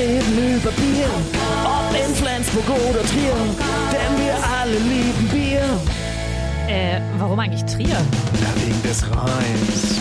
reden über Bier, ob in Flensburg oder Trier, denn wir alle lieben Bier. Warum eigentlich Trier? Na, wegen des Rheins.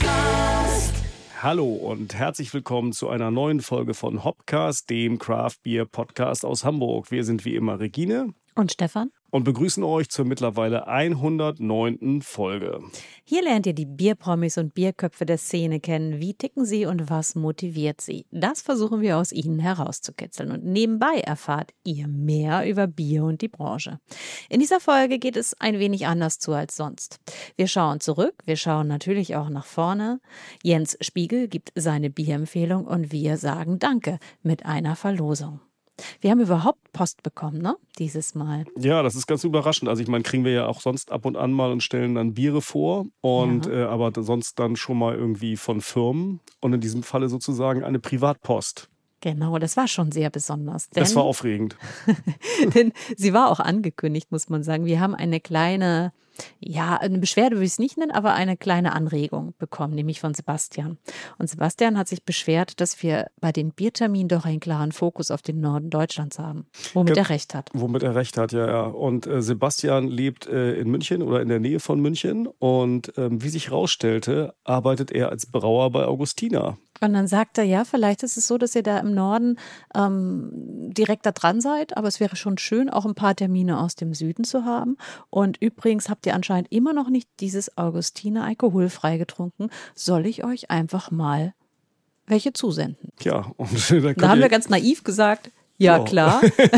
Hallo und herzlich willkommen zu einer neuen Folge von Hopcast, dem Craft Beer Podcast aus Hamburg. Wir sind wie immer Regine Und Stefan. Und begrüßen euch zur mittlerweile 109. Folge. Hier lernt ihr die Bierpromis und Bierköpfe der Szene kennen. Wie ticken sie und was motiviert sie? Das versuchen wir aus ihnen herauszukitzeln. Und nebenbei erfahrt ihr mehr über Bier und die Branche. In dieser Folge geht es ein wenig anders zu als sonst. Wir schauen zurück, wir schauen natürlich auch nach vorne. Jens Spiegel gibt seine Bierempfehlung und wir sagen Danke mit einer Verlosung. Wir haben überhaupt Post bekommen, ne? Dieses Mal. Ja, das ist ganz überraschend. Also ich meine, kriegen wir ja auch sonst ab und an mal und stellen dann Biere vor. Und aber sonst dann schon mal irgendwie von Firmen. Und in diesem Falle sozusagen eine Privatpost. Genau, das war schon sehr besonders. Das war aufregend. Denn sie war auch angekündigt, muss man sagen. Wir haben eine kleine, ja, eine Beschwerde würde ich es nicht nennen, aber eine kleine Anregung bekommen, nämlich von Sebastian. Und Sebastian hat sich beschwert, dass wir bei den Bierterminen doch einen klaren Fokus auf den Norden Deutschlands haben. Womit er recht hat. Womit er recht hat, ja. Und Sebastian lebt in München oder in der Nähe von München. Und wie sich herausstellte, arbeitet er als Brauer bei Augustiner. Und dann sagt er, ja, vielleicht ist es so, dass ihr da im Norden direkt da dran seid, aber es wäre schon schön, auch ein paar Termine aus dem Süden zu haben. Und übrigens habt ihr anscheinend immer noch nicht dieses Augustiner alkoholfrei getrunken. Soll ich euch einfach mal welche zusenden? Ja, und da haben wir ganz naiv gesagt, ja, klar.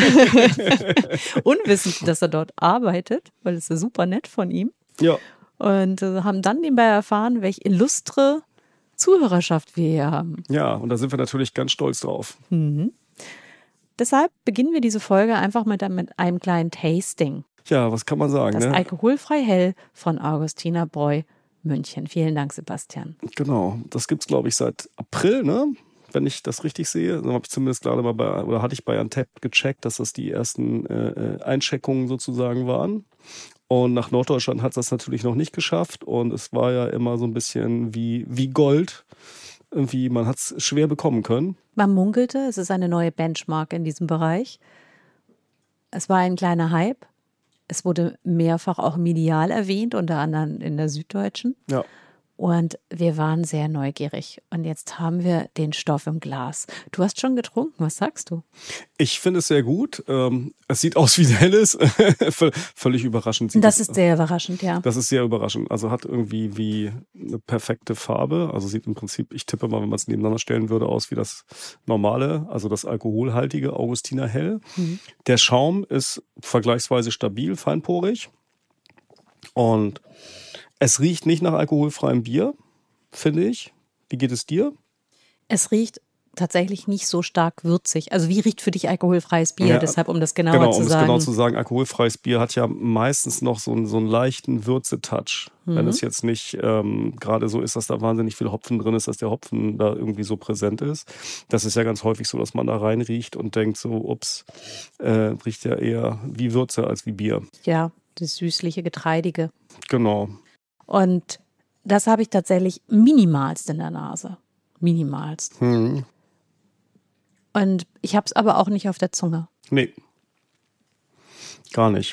Unwissend, dass er dort arbeitet, weil es ist super nett von ihm. Ja. Und haben dann nebenbei erfahren, welche illustre Zuhörerschaft wir hier haben. Ja, und da sind wir natürlich ganz stolz drauf. Mhm. Deshalb beginnen wir diese Folge einfach mit einem kleinen Tasting. Ja, was kann man sagen? Das alkoholfrei hell von Augustiner Bräu München. Vielen Dank, Sebastian. Genau, das gibt's glaube ich seit April, ne? Wenn ich das richtig sehe. Dann habe ich zumindest gerade mal hatte ich bei Untappd gecheckt, dass das die ersten Eincheckungen sozusagen waren. Und nach Norddeutschland hat es das natürlich noch nicht geschafft. Und es war ja immer so ein bisschen wie Gold. Irgendwie, man hat es schwer bekommen können. Man munkelte, es ist eine neue Benchmark in diesem Bereich. Es war ein kleiner Hype. Es wurde mehrfach auch medial erwähnt, unter anderem in der Süddeutschen. Ja. Und wir waren sehr neugierig. Und jetzt haben wir den Stoff im Glas. Du hast schon getrunken, was sagst du? Ich finde es sehr gut. Es sieht aus wie ein helles. Völlig überraschend. Das ist sehr überraschend, ja. Das ist sehr überraschend. Also hat irgendwie wie eine perfekte Farbe. Also sieht im Prinzip, ich tippe mal, wenn man es nebeneinander stellen würde, aus wie das normale, also das alkoholhaltige Augustiner Hell. Mhm. Der Schaum ist vergleichsweise stabil, feinporig. Und es riecht nicht nach alkoholfreiem Bier, finde ich. Wie geht es dir? Es riecht tatsächlich nicht so stark würzig. Also wie riecht für dich alkoholfreies Bier? Ja, deshalb, um das genauer zu sagen. Genau zu sagen, alkoholfreies Bier hat ja meistens noch so einen leichten Würzetouch. Mhm. Wenn es jetzt nicht gerade so ist, dass da wahnsinnig viel Hopfen drin ist, dass der Hopfen da irgendwie so präsent ist. Das ist ja ganz häufig so, dass man da rein riecht und denkt so, ups, riecht ja eher wie Würze als wie Bier. Ja, das süßliche, getreidige. Genau. Und das habe ich tatsächlich minimalst in der Nase. Minimalst. Mhm. Und ich habe es aber auch nicht auf der Zunge. Nee. Gar nicht.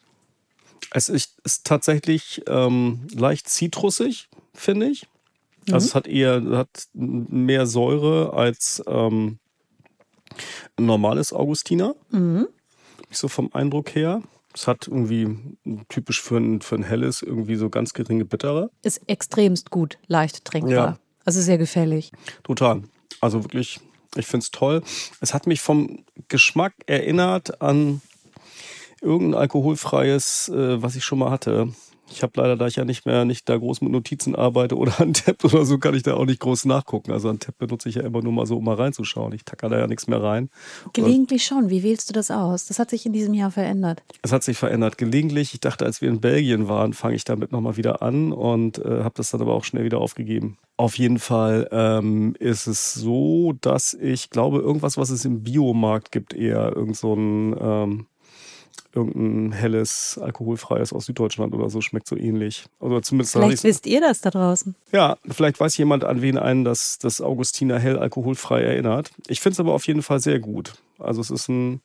Es ist tatsächlich leicht zitrusig, finde ich. Mhm. Also es hat mehr Säure als ein normales Augustiner. Mhm. So vom Eindruck her. Es hat irgendwie typisch für ein helles irgendwie so ganz geringe Bittere. Ist extremst gut, leicht trinkbar. Ja. Also sehr gefällig. Total. Also wirklich, ich finde es toll. Es hat mich vom Geschmack erinnert an irgendein alkoholfreies, was ich schon mal hatte. Ich habe leider, da ich ja nicht da groß mit Notizen arbeite oder an Untappd oder so, kann ich da auch nicht groß nachgucken. Also Untappd benutze ich ja immer nur mal so, um mal reinzuschauen. Ich tacker da ja nichts mehr rein. Gelegentlich schon. Wie wählst du das aus? Das hat sich in diesem Jahr verändert. Es hat sich verändert. Gelegentlich. Ich dachte, als wir in Belgien waren, fange ich damit nochmal wieder an und habe das dann aber auch schnell wieder aufgegeben. Auf jeden Fall ist es so, dass ich glaube, irgendwas, was es im Biomarkt gibt, eher irgend so ein irgendein helles, alkoholfreies aus Süddeutschland oder so schmeckt so ähnlich. Oder zumindest Vielleicht wisst ihr das da draußen. Ja, vielleicht weiß jemand, an wen einen das Augustiner Hell alkoholfrei erinnert. Ich finde es aber auf jeden Fall sehr gut. Also es ist ein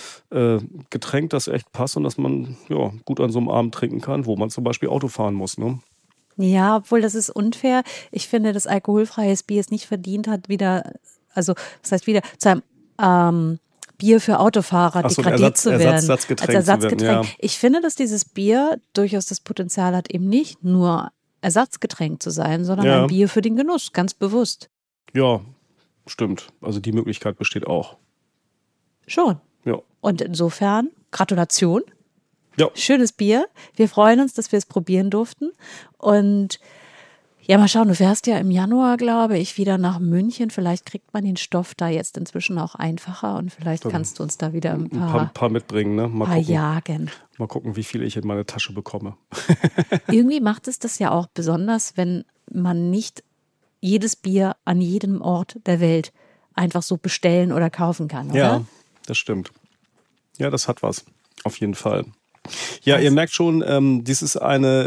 Getränk, das echt passt und das man gut an so einem Abend trinken kann, wo man zum Beispiel Auto fahren muss. Ne? Ja, obwohl das ist unfair. Ich finde, dass alkoholfreies Bier es nicht verdient hat, wieder, also was heißt wieder, zu einem Bier für Autofahrer degradiert zu werden. Als Ersatzgetränk. Ja. Ich finde, dass dieses Bier durchaus das Potenzial hat, eben nicht nur Ersatzgetränk zu sein, sondern ein Bier für den Genuss, ganz bewusst. Ja, stimmt. Also die Möglichkeit besteht auch. Schon. Ja. Und insofern, Gratulation. Ja. Schönes Bier. Wir freuen uns, dass wir es probieren durften. Und ja, mal schauen, du fährst ja im Januar, glaube ich, wieder nach München. Vielleicht kriegt man den Stoff da jetzt inzwischen auch einfacher und vielleicht kannst du uns da wieder ein paar mitbringen. Ne? Mal jagen. Mal gucken, wie viel ich in meine Tasche bekomme. Irgendwie macht es das ja auch besonders, wenn man nicht jedes Bier an jedem Ort der Welt einfach so bestellen oder kaufen kann, oder? Ja, das stimmt. Ja, das hat was. Auf jeden Fall. Ja, ihr merkt schon, dies ist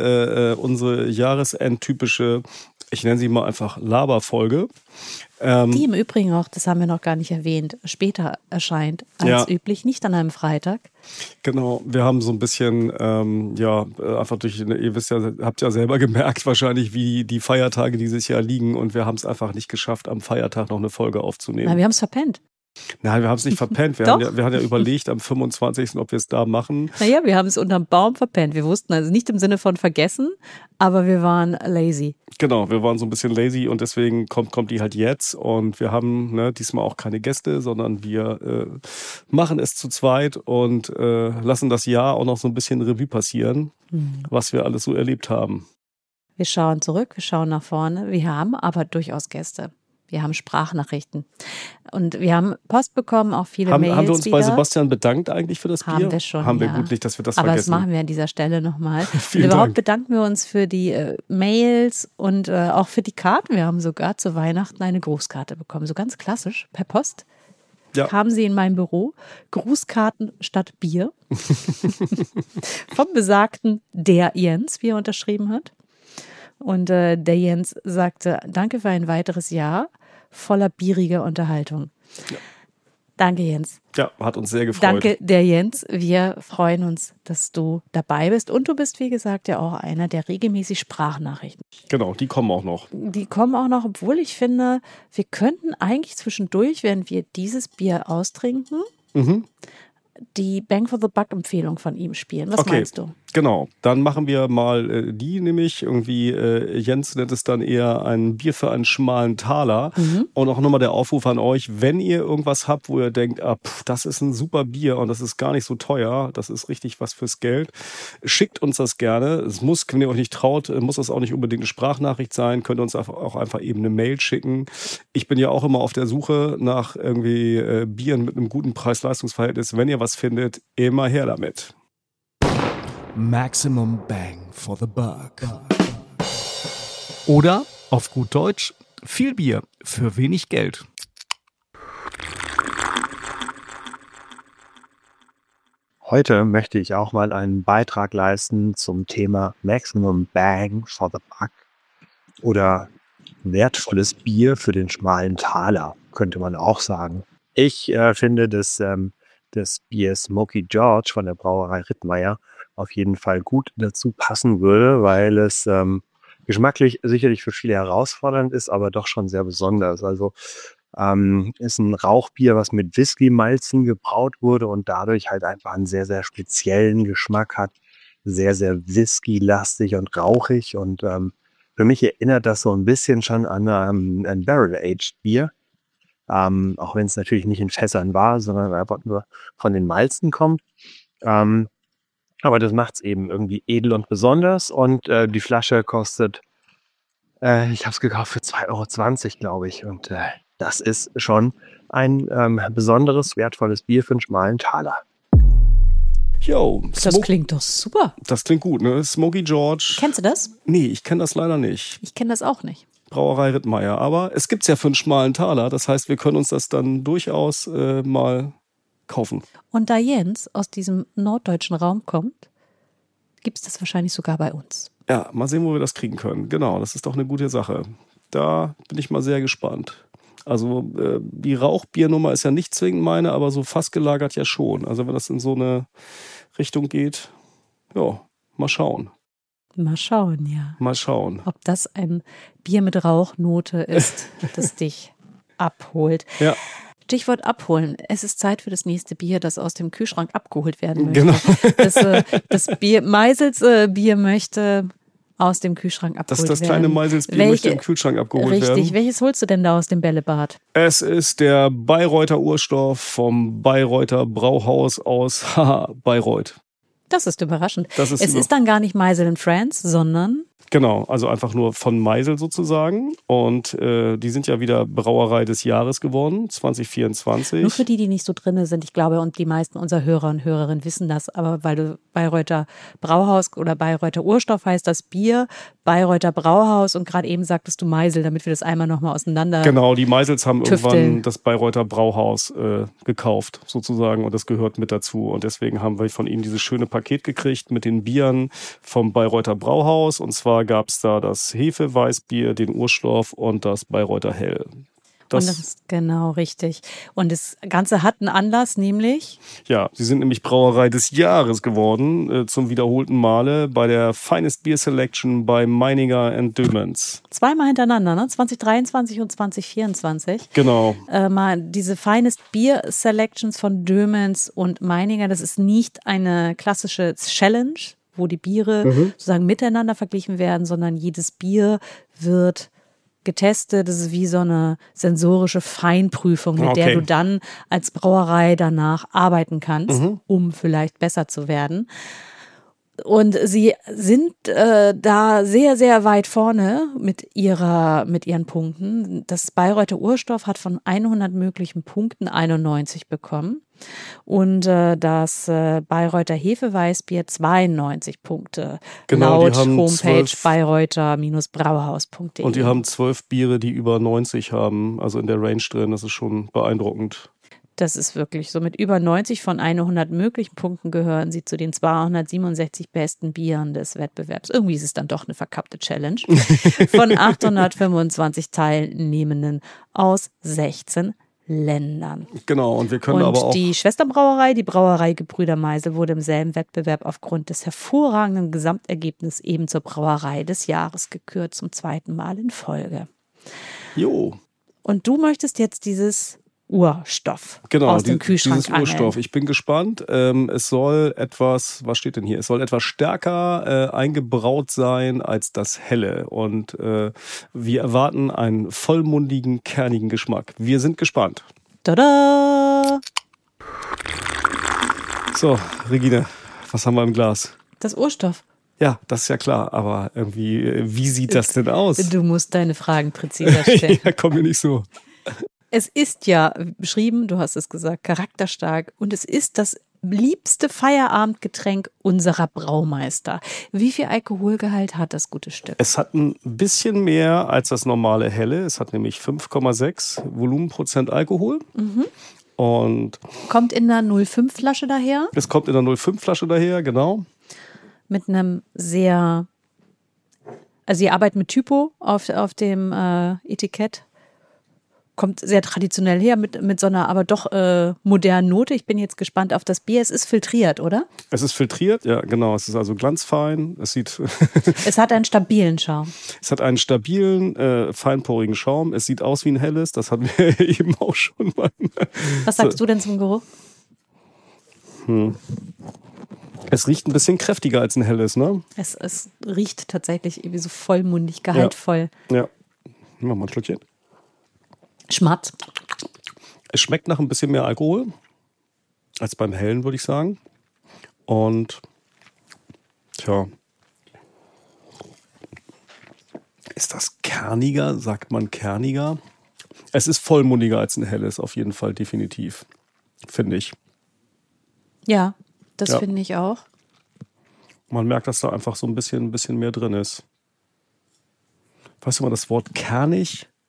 unsere jahresendtypische, ich nenne sie mal einfach Laberfolge. Die im Übrigen auch, das haben wir noch gar nicht erwähnt, später erscheint als üblich, nicht an einem Freitag. Genau, wir haben so ein bisschen, einfach ihr wisst ja, habt ja selber gemerkt wahrscheinlich, wie die Feiertage dieses Jahr liegen und wir haben es einfach nicht geschafft, am Feiertag noch eine Folge aufzunehmen. Na, wir haben es verpennt. Nein, wir haben es nicht verpennt. Wir haben ja überlegt am 25., ob wir es da machen. Naja, wir haben es unterm Baum verpennt. Wir wussten also nicht im Sinne von vergessen, aber wir waren lazy. Genau, wir waren so ein bisschen lazy und deswegen kommt die halt jetzt. Und wir haben diesmal auch keine Gäste, sondern wir machen es zu zweit und lassen das Jahr auch noch so ein bisschen Revue passieren, was wir alles so erlebt haben. Wir schauen zurück, wir schauen nach vorne. Wir haben aber durchaus Gäste. Wir haben Sprachnachrichten. Und wir haben Post bekommen, auch viele Mails. Haben wir uns bei Sebastian bedankt eigentlich für das Bier? Haben wir schon, Haben wir gut, nicht, dass wir das vergessen. Aber das machen wir an dieser Stelle nochmal. Und überhaupt bedanken wir uns für die Mails und auch für die Karten. Wir haben sogar zu Weihnachten eine Grußkarte bekommen. So ganz klassisch, per Post. Ja. Kamen sie in mein Büro. Grußkarten statt Bier. Vom besagten der Jens, wie er unterschrieben hat. Und der Jens sagte, danke für ein weiteres Jahr voller bieriger Unterhaltung. Ja. Danke, Jens. Ja, hat uns sehr gefreut. Danke, der Jens. Wir freuen uns, dass du dabei bist. Und du bist, wie gesagt, ja auch einer, der regelmäßig Sprachnachrichten. Genau, die kommen auch noch. Die kommen auch noch, obwohl ich finde, wir könnten eigentlich zwischendurch, während wir dieses Bier austrinken, die Bang for the Buck Empfehlung von ihm spielen. Was meinst du? Genau, dann machen wir mal die nämlich irgendwie, Jens nennt es dann eher ein Bier für einen schmalen Taler. Und auch nochmal der Aufruf an euch, wenn ihr irgendwas habt, wo ihr denkt, das ist ein super Bier und das ist gar nicht so teuer, das ist richtig was fürs Geld, schickt uns das gerne. Es muss, wenn ihr euch nicht traut, muss das auch nicht unbedingt eine Sprachnachricht sein, könnt ihr uns auch einfach eben eine Mail schicken. Ich bin ja auch immer auf der Suche nach irgendwie Bieren mit einem guten Preis-Leistungs-Verhältnis. Wenn ihr was findet, immer her damit. Maximum Bang for the Buck. Oder, auf gut Deutsch, viel Bier für wenig Geld. Heute möchte ich auch mal einen Beitrag leisten zum Thema Maximum Bang for the Buck oder wertvolles Bier für den schmalen Taler, könnte man auch sagen. Ich finde, dass das Bier Smoky George von der Brauerei Rittmeier auf jeden Fall gut dazu passen würde, weil es geschmacklich sicherlich für viele herausfordernd ist, aber doch schon sehr besonders. Also ist ein Rauchbier, was mit Whisky-Malzen gebraut wurde und dadurch halt einfach einen sehr, sehr speziellen Geschmack hat. Sehr, sehr Whisky-lastig und rauchig. Und für mich erinnert das so ein bisschen schon an ein Barrel-Aged Bier. Auch wenn es natürlich nicht in Fässern war, sondern einfach nur von den Malzen kommt. Aber das macht es eben irgendwie edel und besonders. Und die Flasche kostet, ich habe es gekauft für 2,20 €, glaube ich. Und das ist schon ein besonderes, wertvolles Bier für einen schmalen Taler. Yo, das klingt doch super. Das klingt gut, ne? Smoky George. Kennst du das? Nee, ich kenne das leider nicht. Ich kenne das auch nicht. Brauerei Rittmeier. Aber es gibt's ja für einen schmalen Taler. Das heißt, wir können uns das dann durchaus mal kaufen. Und da Jens aus diesem norddeutschen Raum kommt, gibt es das wahrscheinlich sogar bei uns. Ja, mal sehen, wo wir das kriegen können. Genau, das ist doch eine gute Sache. Da bin ich mal sehr gespannt. Also die Rauchbiernummer ist ja nicht zwingend meine, aber so fast gelagert ja schon. Also wenn das in so eine Richtung geht, ja, mal schauen. Mal schauen, ja. Mal schauen. Ob das ein Bier mit Rauchnote ist, das dich abholt. Ja. Stichwort abholen. Es ist Zeit für das nächste Bier, das aus dem Kühlschrank abgeholt werden möchte. Genau. Das Bier, Meisels Bier möchte aus dem Kühlschrank abgeholt werden. Das kleine Meisels-Bier möchte im Kühlschrank abgeholt werden. Richtig. Welches holst du denn da aus dem Bällebad? Es ist der Bayreuther Urstoff vom Bayreuther Brauhaus aus Bayreuth. Das ist überraschend. Es ist dann gar nicht Meisel France, sondern... Genau, also einfach nur von Meisel sozusagen. Und die sind ja wieder Brauerei des Jahres geworden, 2024. Nur für die nicht so drin sind, ich glaube, und die meisten unserer Hörer und Hörerinnen wissen das, aber weil du Bayreuther Brauhaus oder Bayreuther Urstoff heißt das Bier, Bayreuther Brauhaus und gerade eben sagtest du Meisel, damit wir das einmal nochmal auseinander. Genau, die Meisels haben tüfteln. Irgendwann das Bayreuther Brauhaus gekauft sozusagen und das gehört mit dazu. Und deswegen haben wir von ihnen dieses schöne Paket gekriegt mit den Bieren vom Bayreuther Brauhaus. Und zwar gab es da das Hefeweißbier, den Urstoff und das Bayreuther Hell. Das ist genau richtig. Und das Ganze hat einen Anlass, nämlich? Ja, sie sind nämlich Brauerei des Jahres geworden, zum wiederholten Male bei der Finest Beer Selection bei Meininger & Dömens. Zweimal hintereinander, ne? 2023 und 2024. Genau. Mal diese Finest Beer Selections von Dömens und Meininger, das ist nicht eine klassische Challenge, wo die Biere sozusagen miteinander verglichen werden, sondern jedes Bier wird getestet. Das ist wie so eine sensorische Feinprüfung, mit der du dann als Brauerei danach arbeiten kannst, um vielleicht besser zu werden. Und sie sind da sehr, sehr weit vorne mit ihren Punkten. Das Bayreuther Urstoff hat von 100 möglichen Punkten 91 bekommen. Und das Bayreuther Hefeweißbier 92 Punkte. Genau, laut Homepage bayreuther-brauhaus.de. Und die haben 12 Biere, die über 90 haben, also in der Range drin. Das ist schon beeindruckend. Das ist wirklich so. Mit über 90 von 100 möglichen Punkten gehören sie zu den 267 besten Bieren des Wettbewerbs. Irgendwie ist es dann doch eine verkappte Challenge. Von 825 Teilnehmenden aus 16 Ländern. Genau, und wir können aber auch... Die Schwesterbrauerei, die Brauerei Gebrüder Meisel, wurde im selben Wettbewerb aufgrund des hervorragenden Gesamtergebnisses eben zur Brauerei des Jahres gekürt, zum zweiten Mal in Folge. Jo. Und du möchtest jetzt dieses Urstoff aus dem Kühlschrank dieses Urstoff. Ich bin gespannt. Es soll etwas, was steht denn hier? Es soll etwas stärker eingebraut sein als das Helle. Und wir erwarten einen vollmundigen, kernigen Geschmack. Wir sind gespannt. Tada! So, Regine, was haben wir im Glas? Das Urstoff. Ja, das ist ja klar. Aber irgendwie, wie sieht das denn aus? Du musst deine Fragen präziser stellen. Ja, komm mir nicht so. Es ist ja beschrieben, du hast es gesagt, charakterstark und es ist das liebste Feierabendgetränk unserer Braumeister. Wie viel Alkoholgehalt hat das gute Stück? Es hat ein bisschen mehr als das normale Helle. Es hat nämlich 5,6 Volumenprozent Alkohol. Und kommt in einer 0,5 Flasche daher? Es kommt in einer 0,5 Flasche daher, genau. Mit einem sehr, also ihr arbeitet mit Typo auf dem Etikett. Kommt sehr traditionell her mit so einer aber doch modernen Note. Ich bin jetzt gespannt auf das Bier. Es ist filtriert, oder? Es ist filtriert, ja genau. Es ist also glanzfein. Es hat einen stabilen Schaum. Es hat einen stabilen, feinporigen Schaum. Es sieht aus wie ein helles. Das hatten wir eben auch schon mal. Was sagst du denn zum Geruch? Es riecht ein bisschen kräftiger als ein helles, ne? Es riecht tatsächlich irgendwie so vollmundig, gehaltvoll. Ja. Machen wir mal ein Schluckchen. Schmatz. Es schmeckt nach ein bisschen mehr Alkohol als beim Hellen, würde ich sagen. Und ist das kerniger? Sagt man kerniger? Es ist vollmundiger als ein Helles, auf jeden Fall, definitiv. Finde ich. Ja, das finde ich auch. Man merkt, dass da einfach so ein bisschen mehr drin ist. Weißt du mal, das Wort kernig?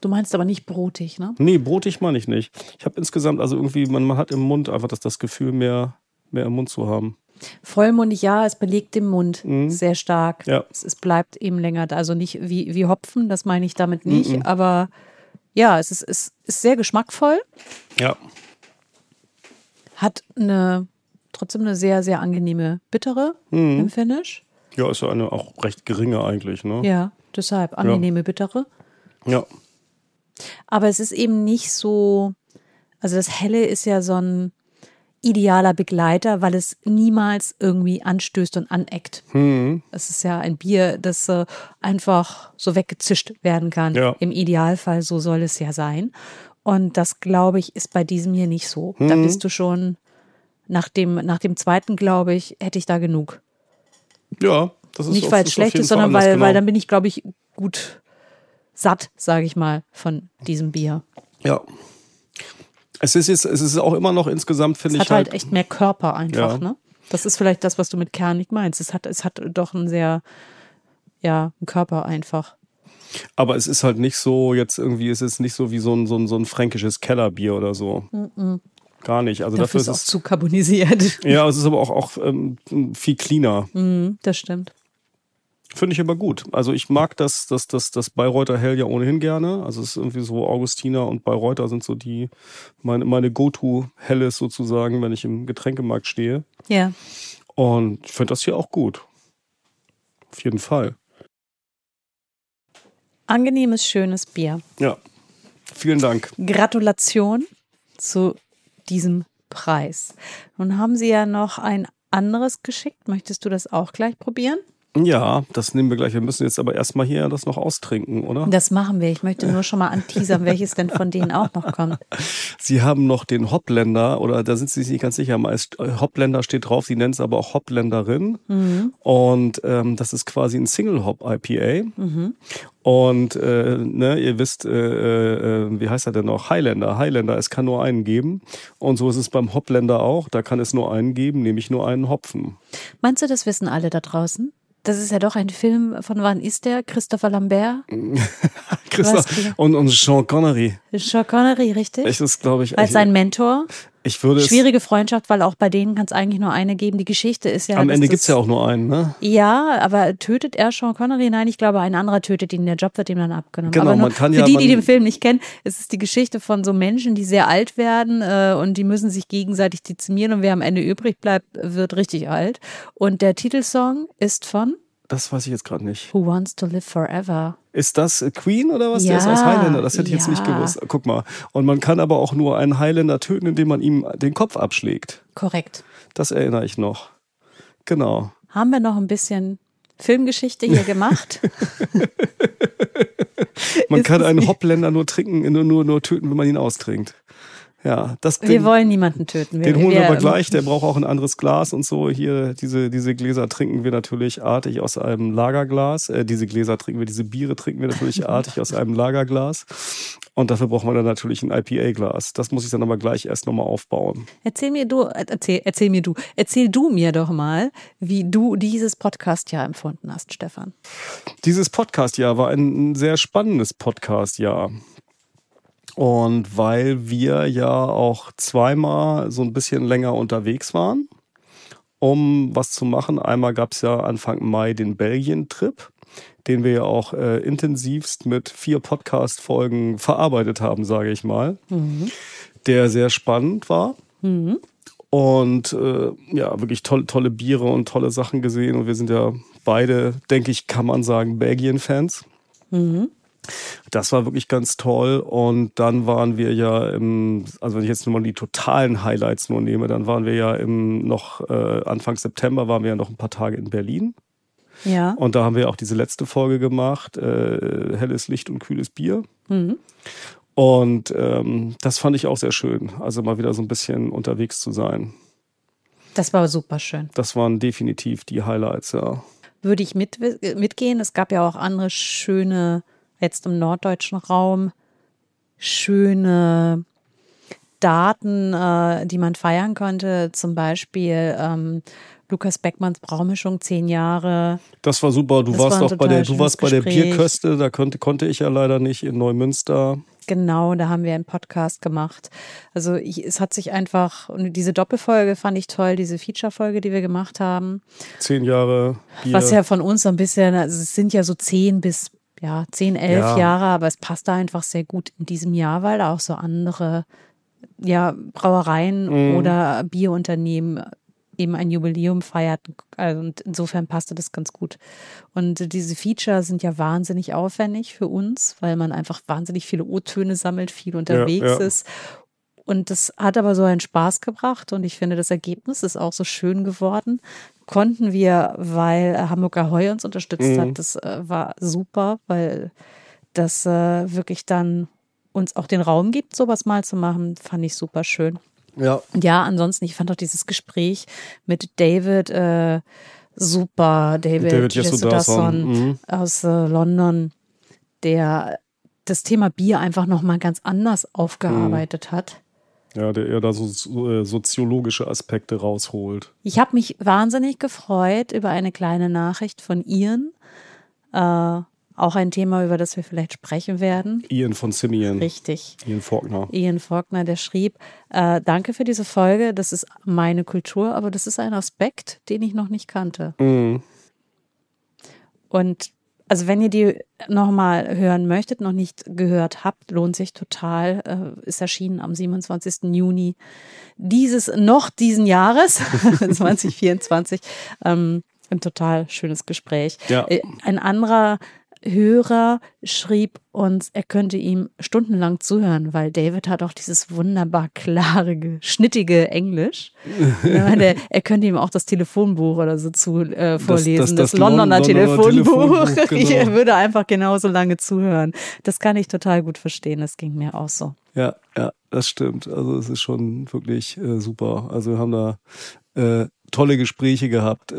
Du meinst aber nicht brotig, ne? Nee, brotig meine ich nicht. Ich habe insgesamt, also irgendwie, man hat im Mund einfach das Gefühl, mehr im Mund zu haben. Vollmundig, ja, es belegt den Mund sehr stark. Ja. Es bleibt eben länger, also nicht wie Hopfen, das meine ich damit nicht, aber ja, es ist sehr geschmackvoll. Ja. Hat trotzdem eine sehr, sehr angenehme Bittere im Finish. Ja, ist ja eine auch recht geringe eigentlich, ne? Ja, deshalb angenehme Bittere. Ja. Aber es ist eben nicht so, also das Helle ist ja so ein idealer Begleiter, weil es niemals irgendwie anstößt und aneckt. Es ist ja ein Bier, das einfach so weggezischt werden kann. Ja. Im Idealfall, so soll es ja sein. Und das, glaube ich, ist bei diesem hier nicht so. Da bist du schon, nach dem zweiten, glaube ich, hätte ich da genug. Ja, das ist Nicht, weil es schlecht ist, sondern weil dann bin ich, glaube ich, gut satt, sage ich mal, von diesem Bier. Ja. Es ist auch immer noch insgesamt, finde ich. Es hat halt echt mehr Körper einfach, Ja. ne? Das ist vielleicht das, was du mit kernig meinst. Es hat doch einen Körper einfach. Aber es ist halt nicht so, jetzt irgendwie, es ist nicht so wie so ein fränkisches Kellerbier oder so. Gar nicht. Also Dafür ist es auch zu carbonisiert. Ja, es ist aber auch viel cleaner. Das stimmt. Finde ich aber gut. Also ich mag das Bayreuther Hell ja ohnehin gerne. Also es ist irgendwie so, Augustiner und Bayreuther sind so meine Go-To-Helles sozusagen, wenn ich im Getränkemarkt stehe. Ja. Und ich finde das hier auch gut. Auf jeden Fall. Angenehmes, schönes Bier. Ja. Vielen Dank. Gratulation zu diesem Preis. Nun haben Sie ja noch ein anderes geschickt. Möchtest du das auch gleich probieren? Ja, das nehmen wir gleich. Wir müssen jetzt aber erstmal hier das noch austrinken, oder? Das machen wir. Ich möchte nur schon mal anteasern, welches denn von denen auch noch kommt. Sie haben noch den Hopländer, oder da sind Sie sich nicht ganz sicher. Meist Hopländer steht drauf, Sie nennen es aber auch Hopländerin. Und das ist quasi ein Single-Hop-IPA. Und ihr wisst, wie heißt er denn noch? Highlander. Es kann nur einen geben. Und so ist es beim Hopländer auch. Da kann es nur einen geben, nämlich nur einen Hopfen. Meinst du, das wissen alle da draußen? Das ist ja doch ein Film, von wann ist der? Christopher Lambert? Und Sean Connery. Sean Connery, richtig? Das ist, glaube ich, als sein Mentor. Ich würde Schwierige Freundschaft, weil auch bei denen kann es eigentlich nur eine geben. Die Geschichte ist ja... Am Ende gibt es ja auch nur einen, ne? Ja, aber tötet er Sean Connery? Nein, ich glaube, ein anderer tötet ihn. Der Job wird ihm dann abgenommen. Genau, aber man kann für ja... die den Film nicht kennen, es ist die Geschichte von so Menschen, die sehr alt werden und die müssen sich gegenseitig dezimieren und wer am Ende übrig bleibt, wird richtig alt. Und der Titelsong ist von... Das weiß ich jetzt gerade nicht. Who Wants to Live Forever? Ist das Queen oder was? Ja, Der ist aus Highlander. Das hätte ich jetzt nicht gewusst. Guck mal. Und man kann aber auch nur einen Highlander töten, indem man ihm den Kopf abschlägt. Korrekt. Das erinnere ich noch. Genau. Haben wir noch ein bisschen Filmgeschichte hier gemacht? Man kann einen Hopländer nur trinken, nur töten, wenn man ihn austrinkt. Ja, wir wollen niemanden töten. Den holen wir aber gleich, der braucht auch ein anderes Glas und so. Hier, diese Gläser trinken wir natürlich artig aus einem Lagerglas. Diese Biere trinken wir natürlich artig aus einem Lagerglas. Und dafür brauchen wir dann natürlich ein IPA-Glas. Das muss ich dann aber gleich erst nochmal aufbauen. Erzähl du mir doch mal, wie du dieses Podcast-Jahr empfunden hast, Stefan. Dieses Podcast-Jahr war ein sehr spannendes Podcast-Jahr. Und weil wir ja auch zweimal so ein bisschen länger unterwegs waren, um was zu machen. Einmal gab es ja Anfang Mai den Belgien-Trip, den wir ja auch intensivst mit 4 Podcast-Folgen verarbeitet haben, sage ich mal, der sehr spannend war. Und wirklich tolle Biere und tolle Sachen gesehen. Und wir sind ja beide, denke ich, kann man sagen, Belgien-Fans. Das war wirklich ganz toll. Und dann waren wir ja also wenn ich jetzt nur mal die totalen Highlights nur nehme, dann waren wir ja Anfang September waren wir ja noch ein paar Tage in Berlin. Ja. Und da haben wir auch diese letzte Folge gemacht, helles Licht und kühles Bier. Und das fand ich auch sehr schön, also mal wieder so ein bisschen unterwegs zu sein. Das war super schön. Das waren definitiv die Highlights, ja. Würde ich mitgehen. Es gab ja auch andere schöne, jetzt im norddeutschen Raum, schöne Daten, die man feiern konnte. Zum Beispiel Lukas Beckmanns Braumischung, 10 Jahre. Das war super. Du Das warst war ein auch bei total schönes der Gespräch. Bierköste, da konnte ich ja leider nicht in Neumünster. Genau, da haben wir einen Podcast gemacht. Also es hat sich einfach, und diese Doppelfolge fand ich toll, diese Feature-Folge, die wir gemacht haben. 10 Jahre Bier. Was ja von uns so ein bisschen, also es sind ja so 10 bis 10, 11 Ja. Jahre, aber es passt da einfach sehr gut in diesem Jahr, weil da auch so andere Brauereien oder Bierunternehmen eben ein Jubiläum feierten. Also, und insofern passte das ganz gut. Und diese Feature sind ja wahnsinnig aufwendig für uns, weil man einfach wahnsinnig viele O-Töne sammelt, viel unterwegs ist. Und das hat aber so einen Spaß gebracht und ich finde, das Ergebnis ist auch so schön geworden. Konnten wir, weil Hamburg Ahoi uns unterstützt hat. Das war super, weil das wirklich dann uns auch den Raum gibt, sowas mal zu machen. Fand ich super schön. Ja. Ja, ansonsten, ich fand auch dieses Gespräch mit David super. David Jesudasson aus London, der das Thema Bier einfach nochmal ganz anders aufgearbeitet hat. Ja, der eher da so soziologische Aspekte rausholt. Ich habe mich wahnsinnig gefreut über eine kleine Nachricht von Ian. Auch ein Thema, über das wir vielleicht sprechen werden. Ian von Simeon. Richtig. Ian Faulkner. Ian Faulkner, der schrieb, danke für diese Folge, das ist meine Kultur, aber das ist ein Aspekt, den ich noch nicht kannte. Und also wenn ihr die nochmal hören möchtet, noch nicht gehört habt, lohnt sich total, ist erschienen am 27. Juni diesen Jahres, 2024, ein total schönes Gespräch. Ja. Ein anderer Hörer schrieb uns, er könnte ihm stundenlang zuhören, weil David hat auch dieses wunderbar klare, schnittige Englisch. Er könnte ihm auch das Telefonbuch oder so vorlesen, das Londoner Telefonbuch. Genau. Er würde einfach genauso lange zuhören. Das kann ich total gut verstehen, das ging mir auch so. Ja, das stimmt. Also es ist schon wirklich super. Also wir haben da tolle Gespräche gehabt.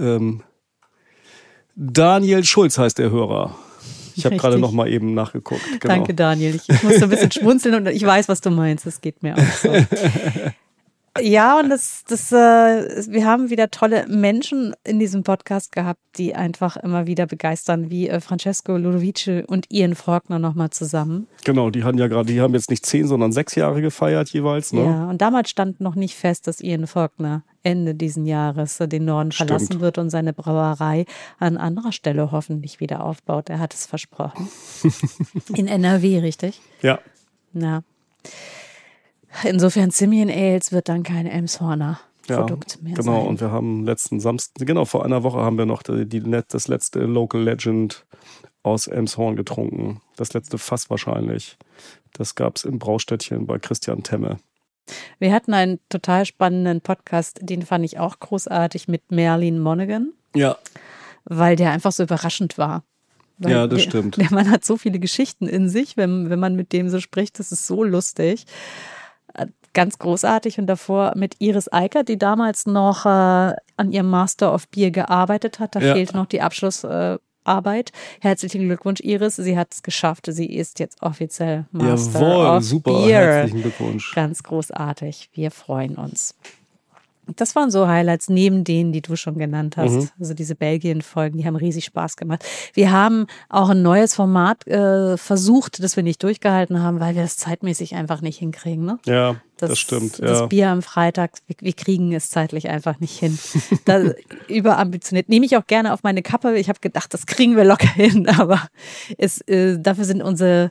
Daniel Schulz heißt der Hörer. Ich habe gerade noch mal eben nachgeguckt. Genau. Danke, Daniel. Ich musste ein bisschen schmunzeln und ich weiß, was du meinst. Das geht mir auch so. Ja, und wir haben wieder tolle Menschen in diesem Podcast gehabt, die einfach immer wieder begeistern, wie Francesco Ludovici und Ian Faulkner nochmal zusammen. Genau, die haben jetzt nicht 10, sondern 6 Jahre gefeiert jeweils. Ne? Ja, und damals stand noch nicht fest, dass Ian Faulkner Ende diesen Jahres den Norden verlassen wird und seine Brauerei an anderer Stelle hoffentlich wieder aufbaut. Er hat es versprochen. In NRW, richtig? Ja. Na. Insofern Simeon Ales wird dann kein Elmshorner Produkt mehr sein. Genau, und wir haben letzten Samstag, vor einer Woche haben wir noch das letzte Local Legend aus Elmshorn getrunken. Das letzte Fass wahrscheinlich. Das gab es im Braustädtchen bei Christian Temme. Wir hatten einen total spannenden Podcast, den fand ich auch großartig, mit Merlin Monaghan. Ja. Weil der einfach so überraschend war. Ja, das stimmt. Der Mann hat so viele Geschichten in sich, wenn man mit dem so spricht, das ist so lustig. Ganz großartig. Und davor mit Iris Eikert, die damals noch an ihrem Master of Beer gearbeitet hat. Da fehlt noch die Abschlussarbeit. Herzlichen Glückwunsch, Iris. Sie hat es geschafft. Sie ist jetzt offiziell Master of super, Beer. herzlichen Glückwunsch. Ganz großartig. Wir freuen uns. Das waren so Highlights neben denen, die du schon genannt hast. Also diese Belgien-Folgen, die haben riesig Spaß gemacht. Wir haben auch ein neues Format versucht, das wir nicht durchgehalten haben, weil wir das zeitmäßig einfach nicht hinkriegen. Ne? Ja, das stimmt. Ja. Das Bier am Freitag, wir kriegen es zeitlich einfach nicht hin. Überambitioniert. Nehme ich auch gerne auf meine Kappe. Ich habe gedacht, das kriegen wir locker hin, aber dafür sind unsere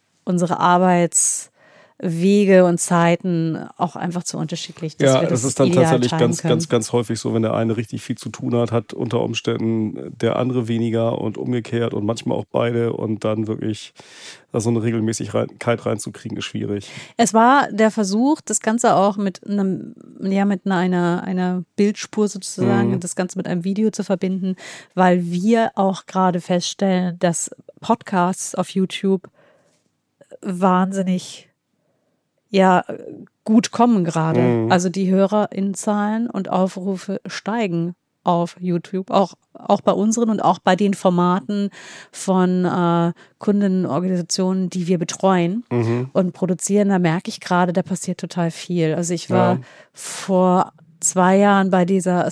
Arbeitswege und Zeiten auch einfach zu unterschiedlich. Ja, das ist dann tatsächlich ganz häufig so, wenn der eine richtig viel zu tun hat unter Umständen der andere weniger und umgekehrt und manchmal auch beide und dann wirklich da so eine Regelmäßigkeit reinzukriegen, ist schwierig. Es war der Versuch, das Ganze auch mit einer Bildspur sozusagen, das Ganze mit einem Video zu verbinden, weil wir auch gerade feststellen, dass Podcasts auf YouTube wahnsinnig gut kommen gerade. Also die HörerInnenzahlen und Aufrufe steigen auf YouTube, auch bei unseren und auch bei den Formaten von Kundenorganisationen, die wir betreuen und produzieren. Da merke ich gerade, da passiert total viel. Also ich war vor 2 Jahren bei dieser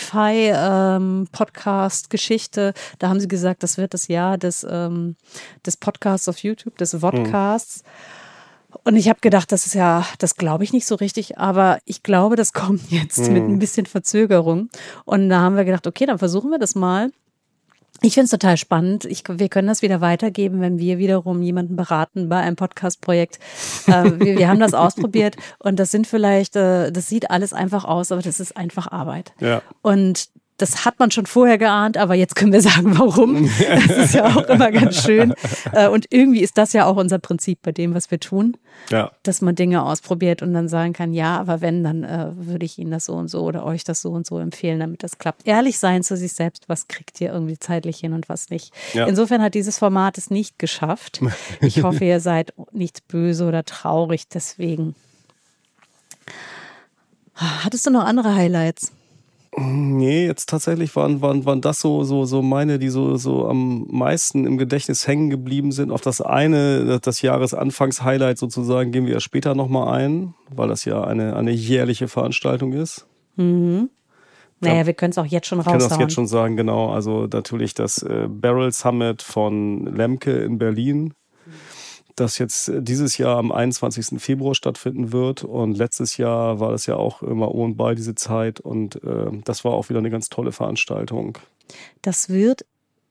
Spotify-Podcast-Geschichte. Da haben sie gesagt, das wird das Jahr des Podcasts auf YouTube, des Vodcasts. Und ich habe gedacht, das glaube ich nicht so richtig, aber ich glaube, das kommt jetzt mit ein bisschen Verzögerung. Und da haben wir gedacht, okay, dann versuchen wir das mal. Ich finde es total spannend. Wir können das wieder weitergeben, wenn wir wiederum jemanden beraten bei einem Podcast-Projekt. Wir haben das ausprobiert und das sieht alles einfach aus, aber das ist einfach Arbeit. Ja. Und das hat man schon vorher geahnt, aber jetzt können wir sagen, warum. Das ist ja auch immer ganz schön. Und irgendwie ist das ja auch unser Prinzip bei dem, was wir tun. Ja. Dass man Dinge ausprobiert und dann sagen kann, ja, aber wenn, dann würde ich Ihnen das so und so oder euch das so und so empfehlen, damit das klappt. Ehrlich sein zu sich selbst, was kriegt ihr irgendwie zeitlich hin und was nicht. Ja. Insofern hat dieses Format es nicht geschafft. Ich hoffe, ihr seid nicht böse oder traurig deswegen. Hattest du noch andere Highlights? Nee, jetzt tatsächlich waren das so meine, die so am meisten im Gedächtnis hängen geblieben sind. Auf das Jahresanfangs-Highlight sozusagen gehen wir ja später nochmal ein, weil das ja eine jährliche Veranstaltung ist. Mhm. Naja, wir können es auch jetzt schon raushauen. Ich kann das jetzt schon sagen, genau. Also natürlich das Barrel Summit von Lemke in Berlin, das jetzt dieses Jahr am 21. Februar stattfinden wird. Und letztes Jahr war das ja auch immer um und bei diese Zeit. Und das war auch wieder eine ganz tolle Veranstaltung. Das wird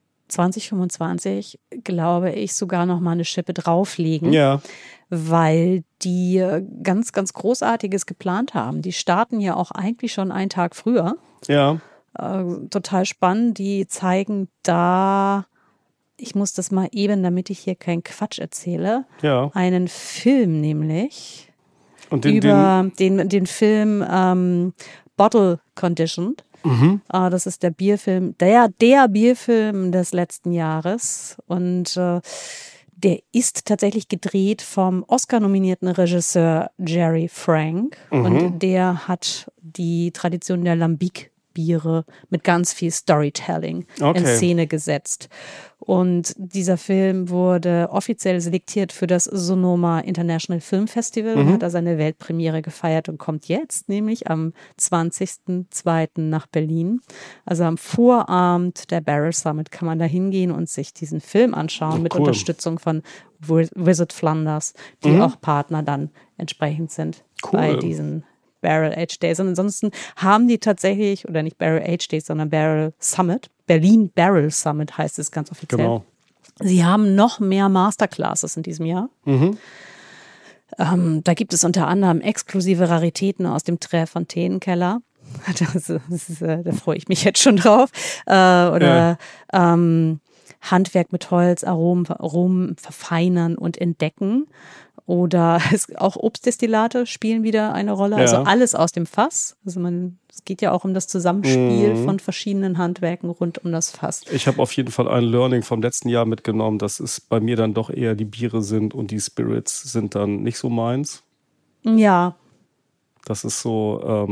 2025, glaube ich, sogar noch mal eine Schippe drauflegen. Ja. Weil die ganz, ganz Großartiges geplant haben. Die starten ja auch eigentlich schon einen Tag früher. Ja. Total spannend. Die zeigen da... Ich muss das mal eben, damit ich hier keinen Quatsch erzähle. Ja. Einen Film nämlich Und über den Film Bottle Conditioned. Das ist der Bierfilm, der Bierfilm des letzten Jahres. Und der ist tatsächlich gedreht vom Oscar-nominierten Regisseur Jerry Frank. Und der hat die Tradition der Lambic-Biere mit ganz viel Storytelling in Szene gesetzt. Und dieser Film wurde offiziell selektiert für das Sonoma International Film Festival und hat da seine Weltpremiere gefeiert und kommt jetzt nämlich am 20.02. nach Berlin. Also am Vorabend der Barrel Summit kann man da hingehen und sich diesen Film anschauen mit Unterstützung von Visit Flanders, die auch Partner dann entsprechend sind bei diesen Barrel Age Days. Und ansonsten haben die tatsächlich, oder nicht Barrel Age Days, sondern Barrel Summit, Berlin Barrel Summit heißt es ganz offiziell. Genau. Sie haben noch mehr Masterclasses in diesem Jahr. Da gibt es unter anderem exklusive Raritäten aus dem Träfontänen-Keller. Da freue ich mich jetzt schon drauf. Handwerk mit Holz, Aromen verfeinern und entdecken. Oder auch Obstdestillate spielen wieder eine Rolle. Ja. Also alles aus dem Fass. Also es geht ja auch um das Zusammenspiel von verschiedenen Handwerken rund um das Fass. Ich habe auf jeden Fall ein Learning vom letzten Jahr mitgenommen, dass es bei mir dann doch eher die Biere sind und die Spirits sind dann nicht so meins. Ja. Das ist so...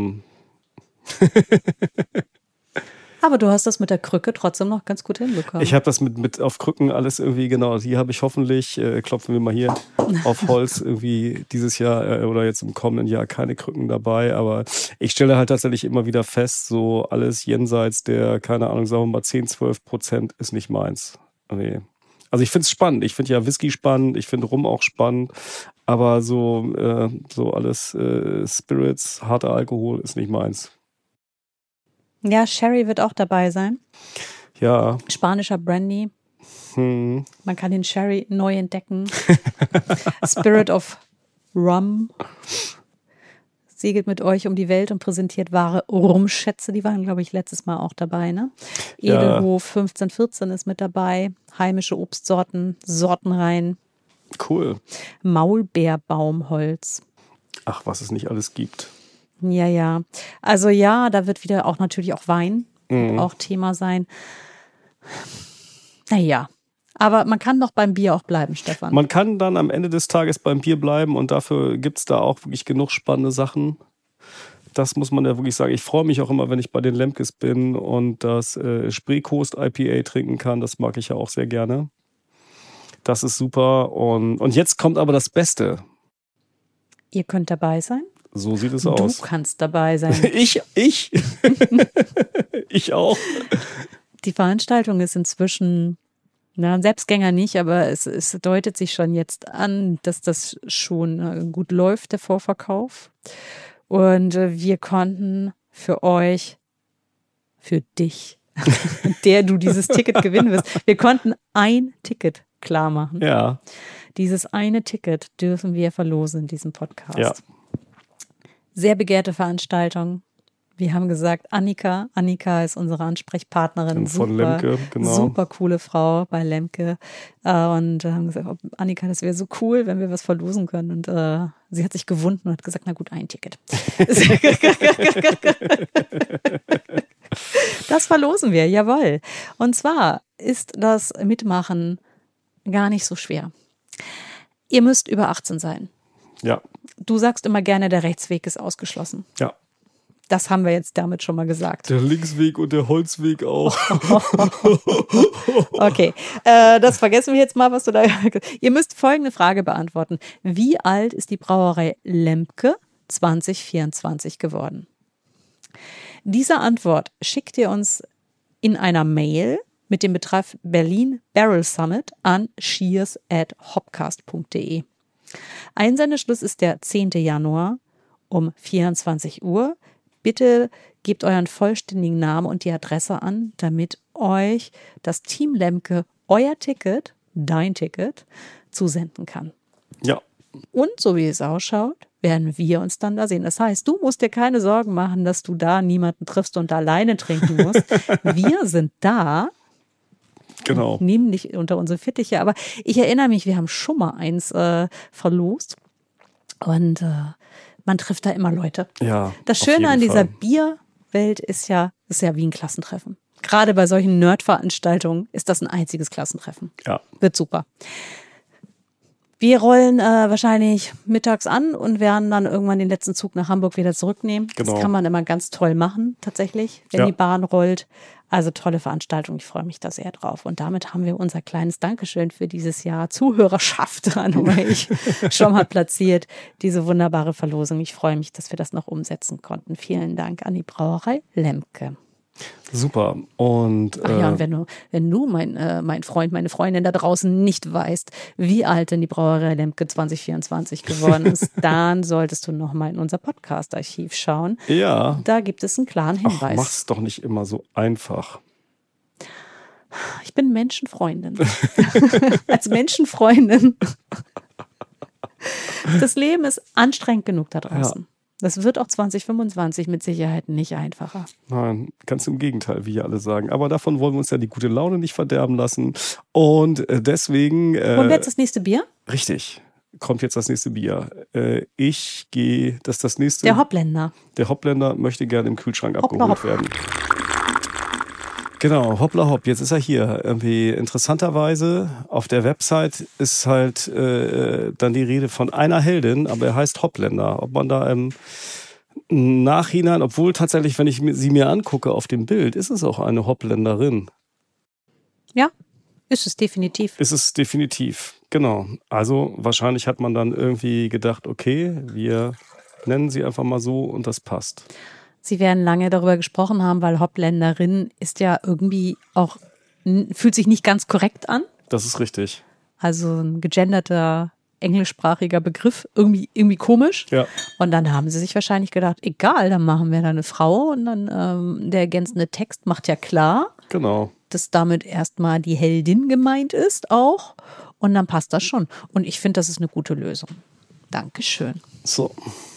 Aber du hast das mit der Krücke trotzdem noch ganz gut hinbekommen. Ich habe das mit auf Krücken alles irgendwie, genau, die habe ich hoffentlich, klopfen wir mal hier auf Holz, irgendwie dieses Jahr oder jetzt im kommenden Jahr keine Krücken dabei, aber ich stelle halt tatsächlich immer wieder fest, so alles jenseits der, keine Ahnung, sagen wir mal 10-12% ist nicht meins. Nee. Also ich finde es spannend, ich finde ja Whisky spannend, ich finde Rum auch spannend, aber so alles Spirits, harter Alkohol ist nicht meins. Ja, Sherry wird auch dabei sein. Ja. Spanischer Brandy. Man kann den Sherry neu entdecken. Spirit of Rum segelt mit euch um die Welt und präsentiert wahre Rumschätze. Die waren, glaube ich, letztes Mal auch dabei. Ne? Edelhof 1514 ist mit dabei. Heimische Obstsorten, Sortenreihen. Cool. Maulbeerbaumholz. Ach, was es nicht alles gibt. Ja. Also ja, da wird wieder auch natürlich auch Wein auch Thema sein. Naja, aber man kann doch beim Bier auch bleiben, Stefan. Man kann dann am Ende des Tages beim Bier bleiben und dafür gibt es da auch wirklich genug spannende Sachen. Das muss man ja wirklich sagen. Ich freue mich auch immer, wenn ich bei den Lemkes bin und das Spreekost IPA trinken kann. Das mag ich ja auch sehr gerne. Das ist super. Und jetzt kommt aber das Beste. Ihr könnt dabei sein. So sieht es Du aus. kannst dabei sein. Ich auch. Die Veranstaltung ist inzwischen, na, Selbstgänger nicht, aber es deutet sich schon jetzt an, dass das schon gut läuft, der Vorverkauf. Und wir konnten für euch, für dich, der du dieses Ticket gewinnen wirst, wir konnten ein Ticket klar machen. Ja. Dieses eine Ticket dürfen wir verlosen in diesem Podcast. Ja. Sehr begehrte Veranstaltung. Wir haben gesagt, Annika ist unsere Ansprechpartnerin. Von Lemke, genau. Super coole Frau bei Lemke. Und haben gesagt, oh, Annika, das wäre so cool, wenn wir was verlosen können. Und sie hat sich gewunden und hat gesagt, na gut, ein Ticket. Das verlosen wir, jawohl. Und zwar ist das Mitmachen gar nicht so schwer. Ihr müsst über 18 sein. Ja. Du sagst immer gerne, der Rechtsweg ist ausgeschlossen. Ja. Das haben wir jetzt damit schon mal gesagt. Der Linksweg und der Holzweg auch. Okay, das vergessen wir jetzt mal, was du da gesagt hast. Ihr müsst folgende Frage beantworten. Wie alt ist die Brauerei Lemke 2024 geworden? Diese Antwort schickt ihr uns in einer Mail mit dem Betreff Berlin Barrel Summit an cheers@hopcast.de. Einsendeschluss ist der 10. Januar um 24 Uhr. Bitte gebt euren vollständigen Namen und die Adresse an, damit euch das Team Lemke euer Ticket, dein Ticket, zusenden kann. Ja. Und so wie es ausschaut, werden wir uns dann da sehen. Das heißt, du musst dir keine Sorgen machen, dass du da niemanden triffst und alleine trinken musst. Wir sind da. Genau. Nehmen dich unter unsere Fittiche. Aber ich erinnere mich, wir haben schon mal eins verlost. Und man trifft da immer Leute. Ja. Das auf Schöne jeden an dieser Fall. Bierwelt ist ja wie ein Klassentreffen. Gerade bei solchen Nerd-Veranstaltungen ist das ein einziges Klassentreffen. Ja. Wird super. Wir rollen wahrscheinlich mittags an und werden dann irgendwann den letzten Zug nach Hamburg wieder zurücknehmen. Genau. Das kann man immer ganz toll machen, tatsächlich, wenn Ja. die Bahn rollt. Also tolle Veranstaltung, ich freue mich da sehr drauf. Und damit haben wir unser kleines Dankeschön für dieses Jahr Zuhörerschaft an euch schon mal platziert. Diese wunderbare Verlosung. Ich freue mich, dass wir das noch umsetzen konnten. Vielen Dank an die Brauerei Lemke. Super. Und, Ach ja, und wenn du mein Freund, meine Freundin da draußen nicht weißt, wie alt denn die Brauerei Lemke 2024 geworden ist, dann solltest du noch mal in unser Podcast-Archiv schauen. ja. Da gibt es einen klaren Ach, Hinweis. mach's doch nicht immer so einfach. Ich bin Menschenfreundin. Als Menschenfreundin. Das Leben ist anstrengend genug da draußen. Das wird auch 2025 mit Sicherheit nicht einfacher. Nein, ganz im Gegenteil, wie hier alle sagen. Aber davon wollen wir uns ja die gute Laune nicht verderben lassen. Und deswegen... Und jetzt das nächste Bier? Richtig, kommt jetzt das nächste Bier. Ich gehe, das nächste... Der Hoppländer. Der Hoppländer möchte gerne im Kühlschrank Hoppla, abgeholt hopp. werden. Genau, hoppla hopp, jetzt ist er hier. Irgendwie interessanterweise auf der Website ist halt dann die Rede von einer Heldin, aber er heißt Hoppländer. Ob man da im Nachhinein, obwohl tatsächlich, wenn ich sie mir angucke auf dem Bild, ist es auch eine Hoppländerin. Ja, ist es definitiv. Ist es definitiv, genau. Also wahrscheinlich hat man dann irgendwie gedacht, okay, wir nennen sie einfach mal so und das passt. Sie werden lange darüber gesprochen haben, weil Hoppländerin ist ja irgendwie auch, fühlt sich nicht ganz korrekt an. Das ist richtig. Also ein gegenderter, englischsprachiger Begriff, irgendwie komisch. Ja. Und dann haben sie sich wahrscheinlich gedacht, egal, dann machen wir da eine Frau und dann der ergänzende Text macht ja klar, Genau. dass damit erstmal die Heldin gemeint ist auch. Und dann passt das schon. Und ich finde, das ist eine gute Lösung. Dankeschön. So.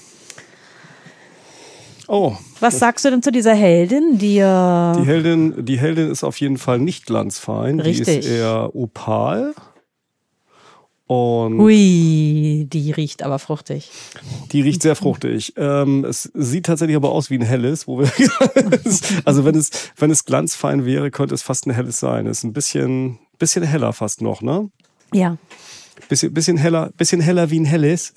Oh, Was sagst du denn zu dieser Heldin, die die Heldin ist auf jeden Fall nicht glanzfein. Die Richtig. ist eher opal. Und hui, die riecht aber fruchtig. die riecht sehr fruchtig. Es sieht tatsächlich aber aus wie ein helles, wo wir also wenn es glanzfein wäre, könnte es fast ein helles sein. Es ist ein bisschen heller fast noch, ne? Ja, Bisschen heller wie ein helles.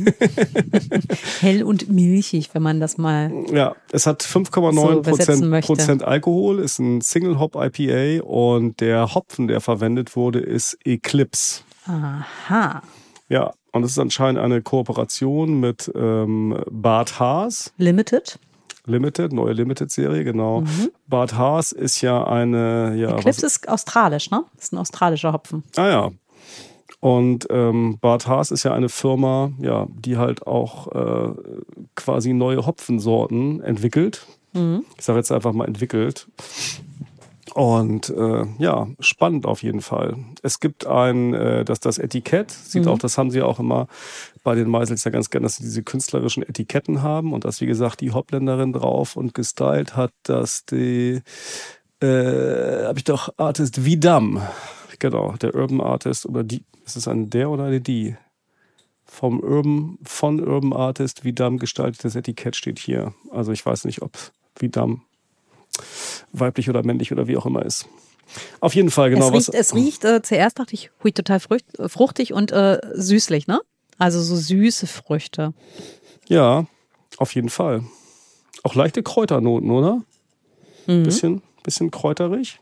hell und milchig, wenn man das mal... Ja, es hat So übersetzen möchte. 5,9% Alkohol, ist ein Single Hop IPA und der Hopfen, der verwendet wurde, ist Eclipse. Aha. Ja, Und es ist anscheinend eine Kooperation mit Bart Haas. Limited, Neue Limited-Serie, genau. Bart Haas ist ja eine... Ja, Eclipse ist australisch, ne? Das ist ein australischer Hopfen. Ah ja. Und Bart Haas ist ja eine Firma, ja, die halt auch quasi neue Hopfensorten entwickelt. Ich sage jetzt einfach mal entwickelt. Und ja, spannend auf jeden Fall. Es gibt das Etikett, sieht auch, das haben sie auch immer bei den Meisels ja ganz gerne, dass sie diese künstlerischen Etiketten haben und dass, wie gesagt, die Hopländerin drauf und gestylt hat, dass habe ich doch Artist Vidam, genau, der Urban Artist oder die, ist es ein der oder eine die? Von Urban Artist Vidam gestaltetes Etikett steht hier. Also ich weiß nicht, ob Vidam weiblich oder männlich oder wie auch immer ist. Auf jeden Fall, genau. Es riecht zuerst dachte ich, hui, total fruchtig und süßlich, ne? Also so süße Früchte. Ja, auf jeden Fall. Auch leichte Kräuternoten, oder? Bisschen kräuterig.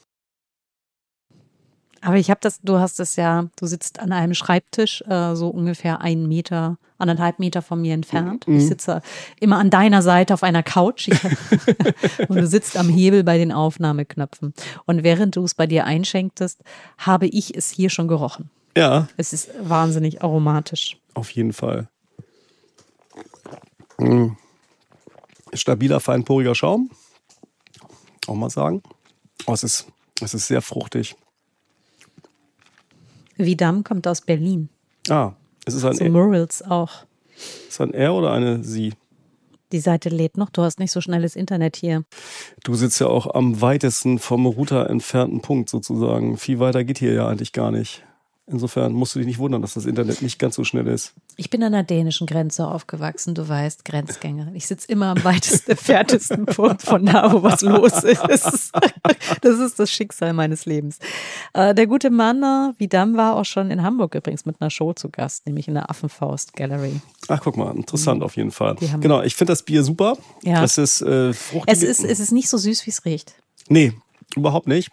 Aber du sitzt an einem Schreibtisch, so ungefähr 1,5 Meter von mir entfernt. Ich sitze immer an deiner Seite auf einer Couch und du sitzt am Hebel bei den Aufnahmeknöpfen. Und während du es bei dir einschenktest, habe ich es hier schon gerochen. Ja. Es ist wahnsinnig aromatisch. Auf jeden Fall. Stabiler, feinporiger Schaum. Auch mal sagen. Oh, es ist sehr fruchtig. Vidam kommt aus Berlin. Ah, ist es ein So Murals auch. Ist ein er oder eine sie? Die Seite lädt noch, du hast nicht so schnelles Internet hier. Du sitzt ja auch am weitesten vom Router entfernten Punkt sozusagen. Viel weiter geht hier ja eigentlich gar nicht. Insofern musst du dich nicht wundern, dass das Internet nicht ganz so schnell ist. Ich bin an der dänischen Grenze aufgewachsen, du weißt, Grenzgängerin. Ich sitze immer am weitesten, entferntesten Punkt von da, wo was los ist. Das ist das Schicksal meines Lebens. Der gute Mann, Vidam, war auch schon in Hamburg übrigens mit einer Show zu Gast, nämlich in der Affenfaust Gallery. Ach, guck mal, interessant auf jeden Fall. Genau, ich finde das Bier super. Ja. Das ist fruchtig. Es ist nicht so süß, wie es riecht. Nee, überhaupt nicht.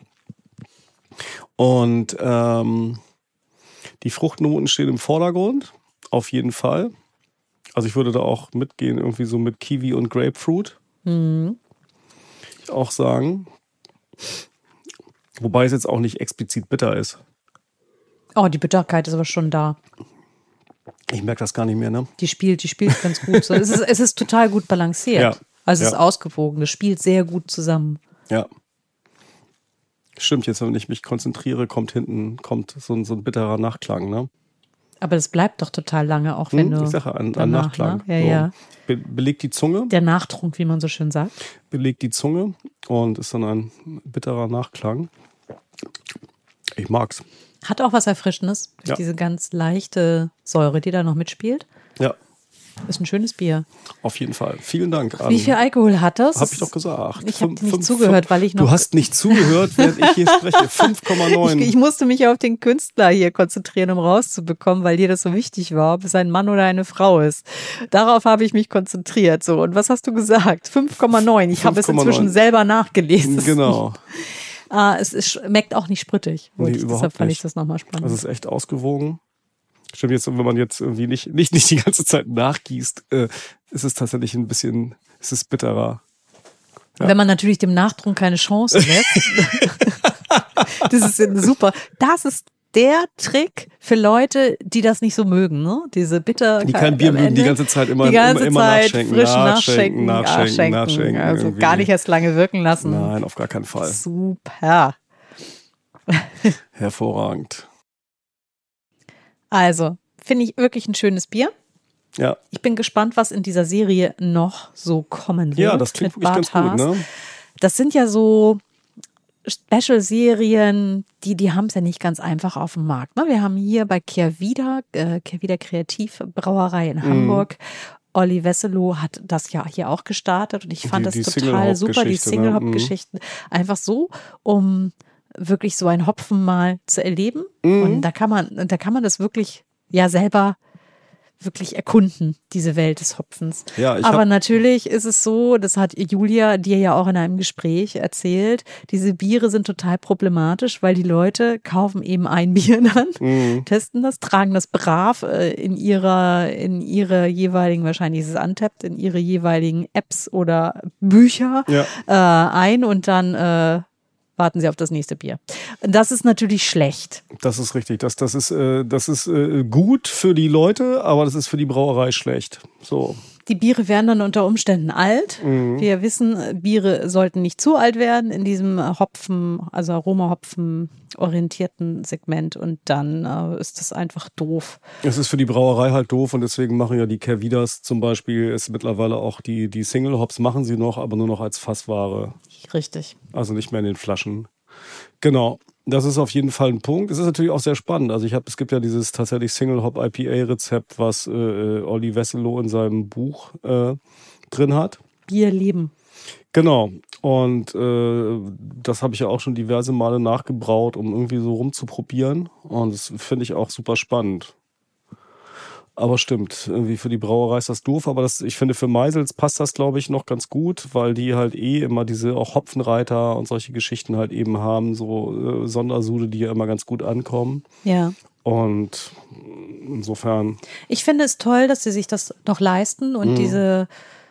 Und die Fruchtnoten stehen im Vordergrund, auf jeden Fall. Also ich würde da auch mitgehen, irgendwie so mit Kiwi und Grapefruit. Ich auch sagen. Wobei es jetzt auch nicht explizit bitter ist. Oh, die Bitterkeit ist aber schon da. Ich merke das gar nicht mehr, ne? Die spielt ganz gut. So, es ist total gut balanciert. Ja. Also es ist ausgewogen, es spielt sehr gut zusammen. Ja. Stimmt, jetzt, wenn ich mich konzentriere, kommt so ein bitterer Nachklang, ne? Aber das bleibt doch total lange, auch wenn du. Ich sage, ein danach, Nachklang. Ne? Ja, so. Belegt die Zunge. Der Nachtrunk, wie man so schön sagt. Belegt die Zunge und ist dann ein bitterer Nachklang. Ich mag's. Hat auch was Erfrischendes, durch diese ganz leichte Säure, die da noch mitspielt. Ja. Ist ein schönes Bier. Auf jeden Fall. Vielen Dank. Wie viel Alkohol hat das? Hab ich doch gesagt. Ich habe nicht zugehört, weil ich noch... Du hast nicht zugehört, während ich hier spreche. 5,9. Ich musste mich auf den Künstler hier konzentrieren, um rauszubekommen, weil dir das so wichtig war, ob es ein Mann oder eine Frau ist. Darauf habe ich mich konzentriert. So. Und was hast du gesagt? 5,9. Ich habe es inzwischen selber nachgelesen. Genau. Es schmeckt auch nicht sprittig. Deshalb fand ich das nochmal spannend. Also es ist echt ausgewogen. Stimmt, jetzt, wenn man jetzt irgendwie nicht die ganze Zeit nachgießt, ist es tatsächlich ein bisschen, es ist bitterer. Ja. Wenn man natürlich dem Nachtrunk keine Chance lässt. Das ist super. Das ist der Trick für Leute, die das nicht so mögen, ne? Diese Bitterkeit. Die kein Bier mögen, die ganze Zeit immer nachschenken. Frisch nachschenken. Also irgendwie. Gar nicht erst lange wirken lassen. Nein, auf gar keinen Fall. Super. Hervorragend. Also, finde ich wirklich ein schönes Bier. Ja. Ich bin gespannt, was in dieser Serie noch so kommen wird. Ja, das klingt wirklich ganz gut, ne? Das sind ja so Special-Serien, die haben es ja nicht ganz einfach auf dem Markt. Ne? Wir haben hier bei Kehrwieder Kreativbrauerei in Hamburg. Olli Wesselow hat das ja hier auch gestartet und ich fand das total super, die Single-Hop-Geschichten. Einfach so, um wirklich so ein Hopfen mal zu erleben. Und da kann man das wirklich ja selber wirklich erkunden, diese Welt des Hopfens. Ja, Aber natürlich ist es so, das hat Julia dir ja auch in einem Gespräch erzählt, diese Biere sind total problematisch, weil die Leute kaufen eben ein Bier dann, testen das, tragen das brav in ihre jeweiligen, wahrscheinlich ist es Untapped, in ihre jeweiligen Apps oder Bücher ein und dann warten sie auf das nächste Bier. Das ist natürlich schlecht. Das ist richtig. Das ist gut für die Leute, aber das ist für die Brauerei schlecht. So. Die Biere werden dann unter Umständen alt. Wir wissen, Biere sollten nicht zu alt werden in diesem Hopfen, also Aromahopfen orientierten Segment und dann ist das einfach doof. Es ist für die Brauerei halt doof und deswegen machen ja die Kervidas zum Beispiel, ist mittlerweile auch die Single Hops machen sie noch, aber nur noch als Fassware. Richtig. Also nicht mehr in den Flaschen. Genau. Das ist auf jeden Fall ein Punkt. Es ist natürlich auch sehr spannend. Also es gibt ja dieses tatsächlich Single Hop IPA Rezept, was Olli Wesselow in seinem Buch drin hat. Bier leben. Genau. Und das habe ich ja auch schon diverse Male nachgebraut, um irgendwie so rumzuprobieren. Und das finde ich auch super spannend. Aber stimmt, irgendwie für die Brauerei ist das doof, aber ich finde für Meisels passt das, glaube ich, noch ganz gut, weil die halt immer diese auch Hopfenreiter und solche Geschichten halt eben haben, so Sondersude, die ja immer ganz gut ankommen. Ja. Und insofern. Ich finde es toll, dass sie sich das noch leisten und diese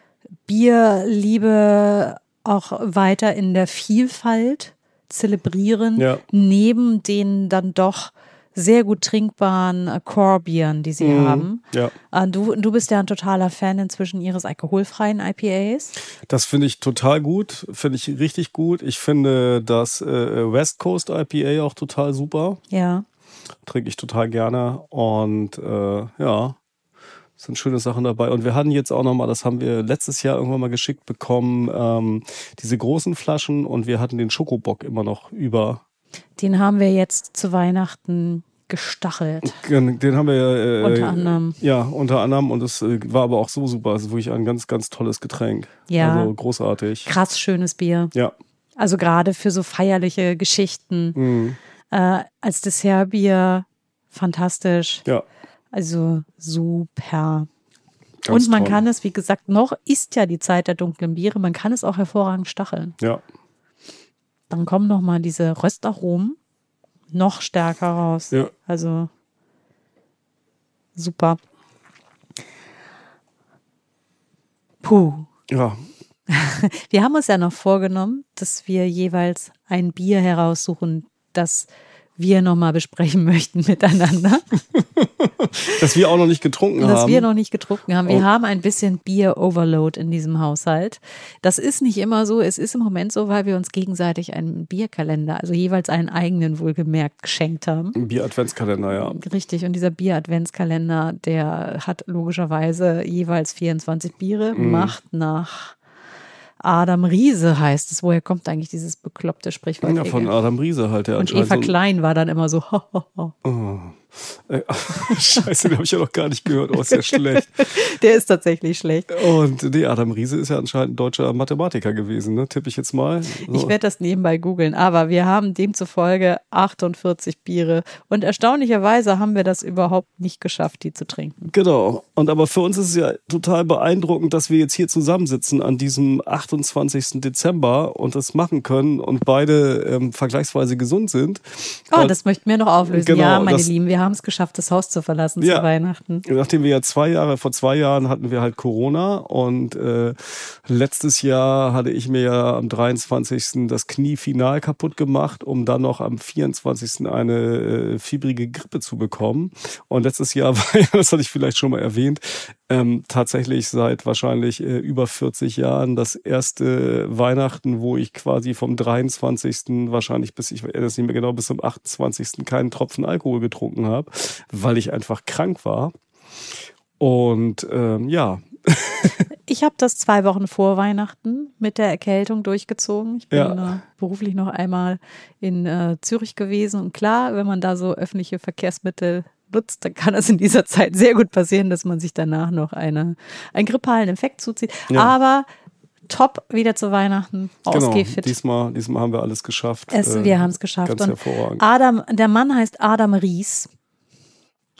Bierliebe auch weiter in der Vielfalt zelebrieren, neben den dann doch sehr gut trinkbaren Core-Bieren, die sie haben. Ja. Du bist ja ein totaler Fan inzwischen ihres alkoholfreien IPAs. Das finde ich total gut, finde ich richtig gut. Ich finde das West Coast IPA auch total super. Ja. Trinke ich total gerne und sind schöne Sachen dabei. Und wir hatten jetzt auch nochmal, das haben wir letztes Jahr irgendwann mal geschickt bekommen, diese großen Flaschen und wir hatten den Schokobock immer noch über. Den haben wir jetzt zu Weihnachten gestachelt. Den haben wir unter anderem. Ja, unter anderem. Und es war aber auch so super. Es ist wirklich ein ganz, ganz tolles Getränk. Ja. Also großartig. Krass schönes Bier. Ja. Also gerade für so feierliche Geschichten. Als Dessertbier fantastisch. Ja. Also super. Ganz und man toll. kann es, wie gesagt, noch ist ja die Zeit der dunklen Biere, man kann es auch hervorragend stacheln. Ja. Dann kommen nochmal diese Röstaromen noch stärker raus. Ja. Also super. Puh. Ja. Wir haben uns ja noch vorgenommen, dass wir jeweils ein Bier heraussuchen, das wir nochmal besprechen möchten miteinander. Dass wir auch noch nicht getrunken haben. Dass wir noch nicht getrunken haben. Wir haben ein bisschen Bier-Overload in diesem Haushalt. Das ist nicht immer so. Es ist im Moment so, weil wir uns gegenseitig einen Bierkalender, also jeweils einen eigenen wohlgemerkt, geschenkt haben. Ein Bier-Adventskalender, ja. Richtig. Und dieser Bier-Adventskalender, der hat logischerweise jeweils 24 Biere, macht nach Adam Riese heißt es. Woher kommt eigentlich dieses bekloppte Sprichwort? Ja, von Adam Riese halt. Der und Eva Klein war dann immer so. Scheiße, den habe ich ja noch gar nicht gehört. Oh, ist ja schlecht. Der ist tatsächlich schlecht. Und Adam Riese ist ja anscheinend ein deutscher Mathematiker gewesen, ne? Tippe ich jetzt mal. So. Ich werde das nebenbei googeln, aber wir haben demzufolge 48 Biere und erstaunlicherweise haben wir das überhaupt nicht geschafft, die zu trinken. Genau. Und aber für uns ist es ja total beeindruckend, dass wir jetzt hier zusammensitzen an diesem 28. Dezember und das machen können und beide vergleichsweise gesund sind. Oh, das möchten wir noch auflösen. Genau, ja, meine Lieben, wir haben es geschafft, das Haus zu verlassen zu Weihnachten. Nachdem wir ja vor 2 Jahren hatten wir halt Corona und letztes Jahr hatte ich mir ja am 23. das Knie final kaputt gemacht, um dann noch am 24. eine fiebrige Grippe zu bekommen. Und letztes Jahr war ja, das hatte ich vielleicht schon mal erwähnt, tatsächlich seit wahrscheinlich über 40 Jahren das erste Weihnachten, wo ich quasi vom 23. wahrscheinlich bis, ich weiß nicht mehr genau, bis zum 28. keinen Tropfen Alkohol getrunken habe, weil ich einfach krank war. Und Ich habe das 2 Wochen vor Weihnachten mit der Erkältung durchgezogen. Ich bin beruflich noch einmal in Zürich gewesen. Und klar, wenn man da so öffentliche Verkehrsmittel nutzt, dann kann es in dieser Zeit sehr gut passieren, dass man sich danach noch einen grippalen Infekt zuzieht. Ja. Aber top wieder zu Weihnachten, ausgehfit. Diesmal haben wir alles geschafft. Wir haben es geschafft. Ganz hervorragend. Der Mann heißt Adam Ries.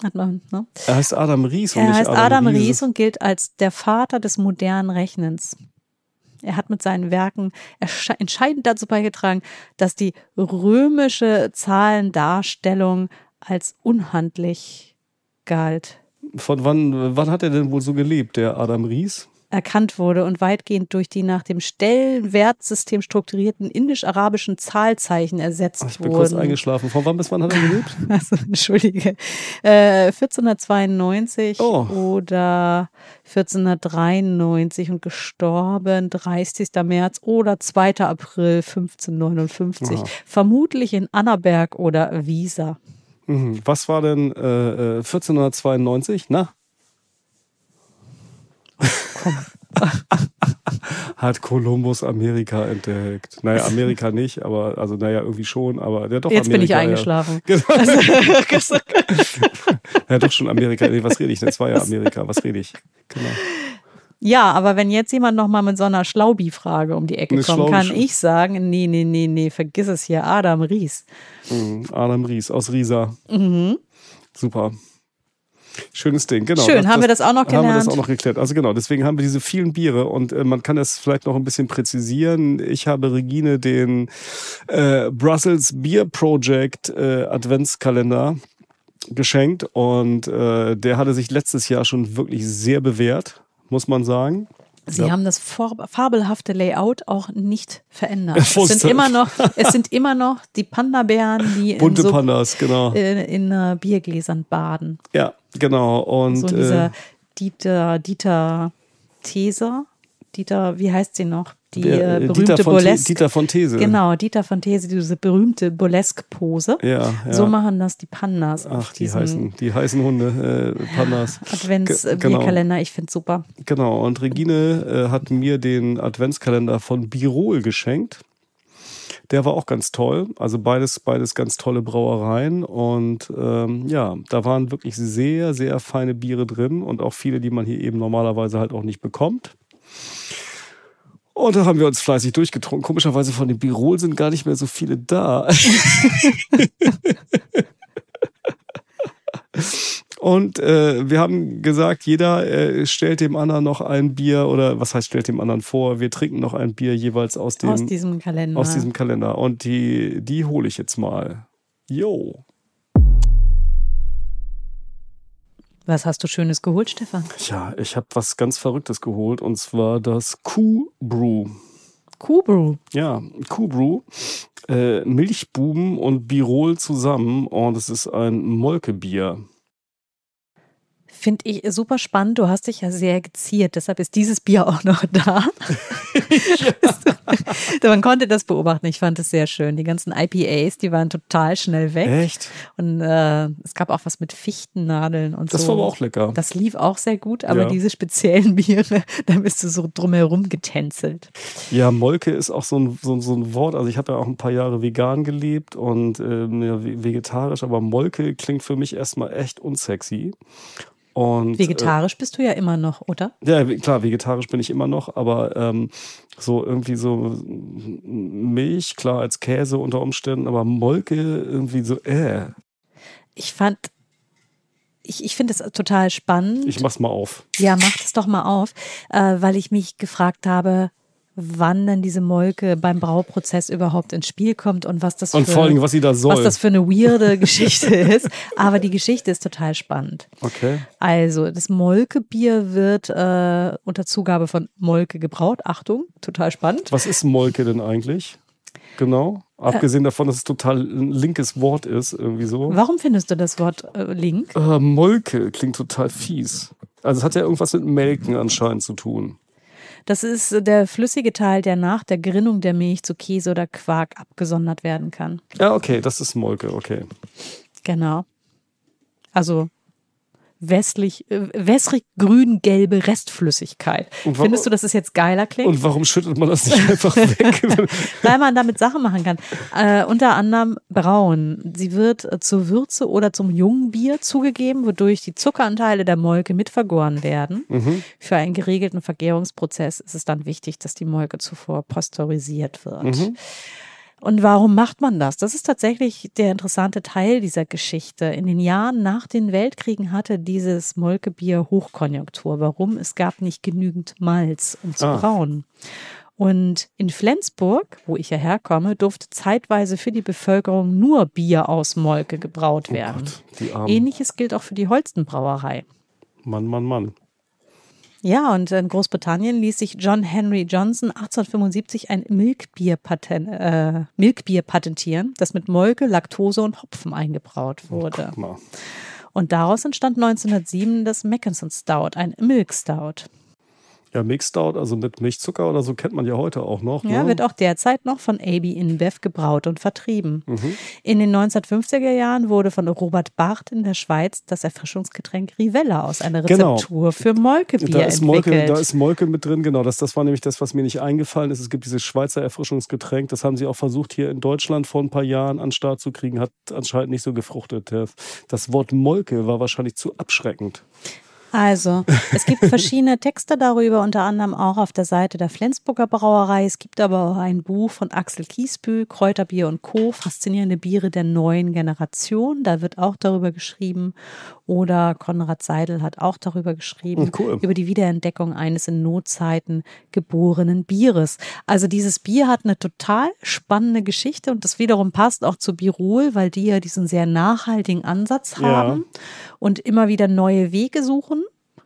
Hat man, ne? Er heißt Adam Ries und Er nicht heißt Adam Riese. Ries und gilt als der Vater des modernen Rechnens. Er hat mit seinen Werken entscheidend dazu beigetragen, dass die römische Zahlendarstellung als unhandlich galt. Von wann hat er denn wohl so gelebt, der Adam Ries? Erkannt wurde und weitgehend durch die nach dem Stellenwertsystem strukturierten indisch-arabischen Zahlzeichen ersetzt Ich bin kurz wurden. eingeschlafen. Von wann bis wann hat er gelebt? Also, entschuldige. 1492 oder 1493 und gestorben 30. März oder 2. April 1559. Aha. Vermutlich in Annaberg oder Wiesa. Was war denn 1492? Na? Hat Kolumbus Amerika entdeckt. Naja, Amerika nicht, aber, also naja, irgendwie schon, aber der doch Jetzt Amerika. bin ich eingeschlafen. Ja, doch schon Amerika. Nee, was rede ich denn? Es war ja Amerika. Was rede ich? Genau. Ja, aber wenn jetzt jemand nochmal mit so einer Schlaubi-Frage um die Ecke Eine kommt, kann Schlaubi- ich sagen, nee, vergiss es hier, Adam Ries. Adam Ries aus Riesa. Super. Schönes Ding, genau. Schön, haben wir das auch noch Haben wir gelernt? das auch noch geklärt. Also genau, deswegen haben wir diese vielen Biere und man kann das vielleicht noch ein bisschen präzisieren. Ich habe Regine den Brussels Beer Project Adventskalender geschenkt und der hatte sich letztes Jahr schon wirklich sehr bewährt, muss man sagen. Sie haben das fabelhafte Layout auch nicht verändert. Es Vorsicht. sind immer noch die Panda-Bären, die Bunte Pandas, genau. in Biergläsern baden. Ja, genau. Und So dieser Dieter Theser. Dieter, wie heißt sie noch? Die berühmte Burlesque. Dieter von These. Genau, Dieter von These, diese berühmte Burlesque-Pose. Ja. So machen das die Pandas. Ach, auf die diesem heißen Hunde, Pandas. Adventsbierkalender, ich finde es super. Genau, und Regine hat mir den Adventskalender von Birol geschenkt. Der war auch ganz toll. Also beides ganz tolle Brauereien. Und ja, da waren wirklich sehr, sehr feine Biere drin und auch viele, die man hier eben normalerweise halt auch nicht bekommt. Und da haben wir uns fleißig durchgetrunken. Komischerweise von den Birol sind gar nicht mehr so viele da. Und wir haben gesagt, jeder stellt dem anderen noch ein Bier oder was heißt stellt dem anderen vor? Wir trinken noch ein Bier jeweils aus diesem Kalender. Aus diesem Kalender. Und die hole ich jetzt mal. Jo. Was hast du Schönes geholt, Stefan? Ja, ich habe was ganz Verrücktes geholt und zwar das Q-Brew. Q-Brew. Ja, Q-Brew. Milchbuben und Birol zusammen und es ist ein Molkebier. Finde ich super spannend. Du hast dich ja sehr geziert, deshalb ist dieses Bier auch noch da. Man konnte das beobachten. Ich fand es sehr schön. Die ganzen IPAs, die waren total schnell weg. Echt? Und es gab auch was mit Fichtennadeln und Das so. war aber auch lecker. Das lief auch sehr gut, aber Ja. diese speziellen Biere, da bist du so drumherum getänzelt. Ja, Molke ist auch so ein Wort. Also ich habe ja auch ein paar Jahre vegan gelebt und vegetarisch, aber Molke klingt für mich erstmal echt unsexy. Und, Vegetarisch bist du ja immer noch, oder? ja, klar, vegetarisch bin ich immer noch, aber so irgendwie so Milch, klar, als Käse unter Umständen, aber Molke irgendwie so, Ich finde es total spannend. Ich mach's mal auf. Ja, mach das doch mal auf, weil ich mich gefragt habe, wann denn diese Molke beim Brauprozess überhaupt ins Spiel kommt und was das Und vor allem, was sie da soll. was das für eine weirde Geschichte ist. Aber die Geschichte ist total spannend. Okay. Also, das Molkebier wird unter Zugabe von Molke gebraut. Achtung, total spannend. Was ist Molke denn eigentlich? Genau. Abgesehen davon, dass es total ein linkes Wort ist, irgendwie so. Warum findest du das Wort link? Molke klingt total fies. Also es hat ja irgendwas mit Melken anscheinend zu tun. Das ist der flüssige Teil, der nach der Gerinnung der Milch zu Käse oder Quark abgesondert werden kann. Ja, okay, das ist Molke, okay. Genau. Also wässrig-grün-gelbe Restflüssigkeit. Findest du, dass es jetzt geiler klingt? Und warum schüttet man das nicht einfach weg? Weil man damit Sachen machen kann. Unter anderem braun. Sie wird zur Würze oder zum jungen Bier zugegeben, wodurch die Zuckeranteile der Molke mit vergoren werden. Für einen geregelten Vergärungsprozess ist es dann wichtig, dass die Molke zuvor pasteurisiert wird. Und warum macht man das? Das ist tatsächlich der interessante Teil dieser Geschichte. In den Jahren nach den Weltkriegen hatte dieses Molkebier Hochkonjunktur. Warum? Es gab nicht genügend Malz, um zu brauen. Und in Flensburg, wo ich ja herkomme, durfte zeitweise für die Bevölkerung nur Bier aus Molke gebraut werden. Gott, Ähnliches gilt auch für die Holstenbrauerei. Mann. Ja, und in Großbritannien ließ sich John Henry Johnson 1875 ein Milchbier patentieren, das mit Molke, Laktose und Hopfen eingebraut wurde. Guck mal. Und daraus entstand 1907 das Mackinson Stout, ein Milk Stout. Ja, Mixed Stout, also mit Milchzucker oder so, kennt man ja heute auch noch. Ja, ne? wird auch derzeit noch von AB InBev gebraut und vertrieben. In den 1950er Jahren wurde von Robert Barth in der Schweiz das Erfrischungsgetränk Rivella aus einer Rezeptur für Molkebier entwickelt. Da ist Molke mit drin, genau. Das war nämlich das, was mir nicht eingefallen ist. Es gibt dieses Schweizer Erfrischungsgetränk, das haben sie auch versucht, hier in Deutschland vor ein paar Jahren an den Start zu kriegen, hat anscheinend nicht so gefruchtet. Das Wort Molke war wahrscheinlich zu abschreckend. Also, es gibt verschiedene Texte darüber, unter anderem auch auf der Seite der Flensburger Brauerei. Es gibt aber auch ein Buch von Axel Kiesbühl, Kräuterbier und Co., faszinierende Biere der neuen Generation. Da wird auch darüber geschrieben. Oder Konrad Seidel hat auch darüber geschrieben, cool. über die Wiederentdeckung eines in Notzeiten geborenen Bieres. Also dieses Bier hat eine total spannende Geschichte und das wiederum passt auch zu Birol, weil die ja diesen sehr nachhaltigen Ansatz haben und immer wieder neue Wege suchen.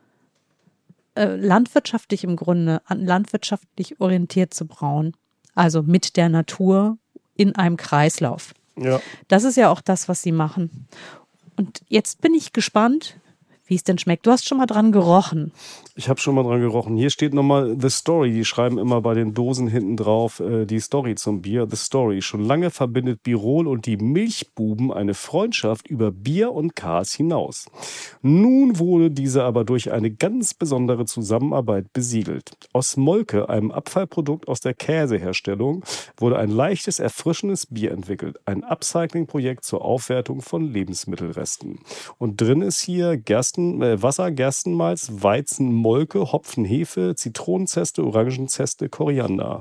Landwirtschaftlich im Grunde, landwirtschaftlich orientiert zu brauen. Also mit der Natur in einem Kreislauf. Ja. Das ist ja auch das, was sie machen. Und jetzt bin ich gespannt, wie es denn schmeckt. Du hast schon mal dran gerochen. Ich habe schon mal dran gerochen. Hier steht nochmal The Story. Die schreiben immer bei den Dosen hinten drauf die Story zum Bier. The Story. Schon lange verbindet Birol und die Milchbuben eine Freundschaft über Bier und Kas hinaus. Nun wurde diese aber durch eine ganz besondere Zusammenarbeit besiegelt. Aus Molke, einem Abfallprodukt aus der Käseherstellung, wurde ein leichtes, erfrischendes Bier entwickelt. Ein Upcycling-Projekt zur Aufwertung von Lebensmittelresten. Und drin ist hier Wasser, Gerstenmalz, Weizen, Molke, Hopfen, Hefe, Zitronenzeste, Orangenzeste, Koriander.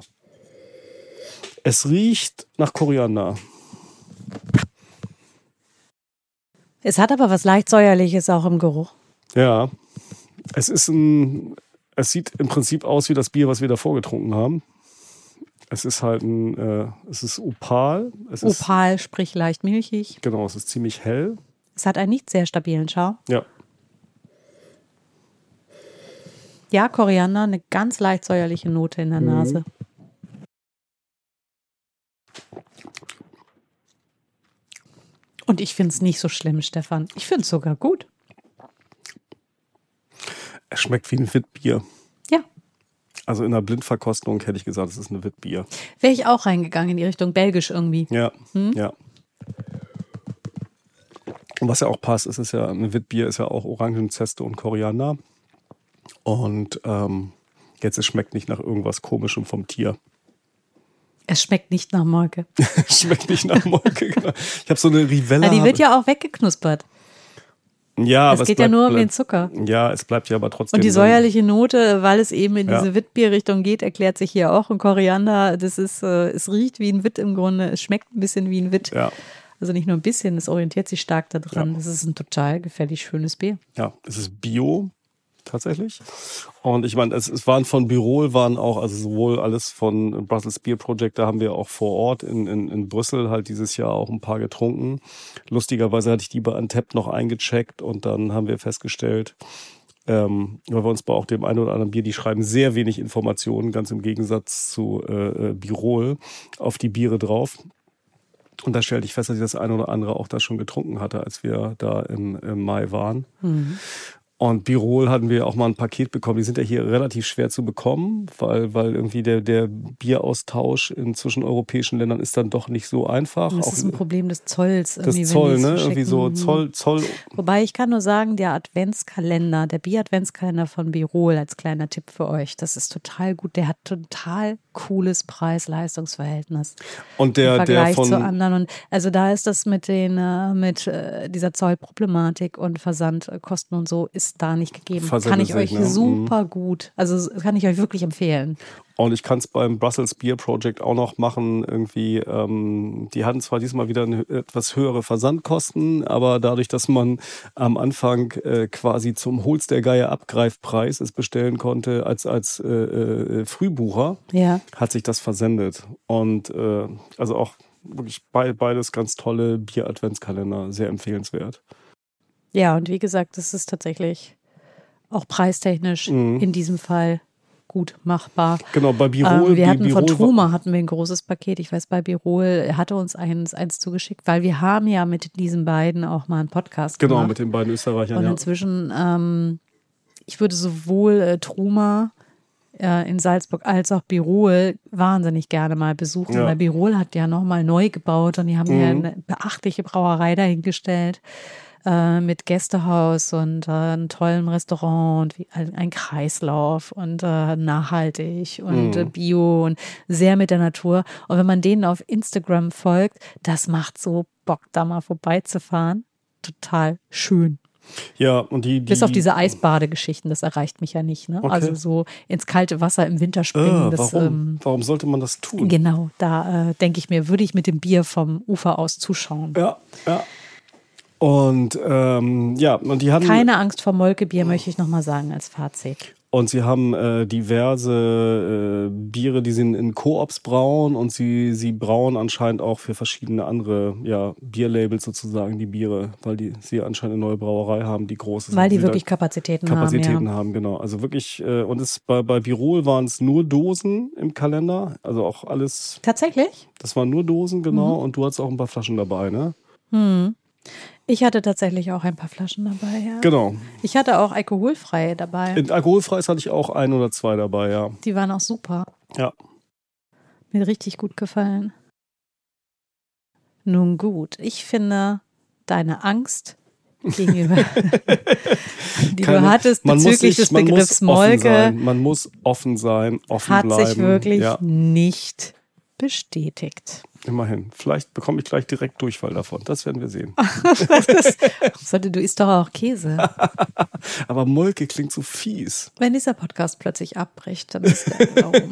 Es riecht nach Koriander. Es hat aber was leicht Säuerliches auch im Geruch. Ja, es sieht im Prinzip aus wie das Bier, was wir davor getrunken haben. Es ist halt es ist opal. Opal, sprich leicht milchig. Genau, es ist ziemlich hell. Es hat einen nicht sehr stabilen Schau. Ja. Ja, Koriander, eine ganz leicht säuerliche Note in der Nase. Und ich finde es nicht so schlimm, Stefan. Ich finde es sogar gut. Es schmeckt wie ein Witbier. Ja. Also in der Blindverkostung hätte ich gesagt, es ist ein Witbier. Wäre ich auch reingegangen in die Richtung belgisch irgendwie. Ja, ja. Und was ja auch passt, ist ja, ein Witbier ist ja auch Orangenzeste und Koriander. Und jetzt, es schmeckt nicht nach irgendwas Komischem vom Tier. Es schmeckt nicht nach Molke. Es schmeckt nicht nach Molke, genau. Ich habe so eine Rivella. Die wird ja auch weggeknuspert. Ja, aber es geht ja nur um den Zucker. Ja, es bleibt ja aber trotzdem. Und die säuerliche Note, weil es eben in diese Witbier-Richtung geht, erklärt sich hier auch. Und Koriander, das ist, es riecht wie ein Witt im Grunde. Es schmeckt ein bisschen wie ein Witt. Ja. Also nicht nur ein bisschen, es orientiert sich stark daran. Ja. Das ist ein total gefällig schönes Bier. Ja, es ist Bio. Tatsächlich. Und ich meine, es waren von Birol, waren auch, also sowohl alles von Brussels Beer Project, da haben wir auch vor Ort in Brüssel halt dieses Jahr auch ein paar getrunken. Lustigerweise hatte ich die bei Untappd noch eingecheckt und dann haben wir festgestellt, weil wir uns bei auch dem einen oder anderen Bier, die schreiben sehr wenig Informationen, ganz im Gegensatz zu Birol, auf die Biere drauf. Und da stellte ich fest, dass ich das eine oder andere auch da schon getrunken hatte, als wir da im Mai waren. Mhm. Und Birol hatten wir auch mal ein Paket bekommen. Die sind ja hier relativ schwer zu bekommen, weil irgendwie der Bieraustausch zwischen europäischen Ländern ist dann doch nicht so einfach. Das ist ein Problem des Zolls. Das Zoll, ne? Irgendwie so Zoll. Wobei ich kann nur sagen, der Adventskalender, der Bier-Adventskalender von Birol als kleiner Tipp für euch, das ist total gut. Der hat total cooles Preis-Leistungs-Verhältnis. Und im Vergleich zu anderen. Und also da ist das mit dieser Zollproblematik und Versandkosten und so ist ist da nicht gegeben. Versendet Kann ich sich, euch ne? super gut, also kann ich euch wirklich empfehlen. Und ich kann es beim Brussels Beer Project auch noch machen. Irgendwie, die hatten zwar diesmal wieder etwas höhere Versandkosten, aber dadurch, dass man am Anfang quasi zum Hol's der Geier Abgreifpreis es bestellen konnte als Frühbucher, Ja. hat sich das versendet. Und also auch wirklich beides ganz tolle Bier-Adventskalender, sehr empfehlenswert. Ja, und wie gesagt, das ist tatsächlich auch preistechnisch in diesem Fall gut machbar. Genau, bei Birol. Wir hatten von Birol Truma hatten wir ein großes Paket. Ich weiß, bei Birol, er hatte uns eins zugeschickt, weil wir haben ja mit diesen beiden auch mal einen Podcast gemacht. Genau, mit den beiden Österreichern, Und ja. inzwischen, ich würde sowohl Truma in Salzburg als auch Birol wahnsinnig gerne mal besuchen, Ja. weil Birol hat ja nochmal neu gebaut und die haben ja eine beachtliche Brauerei dahingestellt. Mit Gästehaus und einem tollen Restaurant und ein Kreislauf und nachhaltig und Bio und sehr mit der Natur. Und wenn man denen auf Instagram folgt, das macht so Bock, da mal vorbeizufahren. Total schön. Ja, und die Bis auf diese Eisbadegeschichten, das erreicht mich ja nicht. Ne? Okay. Also so ins kalte Wasser im Winter springen. Das, warum sollte man das tun? Genau, da denke ich mir, würde ich mit dem Bier vom Ufer aus zuschauen. Ja. Und und die hatten Keine Angst vor Molkebier, möchte ich nochmal sagen als Fazit. und sie haben diverse Biere, die sie in Koops brauen und sie brauen anscheinend auch für verschiedene andere Bierlabels sozusagen die Biere, weil sie anscheinend eine neue Brauerei haben, die groß ist. Weil die Sie da wirklich Kapazitäten haben, genau. Also wirklich, und bei Birol waren es nur Dosen im Kalender, also auch alles, Tatsächlich? das waren nur Dosen, genau, und du hattest auch ein paar Flaschen dabei, ne? Ich hatte tatsächlich auch ein paar Flaschen dabei, ja. Genau. Ich hatte auch alkoholfreie dabei. In alkoholfreies hatte ich auch 1 oder 2 dabei, ja. Die waren auch super. Ja. Mir richtig gut gefallen. Nun gut, ich finde deine Angst gegenüber, die du hattest bezüglich des Begriffs Molke, Man muss offen sein, offen hat bleiben. sich wirklich Ja, nicht bestätigt. immerhin. Vielleicht bekomme ich gleich direkt Durchfall davon. Das werden wir sehen. Du isst doch auch Käse. Aber Molke klingt so fies. Wenn dieser Podcast plötzlich abbricht, dann ist der warum.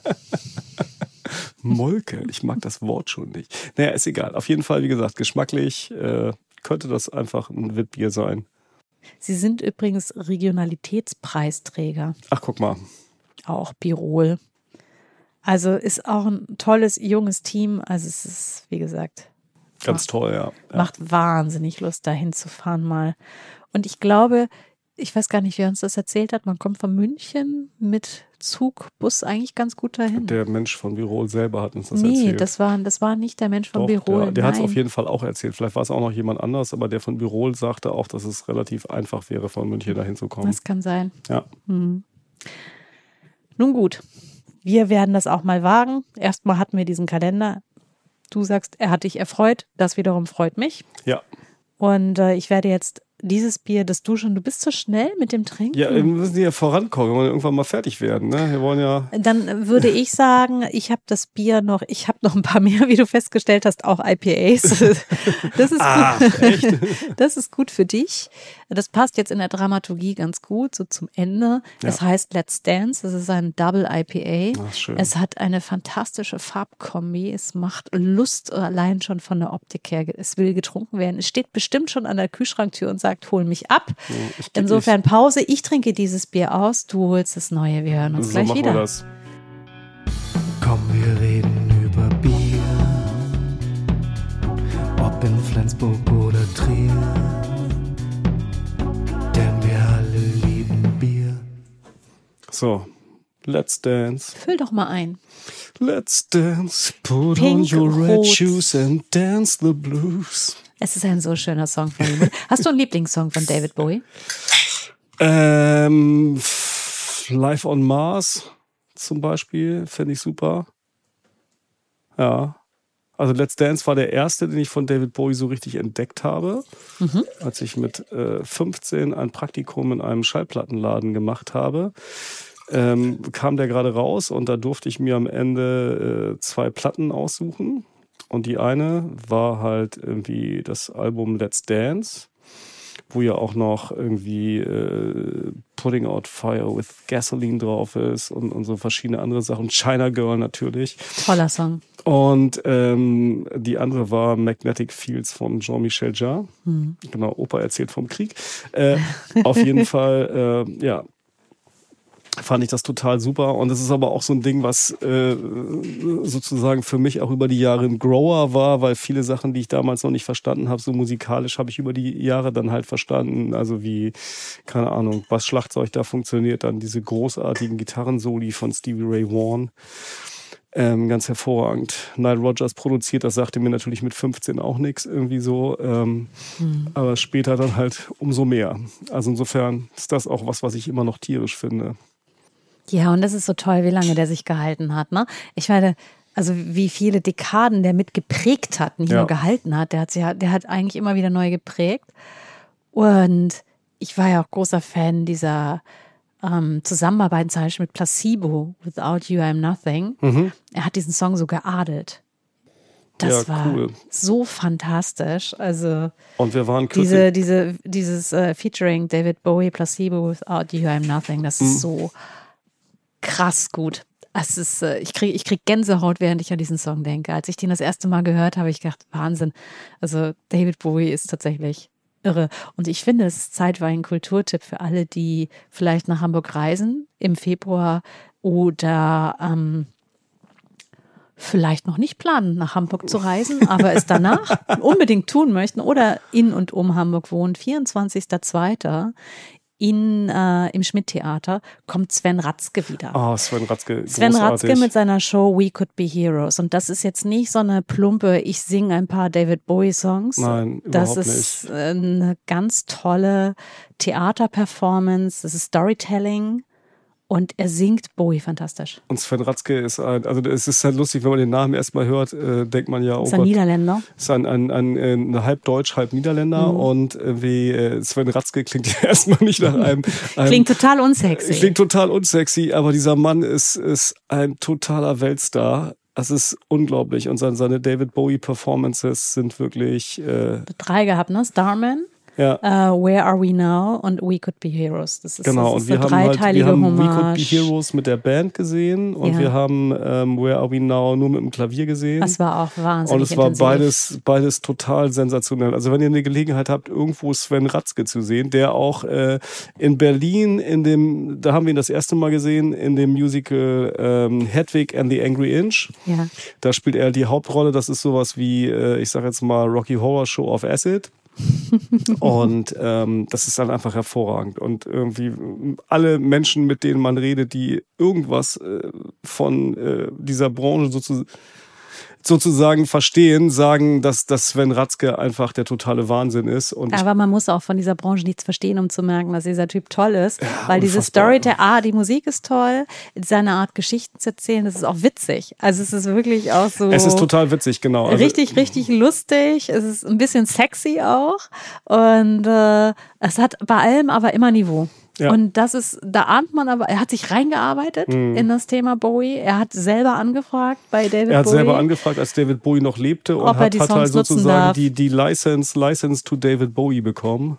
Molke, ich mag das Wort schon nicht. Naja, ist egal. Auf jeden Fall, wie gesagt, geschmacklich könnte das einfach ein Witbier sein. Sie sind übrigens Regionalitätspreisträger. Ach, guck mal. Auch Birol. Also ist auch ein tolles, junges Team. Also es ist, wie gesagt, Ganz toll, ja. macht wahnsinnig Lust, da hinzufahren mal. Und ich glaube, ich weiß gar nicht, wer uns das erzählt hat, man kommt von München mit Zug, Bus eigentlich ganz gut dahin. Der Mensch von Birol selber hat uns das erzählt. Das war nicht der Mensch von Doch, Birol. der hat es nein. auf jeden Fall auch erzählt. Vielleicht war es auch noch jemand anders, aber der von Birol sagte auch, dass es relativ einfach wäre, von München dahin zu kommen. Das kann sein. Ja. Nun gut, wir werden das auch mal wagen. Erstmal hatten wir diesen Kalender. Du sagst, er hat dich erfreut. Das wiederum freut mich. Ja. Und ich werde jetzt dieses Bier, du bist so schnell mit dem Trinken. Ja, wir müssen ja vorankommen, wir wollen irgendwann mal fertig werden. Ne? Wir wollen ja. Dann würde ich sagen, ich habe noch ein paar mehr, wie du festgestellt hast, auch IPAs. Das ist gut. Echt? Das ist gut für dich. Das passt jetzt in der Dramaturgie ganz gut, so zum Ende. Ja. Es heißt Let's Dance, das ist ein Double IPA. Ach, schön. Es hat eine fantastische Farbkombi, es macht Lust allein schon von der Optik her. Es will getrunken werden. Es steht bestimmt schon an der Kühlschranktür und sagt, hol mich ab. Insofern Pause, ich trinke dieses Bier aus, du holst das neue, wir hören uns So gleich machen wieder. wir das. Komm, wir reden über Bier. Ob in Flensburg oder Trier. Denn wir alle lieben Bier. So, Let's Dance. Füll doch mal ein. Let's dance, put Pink, on your red rot. shoes and dance the blues. Es ist ein so schöner Song von ihm. Hast du einen Lieblingssong von David Bowie? Live on Mars zum Beispiel, finde ich super. Ja. Also Let's Dance war der erste, den ich von David Bowie so richtig entdeckt habe. Als ich mit 15 ein Praktikum in einem Schallplattenladen gemacht habe, kam der gerade raus und da durfte ich mir am Ende 2 Platten aussuchen. Und die eine war halt irgendwie das Album Let's Dance. wo ja auch noch irgendwie Putting Out Fire with Gasoline drauf ist und so verschiedene andere Sachen. China Girl natürlich. Toller Song. Und die andere war Magnetic Fields von Jean-Michel Jarre. Genau, Opa erzählt vom Krieg. Auf jeden Fall, ja, fand ich das total super. Und es ist aber auch so ein Ding, was sozusagen für mich auch über die Jahre ein Grower war, weil viele Sachen, die ich damals noch nicht verstanden habe, so musikalisch, habe ich über die Jahre dann halt verstanden. Also wie, keine Ahnung, was Schlagzeug da funktioniert, dann diese großartigen Gitarrensoli von Stevie Ray Vaughan. Ganz hervorragend. Nile Rodgers produziert, das sagte mir natürlich mit 15 auch nichts irgendwie so. Aber später dann halt umso mehr. Also insofern ist das auch was ich immer noch tierisch finde. Ja, und das ist so toll, wie lange der sich gehalten hat, ne? Ich meine, also wie viele Dekaden der mit geprägt hat, nicht nur gehalten hat. Der hat eigentlich immer wieder neu geprägt. Und ich war ja auch großer Fan dieser Zusammenarbeit zum Beispiel mit Placebo, Without You I'm Nothing. Er hat diesen Song so geadelt. Das war cool. So fantastisch. Also und wir waren kürzlich dieses Featuring David Bowie, Placebo, Without You I'm Nothing, das ist so krass gut. Es ist, ich krieg Gänsehaut, während ich an diesen Song denke. Als ich den das erste Mal gehört habe, ich gedacht, Wahnsinn. Also David Bowie ist tatsächlich irre. Und ich finde, es ist zeitweilig ein Kulturtipp für alle, die vielleicht nach Hamburg reisen im Februar oder vielleicht noch nicht planen, nach Hamburg zu reisen, aber es danach unbedingt tun möchten oder in und um Hamburg wohnen. 24.02. Im Schmidt-Theater kommt Sven Ratzke wieder. Oh, Sven Ratzke, Sven Ratzke mit seiner Show We Could Be Heroes. Und das ist jetzt nicht so eine plumpe, ich singe ein paar David Bowie-Songs. Nein, das überhaupt ist nicht. Eine ganz tolle Theaterperformance. Das ist Storytelling. Und er singt Bowie fantastisch. Und Sven Ratzke ist also es ist halt lustig, wenn man den Namen erstmal hört, denkt man ja, oh ist ein Gott, Niederländer. Ist ein halb Deutsch, halb Niederländer und wie Sven Ratzke klingt ja erstmal nicht nach einem klingt total unsexy. Klingt total unsexy, aber dieser Mann ist ein totaler Weltstar. Das ist unglaublich und seine David Bowie Performances sind wirklich 3 gehabt, ne? Starman. Ja. Where Are We Now und We Could Be Heroes. Das ist, genau, das ist und wir eine dreiteilige haben Hommage. We Could Be Heroes mit der Band gesehen und wir haben Where Are We Now nur mit dem Klavier gesehen. Das war auch wahnsinnig und es war intensiv. beides total sensationell. Also wenn ihr eine Gelegenheit habt, irgendwo Sven Ratzke zu sehen, der auch in Berlin, da haben wir ihn das erste Mal gesehen, in dem Musical Hedwig and the Angry Inch. Ja. Da spielt er die Hauptrolle. Das ist sowas wie, ich sag jetzt mal, Rocky Horror Show auf Acid. Und das ist dann einfach hervorragend. Und irgendwie alle Menschen, mit denen man redet, die irgendwas von dieser Branche sozusagen verstehen, sagen, dass Sven Ratzke einfach der totale Wahnsinn ist. Und aber man muss auch von dieser Branche nichts verstehen, um zu merken, dass dieser Typ toll ist. Ja, weil diese unfassbar. Story, die Musik ist toll, seine Art Geschichten zu erzählen, das ist auch witzig. Also es ist wirklich auch so... Es ist total witzig, genau. Also, richtig, richtig lustig. Es ist ein bisschen sexy auch. Und es hat bei allem aber immer Niveau. Ja. Und da ahnt man aber, er hat sich reingearbeitet in das Thema Bowie. Er hat selber angefragt bei David Bowie. Er hat selber angefragt, als David Bowie noch lebte und hat halt sozusagen die License to David Bowie bekommen.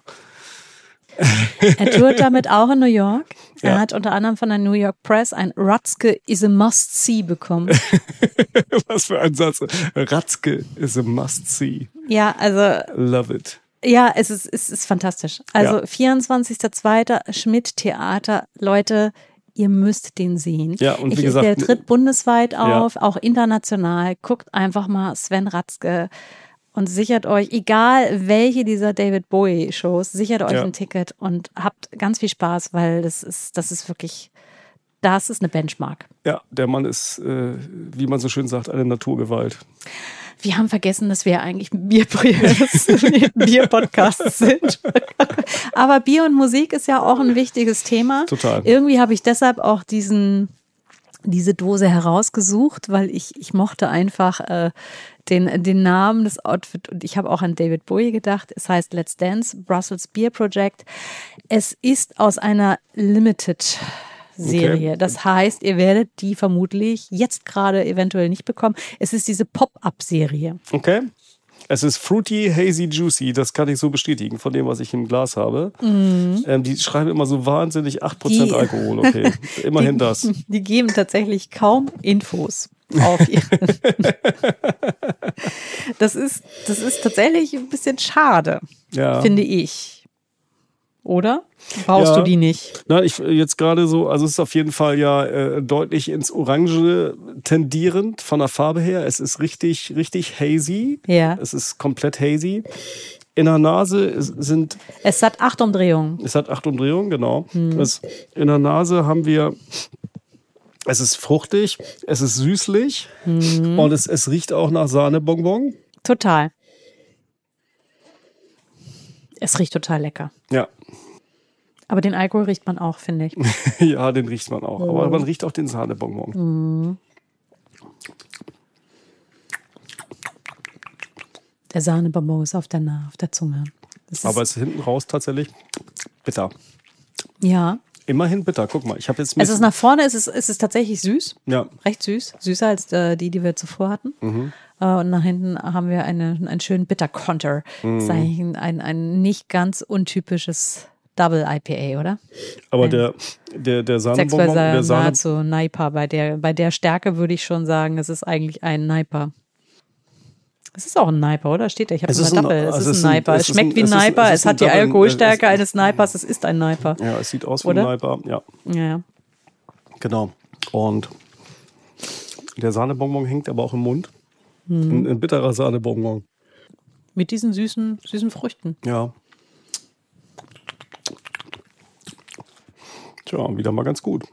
Er tourt damit auch in New York. Er hat unter anderem von der New York Press ein Ratzke is a must-see bekommen. Was für ein Satz. Ratzke is a must-see. Ja, also... Love it. Ja, es ist fantastisch. Also 24.02. Schmidt-Theater. Leute, ihr müsst den sehen. Ja, und wie gesagt, der tritt bundesweit auf, auch international. Guckt einfach mal Sven Ratzke und sichert euch, egal welche dieser David Bowie-Shows, sichert euch ein Ticket und habt ganz viel Spaß, weil das ist wirklich, das ist eine Benchmark. Ja, der Mann ist, wie man so schön sagt, eine Naturgewalt. Wir haben vergessen, dass wir eigentlich Bier-Podcasts sind. Aber Bier und Musik ist ja auch ein wichtiges Thema. Total. Irgendwie habe ich deshalb auch diese Dose herausgesucht, weil ich mochte einfach den Namen des Outfits und ich habe auch an David Bowie gedacht. Es heißt Let's Dance, Brussels Beer Project. Es ist aus einer Limited Serie. Okay. Das heißt, ihr werdet die vermutlich jetzt gerade eventuell nicht bekommen. Es ist diese Pop-Up-Serie. Okay. Es ist fruity, hazy, juicy. Das kann ich so bestätigen von dem, was ich im Glas habe. Die schreiben immer so wahnsinnig 8% Alkohol. Okay, immerhin das. Die geben tatsächlich kaum Infos auf ihre. Das ist tatsächlich ein bisschen schade, finde ich. Oder? Brauchst du die nicht? Nein, ich jetzt gerade so, also es ist auf jeden Fall ja deutlich ins Orange tendierend von der Farbe her. Es ist richtig, richtig hazy. Ja. Es ist komplett hazy. In der Nase Es hat 8 Umdrehungen. Es hat 8 Umdrehungen, genau. In der Nase haben wir, es ist fruchtig, es ist süßlich und es riecht auch nach Sahnebonbon. Total. Es riecht total lecker. Ja. Aber den Alkohol riecht man auch, finde ich. Ja, den riecht man auch. Aber man riecht auch den Sahnebonbon. Der Sahnebonbon ist auf der Zunge. Aber es ist hinten raus tatsächlich bitter. Ja. Immerhin bitter. Guck mal, ich habe jetzt. Es ist nach vorne, es ist tatsächlich süß. Ja. Recht süß. Süßer als die wir zuvor hatten. Und nach hinten haben wir einen schönen Bitter-Konter. Das ist eigentlich ein nicht ganz untypisches Double IPA, oder? Aber der Sahnebonbon, der nahezu Naipa. Bei der Stärke würde ich schon sagen, es ist eigentlich ein Naipa. Es ist auch ein Naipa, oder? Steht da, ich habe immer Double. Es ist ein Naipa. Es schmeckt wie ein Naipa. Es hat die Alkoholstärke eines Naipas. Es ist ein Naipa. Ja, es sieht aus wie ein Naipa. Ja. Genau. Und der Sahnebonbon hängt aber auch im Mund. Ein bitterer Sahnebonbon. Mit diesen süßen Früchten. Ja. Tja, wieder mal ganz gut.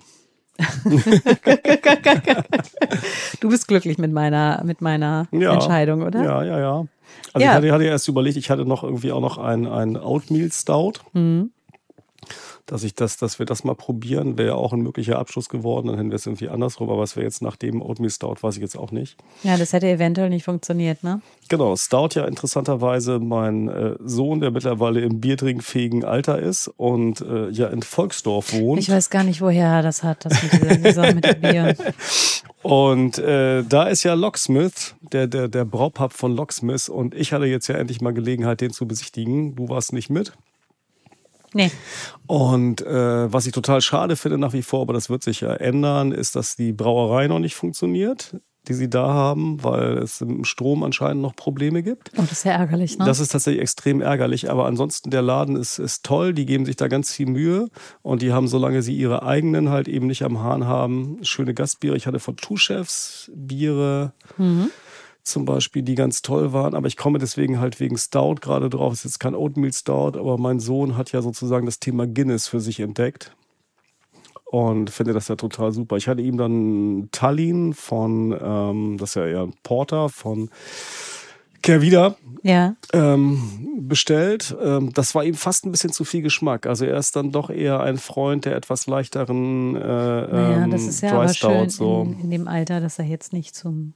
Du bist glücklich mit meiner Entscheidung, oder? Ja. Also ich hatte erst überlegt, ich hatte noch irgendwie auch noch ein Oatmeal Stout. Dass wir das mal probieren, wäre ja auch ein möglicher Abschluss geworden, dann hätten wir es irgendwie andersrum, aber es wäre jetzt nach dem Oatmeal Stout, weiß ich jetzt auch nicht. Ja, das hätte eventuell nicht funktioniert, ne? Genau, Stout ja interessanterweise mein Sohn, der mittlerweile im biertrinkfähigen Alter ist und ja in Volksdorf wohnt. Ich weiß gar nicht, woher er das hat, das mit dem Bier. Und da ist ja Locksmith, der Braupub von Locksmith, und ich hatte jetzt ja endlich mal Gelegenheit, den zu besichtigen. Du warst nicht mit. Nee. Und was ich total schade finde nach wie vor, aber das wird sich ja ändern, ist, dass die Brauerei noch nicht funktioniert, die sie da haben, weil es im Strom anscheinend noch Probleme gibt. Oh, das ist ja ärgerlich, ne? Das ist tatsächlich extrem ärgerlich, aber ansonsten der Laden ist toll, die geben sich da ganz viel Mühe und die haben, solange sie ihre eigenen halt eben nicht am Hahn haben, schöne Gastbiere. Ich hatte von Two Chefs Biere zum Beispiel, die ganz toll waren, aber ich komme deswegen halt wegen Stout gerade drauf. Es ist jetzt kein Oatmeal Stout, aber mein Sohn hat ja sozusagen das Thema Guinness für sich entdeckt und finde das ja total super. Ich hatte ihm dann Tallinn von, das ist ja eher ein Porter von Kehrwieder bestellt. Das war ihm fast ein bisschen zu viel Geschmack. Also er ist dann doch eher ein Freund der etwas leichteren das ist ja Dry aber Stout. schön So. in dem Alter, dass er jetzt nicht zum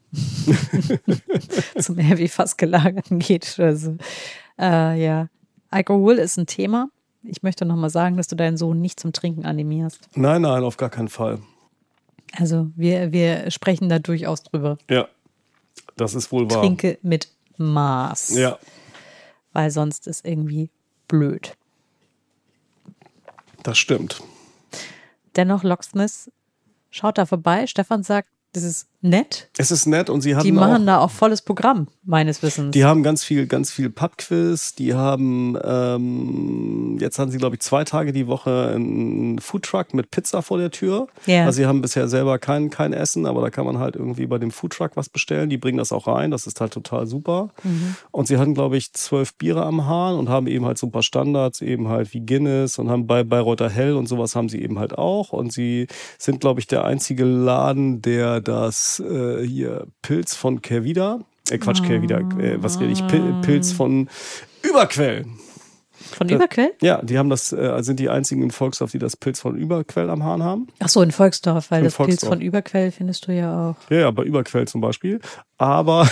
Heavy-Fass gelagerten geht. Also, Alkohol ist ein Thema. Ich möchte nochmal sagen, dass du deinen Sohn nicht zum Trinken animierst. Nein, auf gar keinen Fall. Also wir sprechen da durchaus drüber. Ja, das ist wohl wahr. Trinke mit Maß. Ja. Weil sonst ist irgendwie blöd. Das stimmt. Dennoch, Locksmith, schaut da vorbei. Stefan sagt, das ist nett. Es ist nett und sie haben Die machen da auch volles Programm, meines Wissens. Die haben ganz viel Pub-Quiz. Die haben, jetzt haben sie, glaube ich, 2 Tage die Woche einen Foodtruck mit Pizza vor der Tür. Ja. Also sie haben bisher selber kein Essen, aber da kann man halt irgendwie bei dem Foodtruck was bestellen. Die bringen das auch rein. Das ist halt total super. Und sie hatten, glaube ich, 12 Biere am Hahn und haben eben halt so ein paar Standards, eben halt wie Guinness, und haben bei Bayreuther Hell und sowas haben sie eben halt auch. Und sie sind, glaube ich, der einzige Laden, der das hier Pilz von Kehrwieder, Kehrwieder, was rede ich? Pilz von Überquell. Von Überquell? Ja, die haben das, sind die einzigen in Volksdorf, die das Pilz von Überquell am Hahn haben. Ach so, in Volksdorf, weil In das Volksdorf. Pilz von Überquell findest du ja auch. Ja, bei Überquell zum Beispiel. Aber,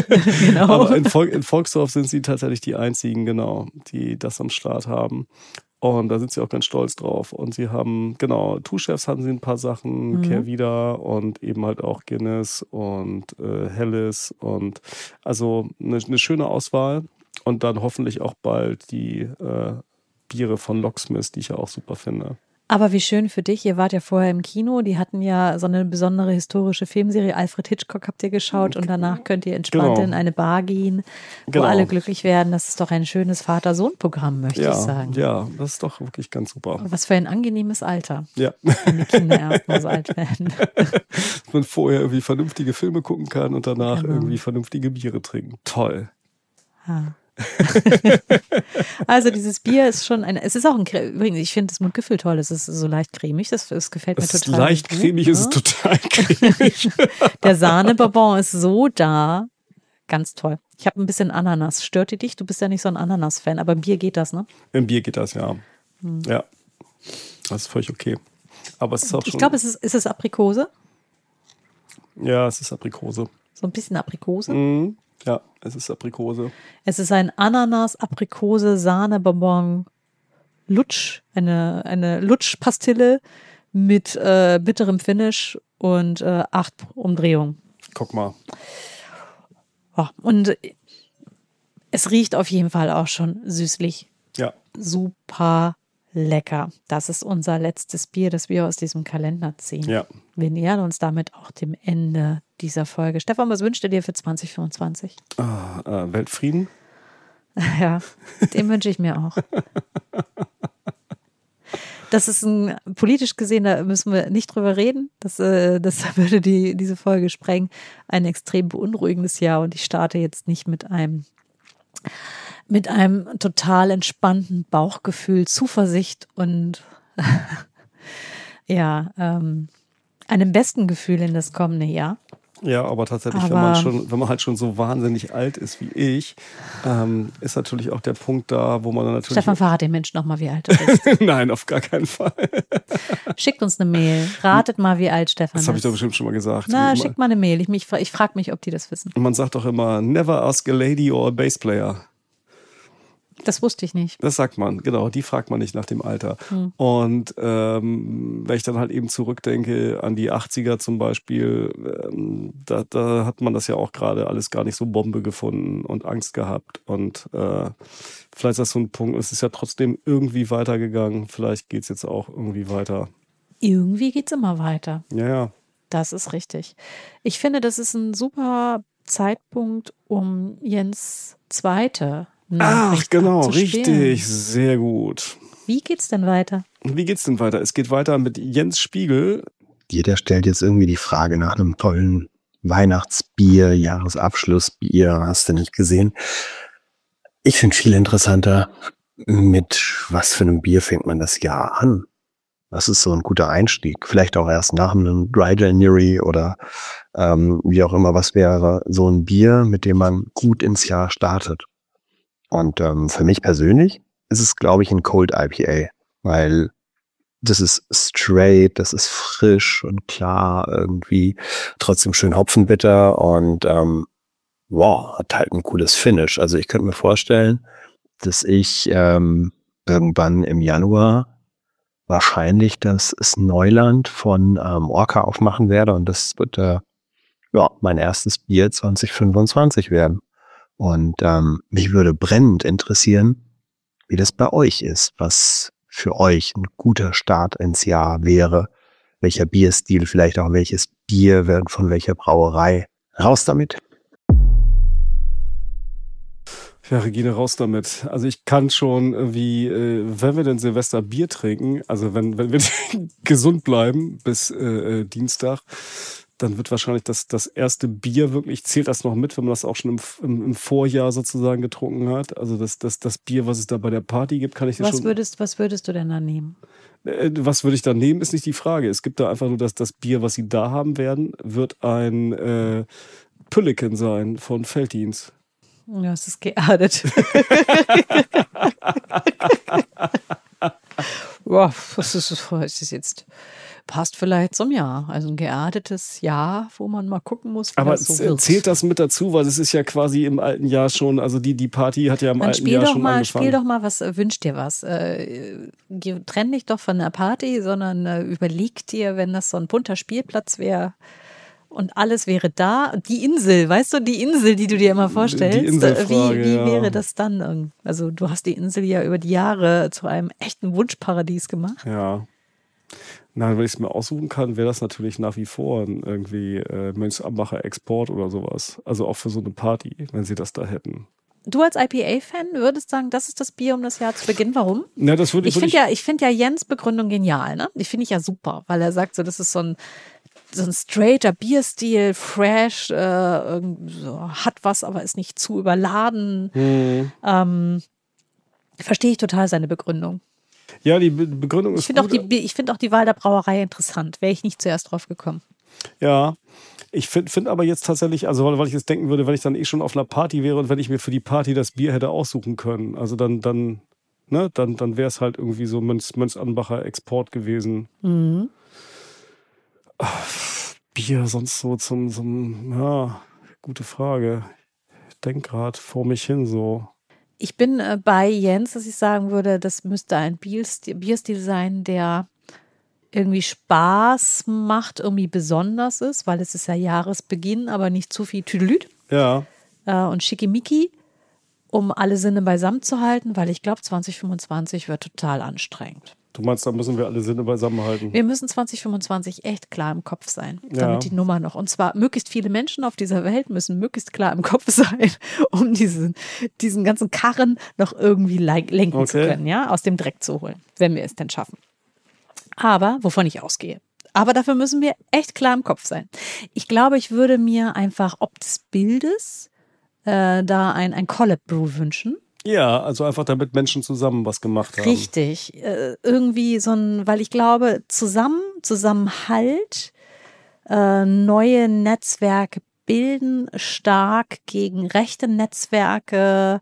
Genau. aber in Volksdorf sind sie tatsächlich die einzigen, genau, die das am Start haben. Und da sind sie auch ganz stolz drauf. Und sie haben, genau, Two-Chefs haben sie ein paar Sachen, Kehrwieder und eben halt auch Guinness und Helles und also eine schöne Auswahl. Und dann hoffentlich auch bald die Biere von Locksmith, die ich ja auch super finde. Aber wie schön für dich, ihr wart ja vorher im Kino, die hatten ja so eine besondere historische Filmserie, Alfred Hitchcock habt ihr geschaut und danach könnt ihr entspannt in eine Bar gehen, wo alle glücklich werden. Das ist doch ein schönes Vater-Sohn-Programm, möchte ich sagen. Ja, das ist doch wirklich ganz super. Was für ein angenehmes Alter, ja. wenn die Kinder erstmal so alt werden. Dass man vorher irgendwie vernünftige Filme gucken kann und danach irgendwie vernünftige Biere trinken. Toll. Ja. Also dieses Bier ist schon es ist auch übrigens, ich finde das Mundgefühl toll, es ist so leicht cremig, das gefällt mir total. Es ist leicht cremig, es ist total cremig. Der Sahnebonbon ist so da, ganz toll. Ich habe ein bisschen Ananas, stört die dich? Du bist ja nicht so ein Ananas-Fan, aber im Bier geht das, ne? Im Bier geht das, ja. Ja, das ist völlig okay. Aber es ist auch schon... Ich glaube, ist es Aprikose? Ja, es ist Aprikose. So ein bisschen Aprikose? Mhm. Ja, es ist Aprikose. Es ist ein Ananas-Aprikose-Sahne-Bonbon Lutsch, eine Lutschpastille mit bitterem Finish und 8 Umdrehungen. Guck mal. Oh, und es riecht auf jeden Fall auch schon süßlich. Ja. Super lecker. Das ist unser letztes Bier, das wir aus diesem Kalender ziehen. Ja. Wir nähern uns damit auch dem Ende dieser Folge. Stefan, was wünscht ihr dir für 2025? Weltfrieden? Ja, den wünsche ich mir auch. Das ist politisch gesehen, da müssen wir nicht drüber reden. Das würde diese Folge sprengen. Ein extrem beunruhigendes Jahr und ich starte jetzt nicht mit einem total entspannten Bauchgefühl, Zuversicht und einem besten Gefühl in das kommende Jahr. Ja, aber tatsächlich, wenn man halt schon so wahnsinnig alt ist wie ich, ist natürlich auch der Punkt da, wo man dann natürlich... Stefan, verrat den Menschen nochmal, wie alt du bist. Nein, auf gar keinen Fall. Schickt uns eine Mail. Ratet mal, wie alt Stefan ist. Das habe ich doch bestimmt schon mal gesagt. Schickt mal eine Mail. Ich frage mich, ob die das wissen. Man sagt doch immer, never ask a lady or a bass player. Das wusste ich nicht. Das sagt man, genau. Die fragt man nicht nach dem Alter. Und wenn ich dann halt eben zurückdenke an die 80er zum Beispiel, da hat man das ja auch gerade alles gar nicht so Bombe gefunden und Angst gehabt. Und vielleicht ist das so ein Punkt, es ist ja trotzdem irgendwie weitergegangen. Vielleicht geht es jetzt auch irgendwie weiter. Irgendwie geht es immer weiter. Ja. Das ist richtig. Ich finde, das ist ein super Zeitpunkt, um Jens Zweite genau, richtig, sehr gut. Wie geht's denn weiter? Es geht weiter mit Jens Spiegel. Jeder stellt jetzt irgendwie die Frage nach einem tollen Weihnachtsbier, Jahresabschlussbier, hast du nicht gesehen. Ich finde viel interessanter, mit was für einem Bier fängt man das Jahr an? Was ist so ein guter Einstieg? Vielleicht auch erst nach einem Dry January oder wie auch immer, was wäre so ein Bier, mit dem man gut ins Jahr startet? Und für mich persönlich ist es, glaube ich, ein Cold IPA, weil das ist straight, das ist frisch und klar, irgendwie trotzdem schön hopfenbitter und hat halt ein cooles Finish. Also ich könnte mir vorstellen, dass ich irgendwann im Januar wahrscheinlich das Neuland von Orca aufmachen werde und das wird mein erstes Bier 2025 werden. Und mich würde brennend interessieren, wie das bei euch ist, was für euch ein guter Start ins Jahr wäre, welcher Bierstil, vielleicht auch welches Bier wird von welcher Brauerei. Raus damit! Ja, Regine, raus damit. Also ich kann schon irgendwie, wenn wir denn Silvester Bier trinken, also wenn wir gesund bleiben bis Dienstag, dann wird wahrscheinlich das erste Bier wirklich, zählt das noch mit, wenn man das auch schon im Vorjahr sozusagen getrunken hat. Also das Bier, was es da bei der Party gibt, kann ich Was würdest du denn da nehmen? Was würde ich da nehmen, ist nicht die Frage. Es gibt da einfach nur das Bier, was sie da haben werden, wird ein Pülliken sein von Veltins. Ja, es ist geerdet. Wow, was ist jetzt? passt vielleicht zum Jahr. Also ein geerdetes Jahr, wo man mal gucken muss, wie Aber das so wird. zählt das mit dazu, weil es ist ja quasi im alten Jahr schon, also die Party hat ja im Dann alten Jahr schon angefangen. Spiel doch mal, wünsch dir was. Trenn dich doch von der Party, sondern überleg dir, wenn das so ein bunter Spielplatz wäre und alles wäre da. Die Insel, weißt du, die Insel, die du dir immer vorstellst. Die Inselfrage, wie ja. wäre das dann? Also du hast die Insel ja über die Jahre zu einem echten Wunschparadies gemacht. Ja. Nein, wenn ich es mir aussuchen kann, wäre das natürlich nach wie vor irgendwie Mönchsambacher Export oder sowas. Also auch für so eine Party, wenn sie das da hätten. Du als IPA-Fan würdest sagen, das ist das Bier, um das Jahr zu beginnen. Warum? Ja, das Ich finde ja Jens' Begründung genial. Ne? Ich finde ich ja super, weil er sagt, so, das ist so ein straighter Bierstil, fresh, hat was, aber ist nicht zu überladen. Verstehe ich total seine Begründung. Ja, die Begründung ist gut. Ich finde auch die Wahl der Brauerei interessant. Wäre ich nicht zuerst drauf gekommen. Ja, ich finde aber jetzt tatsächlich, also weil ich jetzt denken würde, wenn ich dann schon auf einer Party wäre und wenn ich mir für die Party das Bier hätte aussuchen können, also dann wäre es halt irgendwie so Mönchsambacher Export gewesen. Mhm. Bier sonst so ja, gute Frage. Ich denke gerade vor mich hin so. Ich bin bei Jens, dass ich sagen würde, das müsste ein Bierstil sein, der irgendwie Spaß macht, irgendwie besonders ist, weil es ist ja Jahresbeginn, aber nicht zu viel Tüdelüt Ja. Und Schickimicki, um alle Sinne beisammen zu halten, weil ich glaube, 2025 wird total anstrengend. Du meinst, da müssen wir alle Sinne beisammen halten? Wir müssen 2025 echt klar im Kopf sein, Ja. damit die Nummer noch. Und zwar möglichst viele Menschen auf dieser Welt müssen möglichst klar im Kopf sein, um diesen ganzen Karren noch irgendwie lenken zu können, ja, aus dem Dreck zu holen, wenn wir es denn schaffen. Aber, wovon ich ausgehe. Aber dafür müssen wir echt klar im Kopf sein. Ich glaube, ich würde mir einfach ob des Bildes da ein Collab Brew wünschen. Ja, also einfach damit Menschen zusammen was gemacht haben. Richtig. Irgendwie weil ich glaube, Zusammenhalt, neue Netzwerke bilden stark gegen rechte Netzwerke,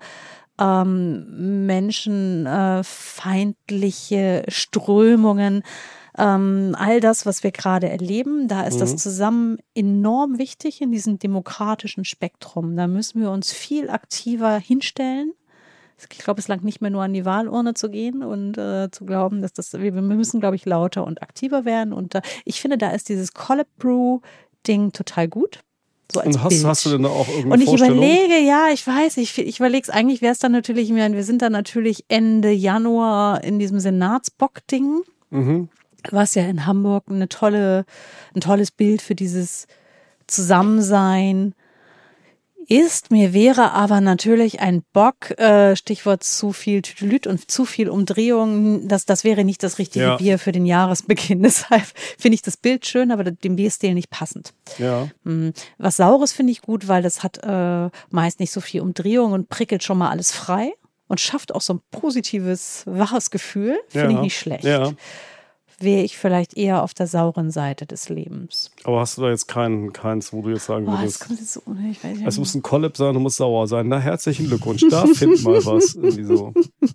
menschenfeindliche Strömungen, all das, was wir gerade erleben, da ist das zusammen enorm wichtig in diesem demokratischen Spektrum. Da müssen wir uns viel aktiver hinstellen. Ich glaube, es langt nicht mehr nur an die Wahlurne zu gehen und zu glauben, dass wir müssen, glaube ich, lauter und aktiver werden. Und ich finde, da ist dieses Collab Brew Ding total gut. So als Und Bild. hast du denn da auch irgendeine Und ich Vorstellung? überlege, ja, ich weiß, ich überlege es eigentlich, wäre es dann natürlich, wir sind dann natürlich Ende Januar in diesem Senatsbock-Ding, was ja in Hamburg ein tolles Bild für dieses Zusammensein ist. Mir wäre aber natürlich ein Bock, Stichwort zu viel Tüdelüt und zu viel Umdrehung, das wäre nicht das richtige Bier für den Jahresbeginn. Deshalb finde ich das Bild schön, aber dem Bierstil nicht passend. Ja. Was Saures finde ich gut, weil das hat meist nicht so viel Umdrehung und prickelt schon mal alles frei und schafft auch so ein positives, waches Gefühl. Finde ich nicht schlecht. Ja. Wäre ich vielleicht eher auf der sauren Seite des Lebens. Aber hast du da jetzt keins, wo du jetzt sagen würdest? Das kommt jetzt so, ich weiß nicht. Es muss ein Collab sein, du musst sauer sein. Na, herzlichen Glückwunsch. Da find mal was. Irgendwie so.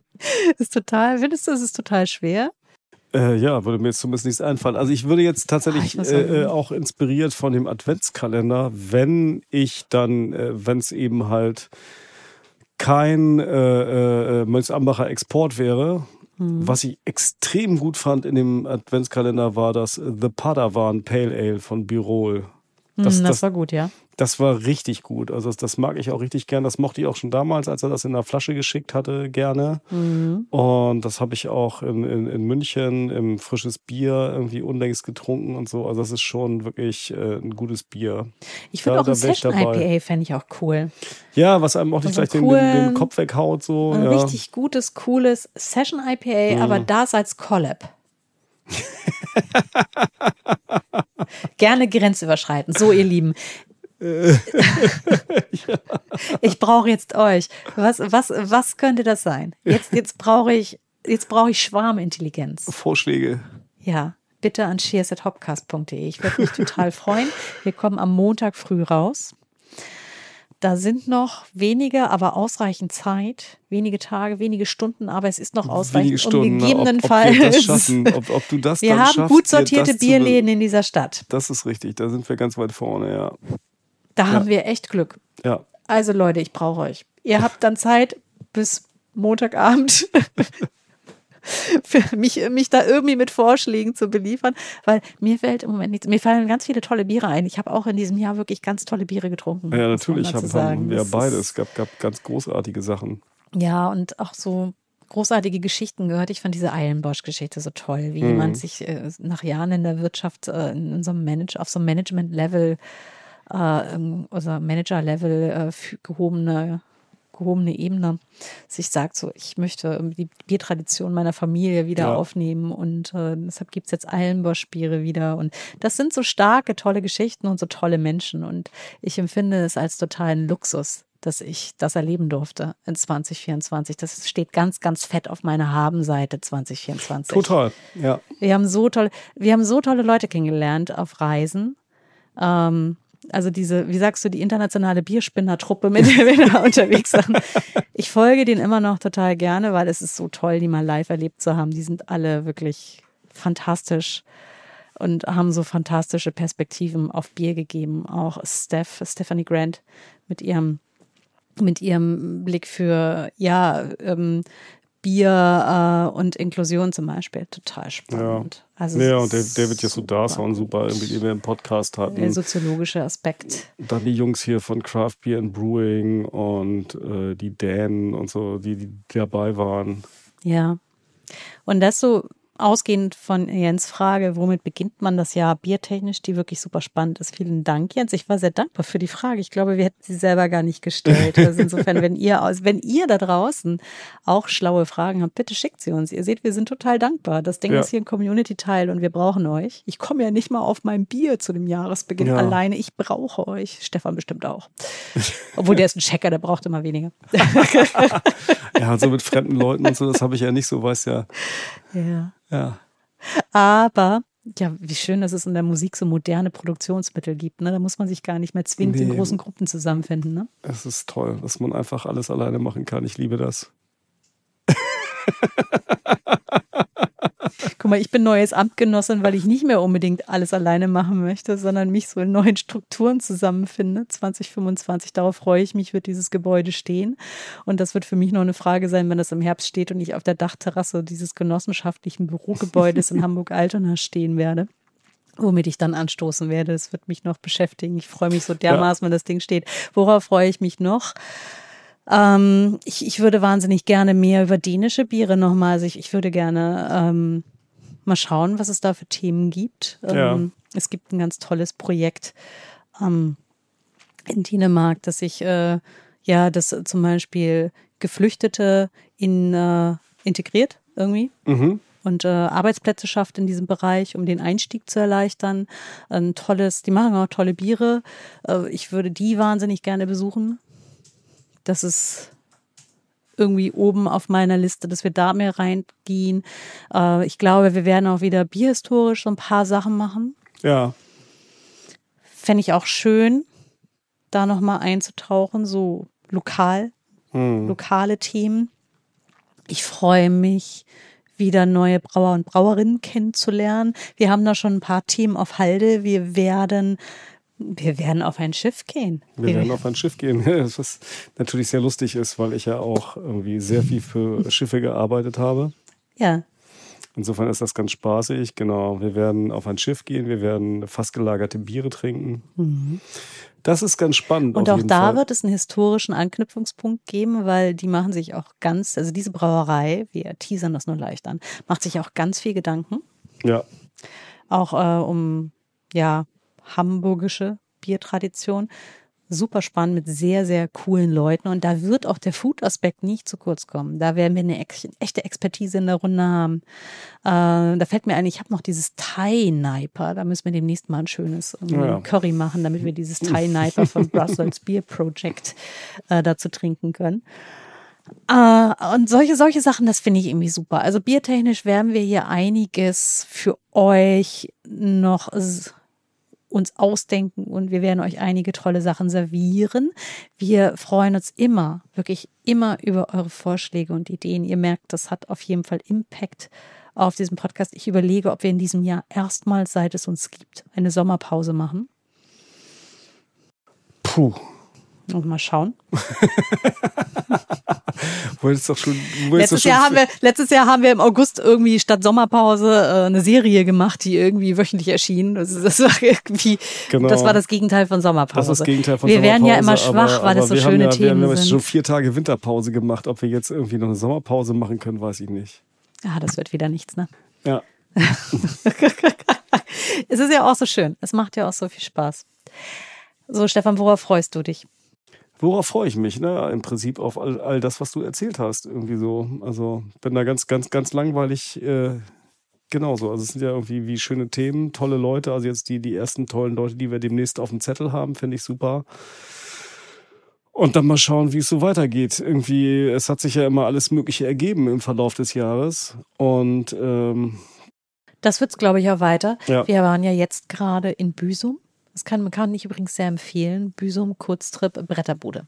Findest du, es ist total schwer? Ja, würde mir jetzt zumindest nichts einfallen. Also ich würde jetzt tatsächlich auch inspiriert von dem Adventskalender, wenn es eben halt kein Mönchsambacher Export wäre. Was ich extrem gut fand in dem Adventskalender war das The Padawan Pale Ale von Birol. Das war gut, ja. Das war richtig gut. Also das mag ich auch richtig gern. Das mochte ich auch schon damals, als er das in einer Flasche geschickt hatte, gerne. Und das habe ich auch in München im Frisches Bier irgendwie unlängst getrunken und so. Also das ist schon wirklich ein gutes Bier. Ich finde auch ein Session IPA fände ich auch cool. Ja, was einem auch nicht gleich den Kopf weghaut. So. Ein richtig gutes, cooles Session IPA, aber das als Collab. Gerne grenzüberschreitend. So, ihr Lieben. Ich brauche jetzt euch. Was könnte das sein? Jetzt brauche ich Schwarmintelligenz. Vorschläge. Ja, bitte an cheers@hopcast.de. Ich würde mich total freuen. Wir kommen am Montag früh raus. Da sind noch wenige, aber ausreichend Zeit, wenige Tage, wenige Stunden, aber es ist noch ausreichend, um gegebenenfalls. Ob wir das schaffen, ob du das wir dann haben schaffst, gut sortierte Bierläden in dieser Stadt. Das ist richtig, da sind wir ganz weit vorne, ja. Da haben wir echt Glück. Ja. Also Leute, ich brauche euch. Ihr habt dann Zeit bis Montagabend für mich da irgendwie mit Vorschlägen zu beliefern, weil mir fällt im Moment nichts. Mir fallen ganz viele tolle Biere ein. Ich habe auch in diesem Jahr wirklich ganz tolle Biere getrunken. Ja, natürlich haben wir beide. Es gab ganz großartige Sachen. Ja, und auch so großartige Geschichten gehört. Ich fand diese Eilenbosch-Geschichte so toll, wie jemand sich nach Jahren in der Wirtschaft auf so einem Management-Level, also Manager-Level gehobene Ebene sich sagt, so ich möchte die Biertradition meiner Familie wieder aufnehmen und deshalb gibt es jetzt Eilenbosch-Biere wieder und das sind so starke, tolle Geschichten und so tolle Menschen und ich empfinde es als totalen Luxus, dass ich das erleben durfte in 2024. Das steht ganz, ganz fett auf meiner Habenseite 2024. Total, ja. Wir haben so tolle Leute kennengelernt auf Reisen. Also wie sagst du, die internationale Bierspinner-Truppe, mit der wir da unterwegs sind. Ich folge denen immer noch total gerne, weil es ist so toll, die mal live erlebt zu haben. Die sind alle wirklich fantastisch und haben so fantastische Perspektiven auf Bier gegeben. Auch Stephanie Grant mit ihrem Blick für, Bier und Inklusion zum Beispiel. Total spannend. Ja, also und David Yasudasa super, den wir im Podcast hatten. Der soziologische Aspekt. Dann die Jungs hier von Craft Beer and Brewing und die Dänen und so, die dabei waren. Ja. Und das so ausgehend von Jens' Frage, womit beginnt man das Jahr biertechnisch, die wirklich super spannend ist. Vielen Dank, Jens. Ich war sehr dankbar für die Frage. Ich glaube, wir hätten sie selber gar nicht gestellt. Also insofern, wenn ihr da draußen auch schlaue Fragen habt, bitte schickt sie uns. Ihr seht, wir sind total dankbar. Das Ding ist hier ein Community-Teil und wir brauchen euch. Ich komme ja nicht mal auf mein Bier zu dem Jahresbeginn alleine. Ich brauche euch. Stefan bestimmt auch. Obwohl, der ist ein Checker, der braucht immer weniger. Ja, so mit fremden Leuten und so, das habe ich ja nicht so, weißt ja. Ja. Aber, wie schön, dass es in der Musik so moderne Produktionsmittel gibt. Ne? Da muss man sich gar nicht mehr zwingend in großen Gruppen zusammenfinden. Ne? Es ist toll, dass man einfach alles alleine machen kann. Ich liebe das. Guck mal, ich bin neues Amtgenossin, weil ich nicht mehr unbedingt alles alleine machen möchte, sondern mich so in neuen Strukturen zusammenfinde. 2025, darauf freue ich mich, wird dieses Gebäude stehen. Und das wird für mich noch eine Frage sein, wenn das im Herbst steht und ich auf der Dachterrasse dieses genossenschaftlichen Bürogebäudes in Hamburg-Altona stehen werde. Womit ich dann anstoßen werde. Das wird mich noch beschäftigen. Ich freue mich so dermaßen, wenn das Ding steht. Worauf freue ich mich noch? Ich würde wahnsinnig gerne mehr über dänische Biere nochmal. Also ich würde gerne mal schauen, was es da für Themen gibt. Es gibt ein ganz tolles Projekt in Dänemark, dass sich das zum Beispiel Geflüchtete integriert irgendwie. Und Arbeitsplätze schafft in diesem Bereich, um den Einstieg zu erleichtern. Die machen auch tolle Biere. Ich würde die wahnsinnig gerne besuchen. Das ist irgendwie oben auf meiner Liste, dass wir da mehr reingehen. Ich glaube, wir werden auch wieder bierhistorisch so ein paar Sachen machen. Ja. Fände ich auch schön, da nochmal einzutauchen, so lokale Themen. Ich freue mich, wieder neue Brauer und Brauerinnen kennenzulernen. Wir haben da schon ein paar Themen auf Halde. Wir werden auf ein Schiff gehen. Wir werden auf ein Schiff gehen, was natürlich sehr lustig ist, weil ich ja auch irgendwie sehr viel für Schiffe gearbeitet habe. Ja. Insofern ist das ganz spaßig. Genau, wir werden auf ein Schiff gehen, wir werden fast gelagerte Biere trinken. Das ist ganz spannend. Und auch da wird es einen historischen Anknüpfungspunkt geben, weil die machen sich auch also diese Brauerei, wir teasern das nur leicht an, macht sich auch ganz viel Gedanken. Ja. Auch um, hamburgische Biertradition. Super spannend mit sehr, sehr coolen Leuten. Und da wird auch der Food-Aspekt nicht zu kurz kommen. Da werden wir eine echte Expertise in der Runde haben. Da fällt mir ein, ich habe noch dieses Thai-Niper. Da müssen wir demnächst mal ein schönes Curry machen, damit wir dieses Thai-Niper von Brussels Beer Project dazu trinken können. Und solche Sachen, das finde ich irgendwie super. Also biertechnisch werden wir hier einiges für euch noch uns ausdenken und wir werden euch einige tolle Sachen servieren. Wir freuen uns immer, wirklich immer über eure Vorschläge und Ideen. Ihr merkt, das hat auf jeden Fall Impact auf diesen Podcast. Ich überlege, ob wir in diesem Jahr erstmals, seit es uns gibt, eine Sommerpause machen. Puh. Und mal schauen. Letztes Jahr haben wir im August irgendwie statt Sommerpause eine Serie gemacht, die irgendwie wöchentlich erschien. Das war irgendwie, das war das Gegenteil von Sommerpause. Das ist das Gegenteil von wir Sommerpause. werden ja immer schwach, weil das so schöne Themen Wir haben sind. schon 4 Tage Winterpause gemacht. Ob wir jetzt irgendwie noch eine Sommerpause machen können, weiß ich nicht. Ja, das wird wieder nichts, ne? Ja. Es ist ja auch so schön. Es macht ja auch so viel Spaß. So, Stefan, worauf freust du dich? Worauf freue ich mich, ne? Im Prinzip auf all das, was du erzählt hast, irgendwie so. Also bin da ganz langweilig genauso. Also es sind ja irgendwie wie schöne Themen, tolle Leute. Also jetzt die ersten tollen Leute, die wir demnächst auf dem Zettel haben, finde ich super. Und dann mal schauen, wie es so weitergeht. Irgendwie, es hat sich ja immer alles Mögliche ergeben im Verlauf des Jahres. Und das wird's, glaube ich, auch weiter. Ja. Wir waren ja jetzt gerade in Büsum. Man kann ich übrigens sehr empfehlen. Büsum, Kurztrip, Bretterbude.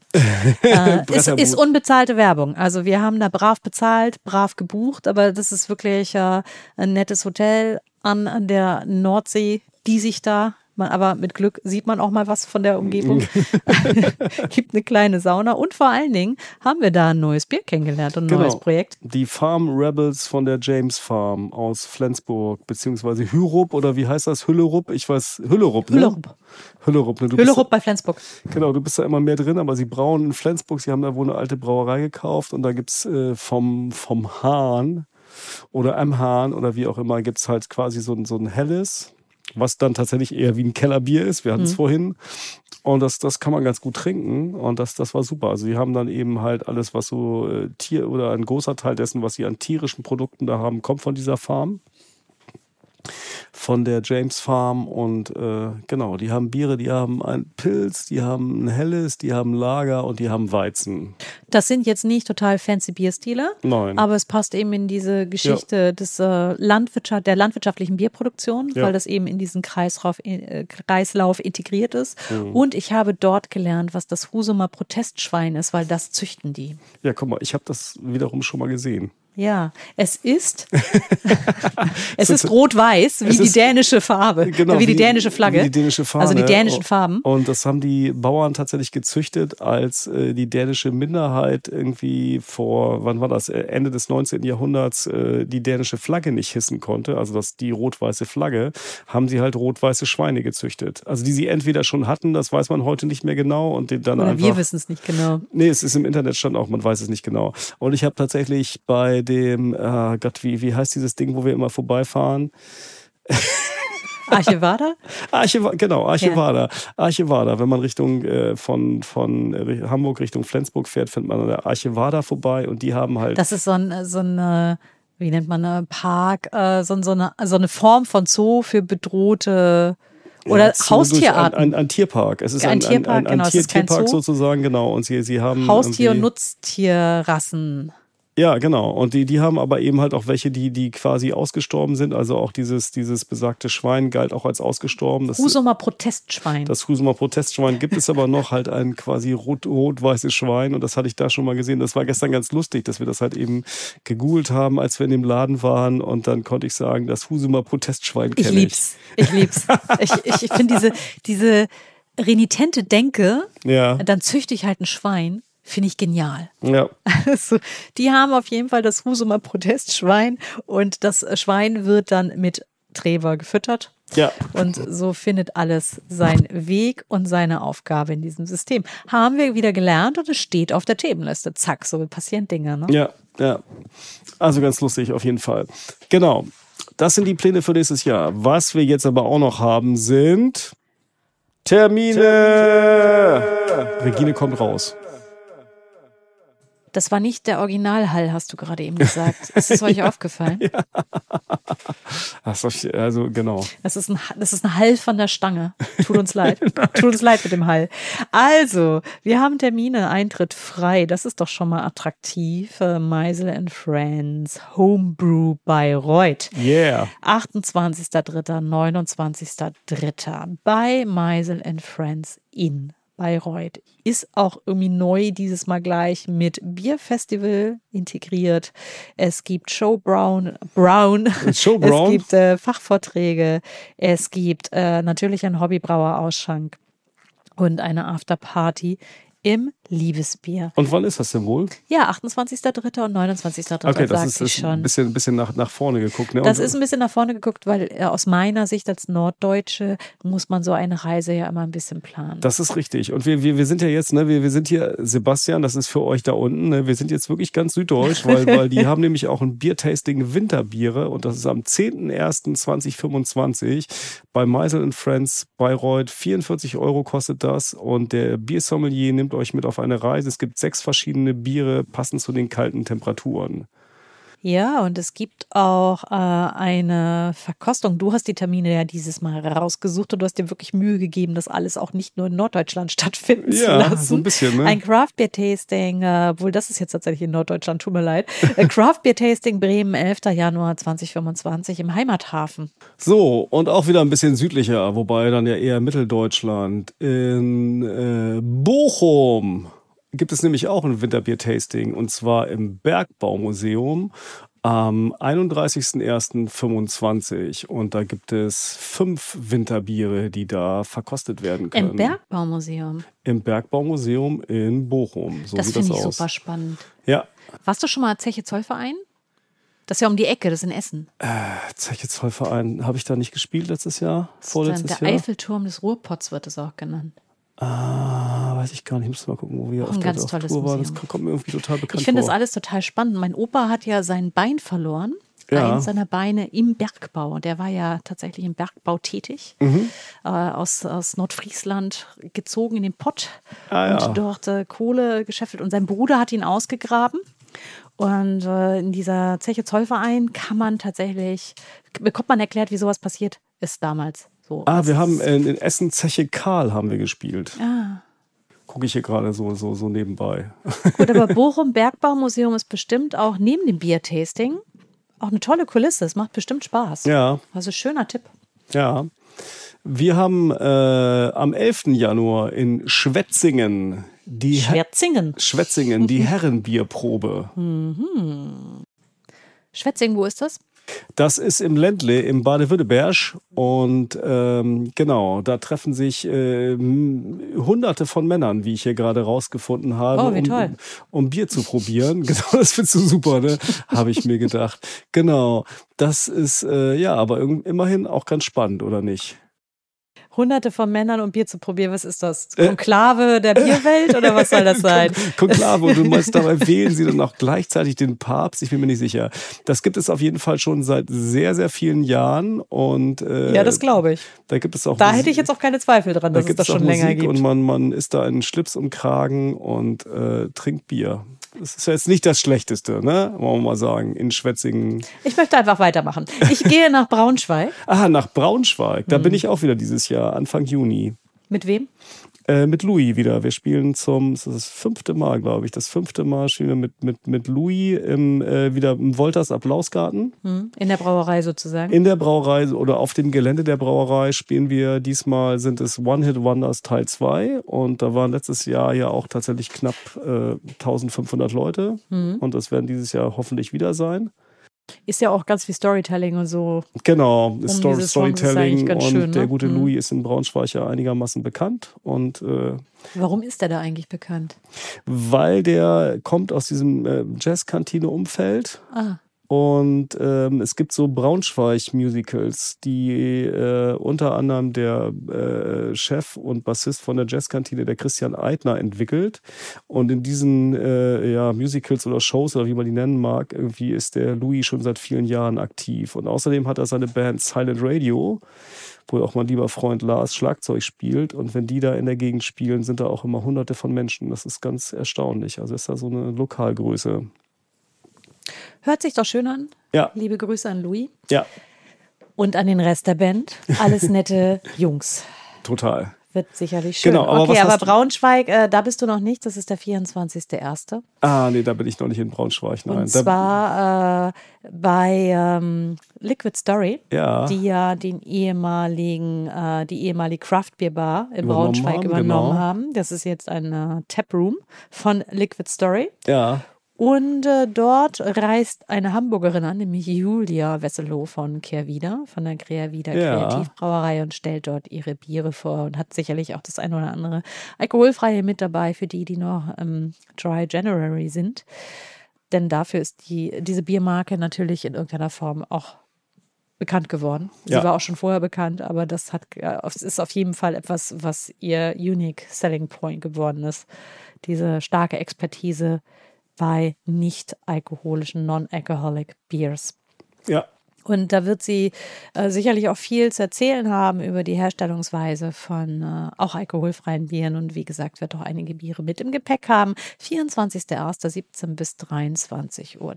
Ist unbezahlte Werbung. Also wir haben da brav bezahlt, brav gebucht, aber das ist wirklich ein nettes Hotel an der Nordsee, die sich da, aber mit Glück sieht man auch mal was von der Umgebung. Gibt eine kleine Sauna und vor allen Dingen haben wir da ein neues Bier kennengelernt und ein neues Projekt. Die Farm Rebels von der James Farm aus Flensburg, beziehungsweise Hürup oder wie heißt das? Hüllerup? Ich weiß, Hüllerup, ne? Hüllerup, ne? Hüllerup bei Flensburg. Genau, du bist da immer mehr drin, aber sie brauen in Flensburg, sie haben da wohl eine alte Brauerei gekauft und da gibt's vom Hahn oder am Hahn oder wie auch immer, gibt's halt quasi so ein helles, was dann tatsächlich eher wie ein Kellerbier ist. Wir hatten es vorhin. Und das kann man ganz gut trinken. Und das war super. Also die haben dann eben halt alles, was so Tier oder ein großer Teil dessen, was sie an tierischen Produkten da haben, kommt von dieser Farm. Von der James Farm. Und genau, die haben Biere, die haben ein Pilz, die haben ein helles, die haben Lager und die haben Weizen. Das sind jetzt nicht total fancy Bierstile. Nein. Aber es passt eben in diese Geschichte der landwirtschaftlichen Bierproduktion, weil das eben in diesen Kreislauf integriert ist. Und ich habe dort gelernt, was das Husumer Protestschwein ist, weil das züchten die. Ja, guck mal, ich habe das wiederum schon mal gesehen. Ja, es ist rot-weiß, wie die dänische Farbe, genau, wie die dänische Flagge. Wie die dänische Fahne. Also die dänischen Farben. Und das haben die Bauern tatsächlich gezüchtet, als die dänische Minderheit irgendwie vor, wann war das, Ende des 19. Jahrhunderts die dänische Flagge nicht hissen konnte, also die rot-weiße Flagge, haben sie halt rot-weiße Schweine gezüchtet. Also die sie entweder schon hatten, das weiß man heute nicht mehr genau. Und dann oder einfach, wir wissen es nicht genau. Nee, es ist im Internet stand auch, man weiß es nicht genau. Und ich habe tatsächlich bei dem, wie heißt dieses Ding, wo wir immer vorbeifahren? Archivada? Archivada. Archivada. Wenn man Richtung von Hamburg Richtung Flensburg fährt, findet man an der Archivada vorbei und die haben halt. Das ist so ein wie nennt man, Park, so eine Form von Zoo für bedrohte oder Haustierarten. Ein Tierpark. Es ist ein Tierpark, genau. Tierpark sozusagen, genau. Und sie haben Haustier- und Nutztierrassen. Ja, genau. Und die haben aber eben halt auch welche, die quasi ausgestorben sind. Also auch dieses besagte Schwein galt auch als ausgestorben. Husumer Protestschwein. Das Husumer Protestschwein gibt es aber noch, halt ein quasi rot-weißes Schwein. Und das hatte ich da schon mal gesehen. Das war gestern ganz lustig, dass wir das halt eben gegoogelt haben, als wir in dem Laden waren. Und dann konnte ich sagen, das Husumer Protestschwein kenne ich. Ich lieb's. Ich finde diese renitente Denke, dann züchte ich halt ein Schwein. Finde ich genial. Ja. Also, die haben auf jeden Fall das Husumer Protestschwein und das Schwein wird dann mit Treber gefüttert. Ja. Und so findet alles seinen Weg und seine Aufgabe in diesem System. Haben wir wieder gelernt und es steht auf der Themenliste. Zack, so passieren Dinge. Ne? Ja. Also ganz lustig auf jeden Fall. Genau. Das sind die Pläne für nächstes Jahr. Was wir jetzt aber auch noch haben, sind Termine. Regine kommt raus. Das war nicht der Originalhall, hast du gerade eben gesagt. Ist es euch aufgefallen? Ja. Also genau. Das ist ein Hall von der Stange. Tut uns leid. Tut uns leid mit dem Hall. Also, wir haben Termine, Eintritt frei. Das ist doch schon mal attraktiv. Meisel & Friends, Homebrew Bayreuth. Yeah. 28.03., 29.03. bei Meisel & Friends in Bayreuth. Ist auch irgendwie neu dieses Mal gleich mit Bierfestival integriert. Es gibt Show Brown. Es gibt Fachvorträge. Es gibt natürlich einen Hobbybrauer-Ausschank und eine Afterparty im Liebesbier. Und wann ist das denn wohl? Ja, 28.03. und 29.03. Okay, das sagte ich ist schon. ein bisschen nach vorne geguckt. Ne? Das ist ein bisschen nach vorne geguckt, weil aus meiner Sicht als Norddeutsche muss man so eine Reise ja immer ein bisschen planen. Das ist richtig. Und wir sind ja jetzt, ne, wir sind hier, Sebastian, das ist für euch da unten, ne, wir sind jetzt wirklich ganz süddeutsch, weil die haben nämlich auch ein Biertasting Winterbiere und das ist am 10.01.2025 bei Meisel & Friends Bayreuth. 44 € kostet das und der Biersommelier nimmt euch mit auf eine Reise. Es gibt 6 verschiedene Biere, passend zu den kalten Temperaturen. Ja, und es gibt auch eine Verkostung. Du hast die Termine ja dieses Mal rausgesucht und du hast dir wirklich Mühe gegeben, das alles auch nicht nur in Norddeutschland stattfinden zu lassen. Ja, so ein bisschen, ne? Ein Craft-Bier-Tasting, obwohl das ist jetzt tatsächlich in Norddeutschland, tut mir leid. Craft-Bier-Tasting Bremen, 11. Januar 2025 im Heimathafen. So, und auch wieder ein bisschen südlicher, wobei dann ja eher Mitteldeutschland. In Bochum gibt es nämlich auch ein Winterbier-Tasting und zwar im Bergbaumuseum am 31.01.25 und da gibt es 5 Winterbiere, die da verkostet werden können. Im Bergbaumuseum? Im Bergbaumuseum in Bochum. So das sieht das finde ich aus. Super spannend. Ja. Warst du schon mal Zeche Zollverein? Das ist ja um die Ecke, das ist in Essen. Zeche Zollverein, habe ich da nicht gespielt letztes Jahr? Vorletztes Jahr? Der Eiffelturm des Ruhrpots wird es auch genannt. Weiß ich gar nicht. Ich muss mal gucken, wo wir auf der Tour waren. Das kommt mir irgendwie total bekannt vor. Ich finde das alles total spannend. Mein Opa hat ja sein Bein verloren. Ja. Eins seiner Beine im Bergbau. Der war ja tatsächlich im Bergbau tätig. Aus Nordfriesland gezogen in den Pott und dort Kohle geschäffelt. Und sein Bruder hat ihn ausgegraben. Und in dieser Zeche Zollverein bekommt man erklärt, wie sowas passiert ist damals. So, wir haben in Essen Zeche Karl haben wir gespielt. Gucke ich hier gerade so nebenbei. Gut, aber Bochum Bergbaumuseum ist bestimmt auch neben dem Biertasting auch eine tolle Kulisse. Es macht bestimmt Spaß. Ja. Also schöner Tipp. Ja. Wir haben am 11. Januar in Schwetzingen die Herrenbierprobe. Schwetzingen, wo ist das? Das ist im Ländle, im Baden-Württemberg und genau, da treffen sich Hunderte von Männern, wie ich hier gerade rausgefunden habe, um Bier zu probieren. Genau, das findest du super, ne? Habe ich mir gedacht. Genau, das ist aber immerhin auch ganz spannend, oder nicht? Hunderte von Männern, um Bier zu probieren. Was ist das? Konklave der Bierwelt oder was soll das sein? Konklave, und du meinst, dabei wählen sie dann auch gleichzeitig den Papst? Ich bin mir nicht sicher. Das gibt es auf jeden Fall schon seit sehr, sehr vielen Jahren. Und, ja, das glaube ich. Da gibt es auch hätte ich jetzt auch keine Zweifel dran, dass es das schon länger gibt. Und man ist da in Schlips und Kragen und trinkt Bier. Das ist ja jetzt nicht das Schlechteste, ne? Wollen wir mal sagen, in Schwetzingen. Ich möchte einfach weitermachen. Ich gehe nach Braunschweig. Nach Braunschweig. Da bin ich auch wieder dieses Jahr, Anfang Juni. Mit wem? Mit Louis wieder. Wir spielen das ist das 5. Mal, glaube ich. Das 5. Mal spielen wir mit Louis wieder im Wolters Applausgarten. In der Brauerei sozusagen? In der Brauerei oder auf dem Gelände der Brauerei spielen wir. Diesmal sind es One-Hit-Wonders Teil 2. Und da waren letztes Jahr ja auch tatsächlich knapp 1500 Leute. Und das werden dieses Jahr hoffentlich wieder sein. Ist ja auch ganz viel Storytelling und so. Genau, Storytelling und schön, ne? Der gute Louis ist in Braunschweig ja einigermaßen bekannt. Und warum ist der da eigentlich bekannt? Weil der kommt aus diesem Jazzkantine-Umfeld. Und es gibt so Braunschweig-Musicals, die unter anderem der Chef und Bassist von der Jazzkantine, der Christian Eitner, entwickelt. Und in diesen Musicals oder Shows oder wie man die nennen mag, irgendwie ist der Louis schon seit vielen Jahren aktiv. Und außerdem hat er seine Band Silent Radio, wo auch mein lieber Freund Lars Schlagzeug spielt. Und wenn die da in der Gegend spielen, sind da auch immer Hunderte von Menschen. Das ist ganz erstaunlich. Also ist da so eine Lokalgröße. Hört sich doch schön an. Ja. Liebe Grüße an Louis. Ja, Und an den Rest der Band. Alles nette Jungs. total. Wird sicherlich schön. Genau, aber okay, was aber hast du- Braunschweig, da bist du noch nicht. Das ist der 24.01. Ah, nee, da bin ich noch nicht in Braunschweig. Nein. Und zwar bei Liquid Story, Ja. die ja die ehemalige Craft Beer Bar in Übernommen Braunschweig haben, übernommen genau. haben. Das ist jetzt ein Taproom von Liquid Story. Ja, Und dort reist eine Hamburgerin an, nämlich Julia Wesselow von Kehrwieder, von der Kehrwieder Ja. Kreativbrauerei und stellt dort ihre Biere vor und hat sicherlich auch das ein oder andere Alkoholfreie mit dabei für die noch Dry January sind. Denn dafür ist diese Biermarke natürlich in irgendeiner Form auch bekannt geworden. Sie Ja. war auch schon vorher bekannt, aber es ist auf jeden Fall etwas, was ihr Unique Selling Point geworden ist. Diese starke Expertise bei nicht alkoholischen, non-alcoholic Beers. ja. Und da wird sie sicherlich auch viel zu erzählen haben über die Herstellungsweise von auch alkoholfreien Bieren. Und wie gesagt, wird auch einige Biere mit im Gepäck haben. 24.01.17 bis 23.30 Uhr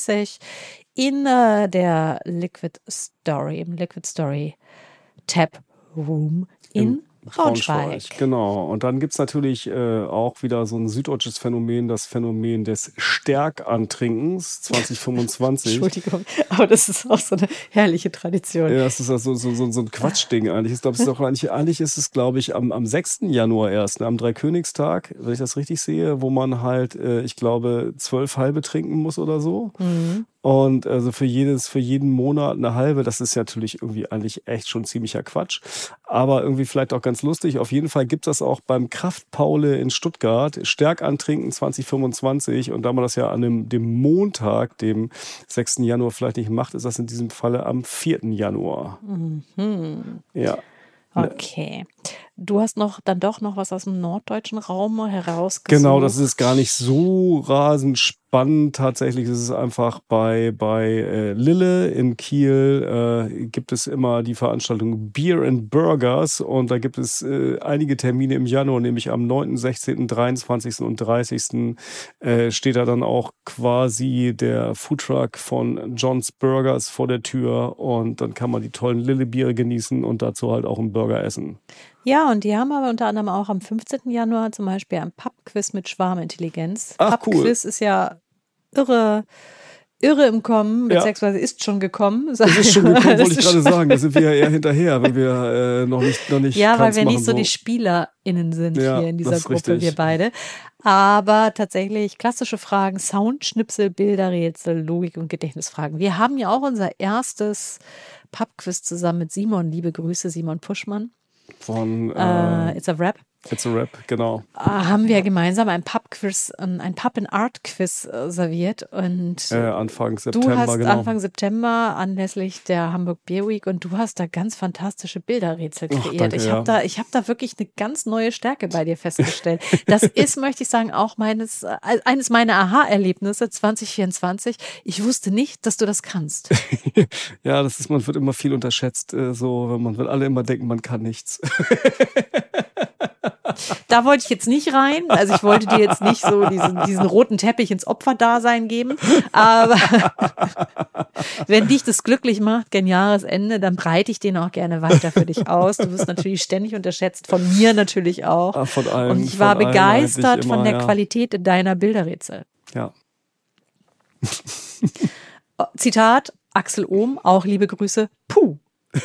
in der Liquid Story, im Liquid Story Tap Room in Braunschweig. Genau. Und dann gibt es natürlich auch wieder so ein süddeutsches Phänomen, das Phänomen des Stärkantrinkens 2025. Entschuldigung, aber das ist auch so eine herrliche Tradition. Ja, das ist also so ein Quatschding eigentlich. Ich glaube, eigentlich ist es, glaube ich, am 6. Januar erst, ne, am Dreikönigstag, wenn ich das richtig sehe, wo man halt, ich glaube, 12 halbe trinken muss oder so. Mhm. Und also für jeden Monat eine halbe, das ist ja natürlich irgendwie eigentlich echt schon ziemlicher Quatsch. Aber irgendwie vielleicht auch ganz lustig. Auf jeden Fall gibt es das auch beim Kraftpaule in Stuttgart. Stärkantrinken 2025. Und da man das ja an dem Montag, dem 6. Januar vielleicht nicht macht, ist das in diesem Falle am 4. Januar. Mhm. Ja. Okay. Du hast dann doch noch was aus dem norddeutschen Raum herausgesucht. Genau, das ist gar nicht so rasend spannend. Tatsächlich ist es einfach bei Lille in Kiel gibt es immer die Veranstaltung Beer and Burgers und da gibt es einige Termine im Januar, nämlich am 9., 16., 23. und 30. Steht da dann auch quasi der Foodtruck von John's Burgers vor der Tür und dann kann man die tollen Lille-Biere genießen und dazu halt auch einen Burger essen. Ja, und die haben aber unter anderem auch am 15. Januar zum Beispiel ein Pub-Quiz mit Schwarmintelligenz. Ach, cool. Pub-Quiz ist ja irre im Kommen, Ja. beziehungsweise ist schon gekommen. Das ist schon gekommen, wollte ich gerade sagen. Da sind wir ja eher hinterher, wenn wir noch nicht Ja, weil keins wir machen, nicht so die SpielerInnen sind Ja, hier in dieser das ist Gruppe, richtig. wir beide. Aber tatsächlich klassische Fragen, Soundschnipsel, Bilderrätsel, Logik- und Gedächtnisfragen. Wir haben ja auch unser erstes Pub-Quiz zusammen mit Simon. Liebe Grüße, Simon Puschmann. von It's a Rap. It's a Rap, genau. Haben wir gemeinsam ein Pub-Quiz, ein Pub-and-Art-Quiz serviert. Und Anfang du September, hast genau. Anfang September anlässlich der Hamburg Beer Week und du hast da ganz fantastische Bilderrätsel Ach, kreiert. danke, ich ja. habe da wirklich eine ganz neue Stärke bei dir festgestellt. Das ist, möchte ich sagen, auch eines meiner Aha-Erlebnisse 2024. Ich wusste nicht, dass du das kannst. Ja, man wird immer viel unterschätzt, man will alle immer denken, man kann nichts. Da wollte ich jetzt nicht rein. Also ich wollte dir jetzt nicht so diesen roten Teppich ins Opferdasein geben. Aber wenn dich das glücklich macht, gen Jahresende, dann breite ich den auch gerne weiter für dich aus. Du wirst natürlich ständig unterschätzt, von mir natürlich auch. Ah, von allen. Und ich war von allen begeistert eigentlich von immer, der ja. Qualität deiner Bilderrätsel. Ja. Zitat Axel Ohm, auch liebe Grüße, puh.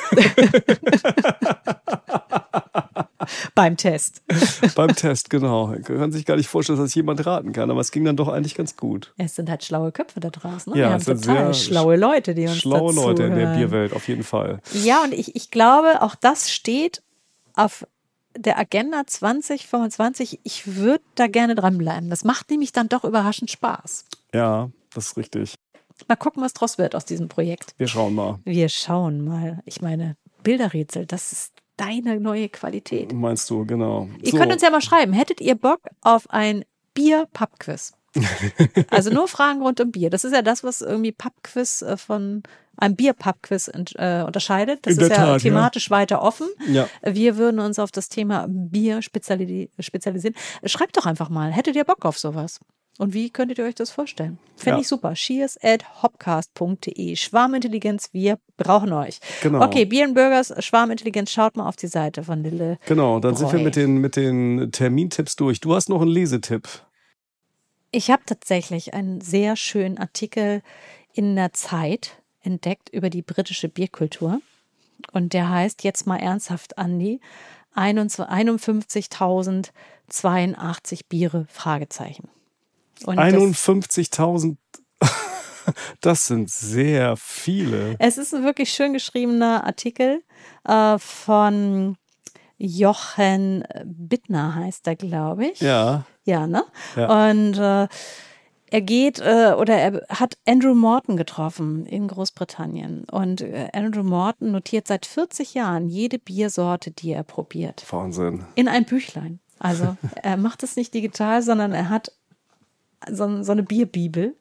Beim Test. Beim Test, genau. Man kann sich gar nicht vorstellen, dass das jemand raten kann, aber es ging dann doch eigentlich ganz gut. Es sind halt schlaue Köpfe da draußen. Ne? Ja, Wir haben es sind total sehr schlaue Leute, die uns Schlaue dazu Leute in der hören. Bierwelt, auf jeden Fall. Ja, und ich glaube, auch das steht auf der Agenda 2025. Ich würde da gerne dranbleiben. Das macht nämlich dann doch überraschend Spaß. Ja, das ist richtig. Mal gucken, was draus wird aus diesem Projekt. Wir schauen mal. Wir schauen mal. Ich meine, Bilderrätsel, das ist deine neue Qualität. Meinst du, genau. Ihr könnt uns ja mal schreiben, hättet ihr Bock auf ein Bier-Pub-Quiz? Also nur Fragen rund um Bier. Das ist ja das, was irgendwie Pubquiz von einem Bier-Pubquiz unterscheidet. Das In der ist ja Tat, thematisch weiter offen. Ja. Wir würden uns auf das Thema Bier spezialisieren. Schreibt doch einfach mal, hättet ihr Bock auf sowas? Und wie könntet ihr euch das vorstellen? Fände ich super. cheers@hopcast.de. Schwarmintelligenz, wir brauchen euch. Genau. Okay, Bier and Burgers, Schwarmintelligenz, schaut mal auf die Seite von Lille. Genau, dann sind wir Breu. mit den Termintipps durch. Du hast noch einen Lesetipp. Ich habe tatsächlich einen sehr schönen Artikel in der Zeit entdeckt über die britische Bierkultur. Und der heißt, jetzt mal ernsthaft, Andi, 51.082 Biere, Fragezeichen. Und 51.000, das sind sehr viele. es ist ein wirklich schön geschriebener Artikel von Jochen Bittner, heißt er, glaube ich. Ja. Ja, ne? Ja. Und er hat Andrew Morton getroffen in Großbritannien. Und Andrew Morton notiert seit 40 Jahren jede Biersorte, die er probiert. Wahnsinn. In ein Büchlein. Also er macht es nicht digital, sondern er hat so eine Bierbibel.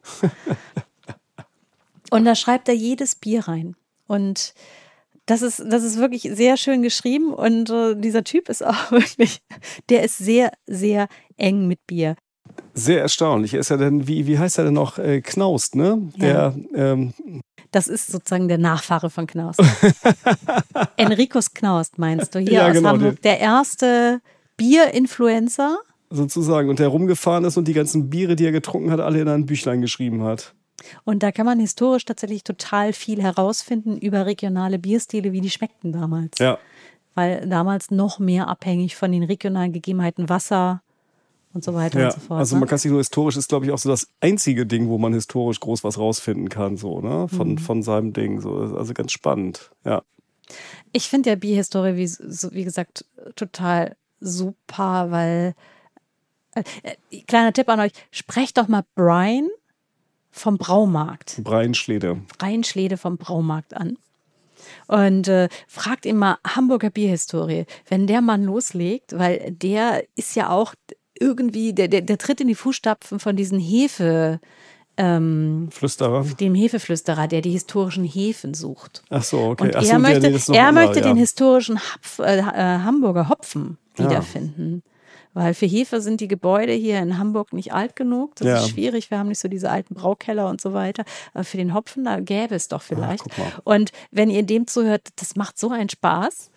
Und da schreibt er jedes Bier rein. Und das ist wirklich sehr schön geschrieben. Und dieser Typ ist auch wirklich, der ist sehr, sehr eng mit Bier. Sehr erstaunlich. Ist er denn, wie heißt er denn noch? Knaust, ne? Ja. Der, Das ist sozusagen der Nachfahre von Knaust. Enricus Knaust meinst du, hier Ja, aus genau, Hamburg. Der erste Bier-Influencer. sozusagen, und der rumgefahren ist und die ganzen Biere, die er getrunken hat, alle in ein Büchlein geschrieben hat. Und da kann man historisch tatsächlich total viel herausfinden über regionale Bierstile, wie die schmeckten damals. Ja. Weil damals noch mehr abhängig von den regionalen Gegebenheiten Wasser und so weiter Ja, und so fort. also man kann sich nur historisch, ist glaube ich auch so das einzige Ding, wo man historisch groß was rausfinden kann, so, ne? Von seinem Ding, so. Also ganz spannend, ja. Ich finde ja Bierhistorie, wie gesagt, total super, weil, kleiner Tipp an euch, sprecht doch mal Brian vom Braumarkt, Breinschlede. Brian Schlede vom Braumarkt an. Und fragt ihn mal Hamburger Bierhistorie, wenn der Mann loslegt, weil der ist ja auch irgendwie, der tritt in die Fußstapfen von diesen Flüsterer. dem Hefeflüsterer, der die historischen Hefen sucht. Ach so, okay. Und Ach so, er möchte, nee, das ist noch er anderer, möchte ja. den historischen Hamburger Hopfen wiederfinden. Weil für Hefe sind die Gebäude hier in Hamburg nicht alt genug. Das Ja. ist schwierig. Wir haben nicht so diese alten Braukeller und so weiter. Aber für den Hopfen, da gäbe es doch vielleicht. guck mal. Und wenn ihr dem zuhört, das macht so einen Spaß.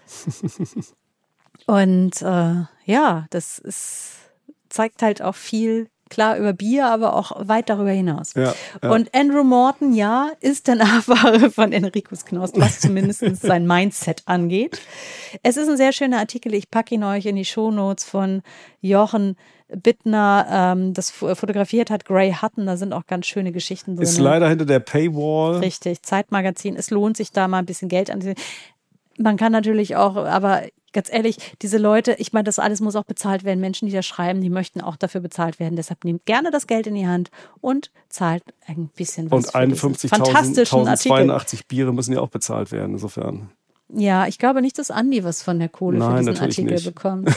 Und das zeigt halt auch viel, klar über Bier, aber auch weit darüber hinaus. Ja, ja. Und Andrew Morton, ist der Nachfahre von Enricus Knaust, was zumindest sein Mindset angeht. Es ist ein sehr schöner Artikel, ich packe ihn euch in die Shownotes von Jochen Bittner, das fotografiert hat Gray Hutton, da sind auch ganz schöne Geschichten drin. Ist leider hinter der Paywall. Richtig, Zeitmagazin, es lohnt sich da mal ein bisschen Geld anzusehen. Man kann natürlich auch, aber ganz ehrlich, diese Leute, ich meine, das alles muss auch bezahlt werden. Menschen, die da schreiben, die möchten auch dafür bezahlt werden. Deshalb nehmt gerne das Geld in die Hand und zahlt ein bisschen was Und für diesen fantastischen Artikel. 51.082 Biere müssen ja auch bezahlt werden, insofern. Ja, ich glaube nicht, dass Andi was von der Kohle für Nein, diesen natürlich Artikel nicht. bekommt.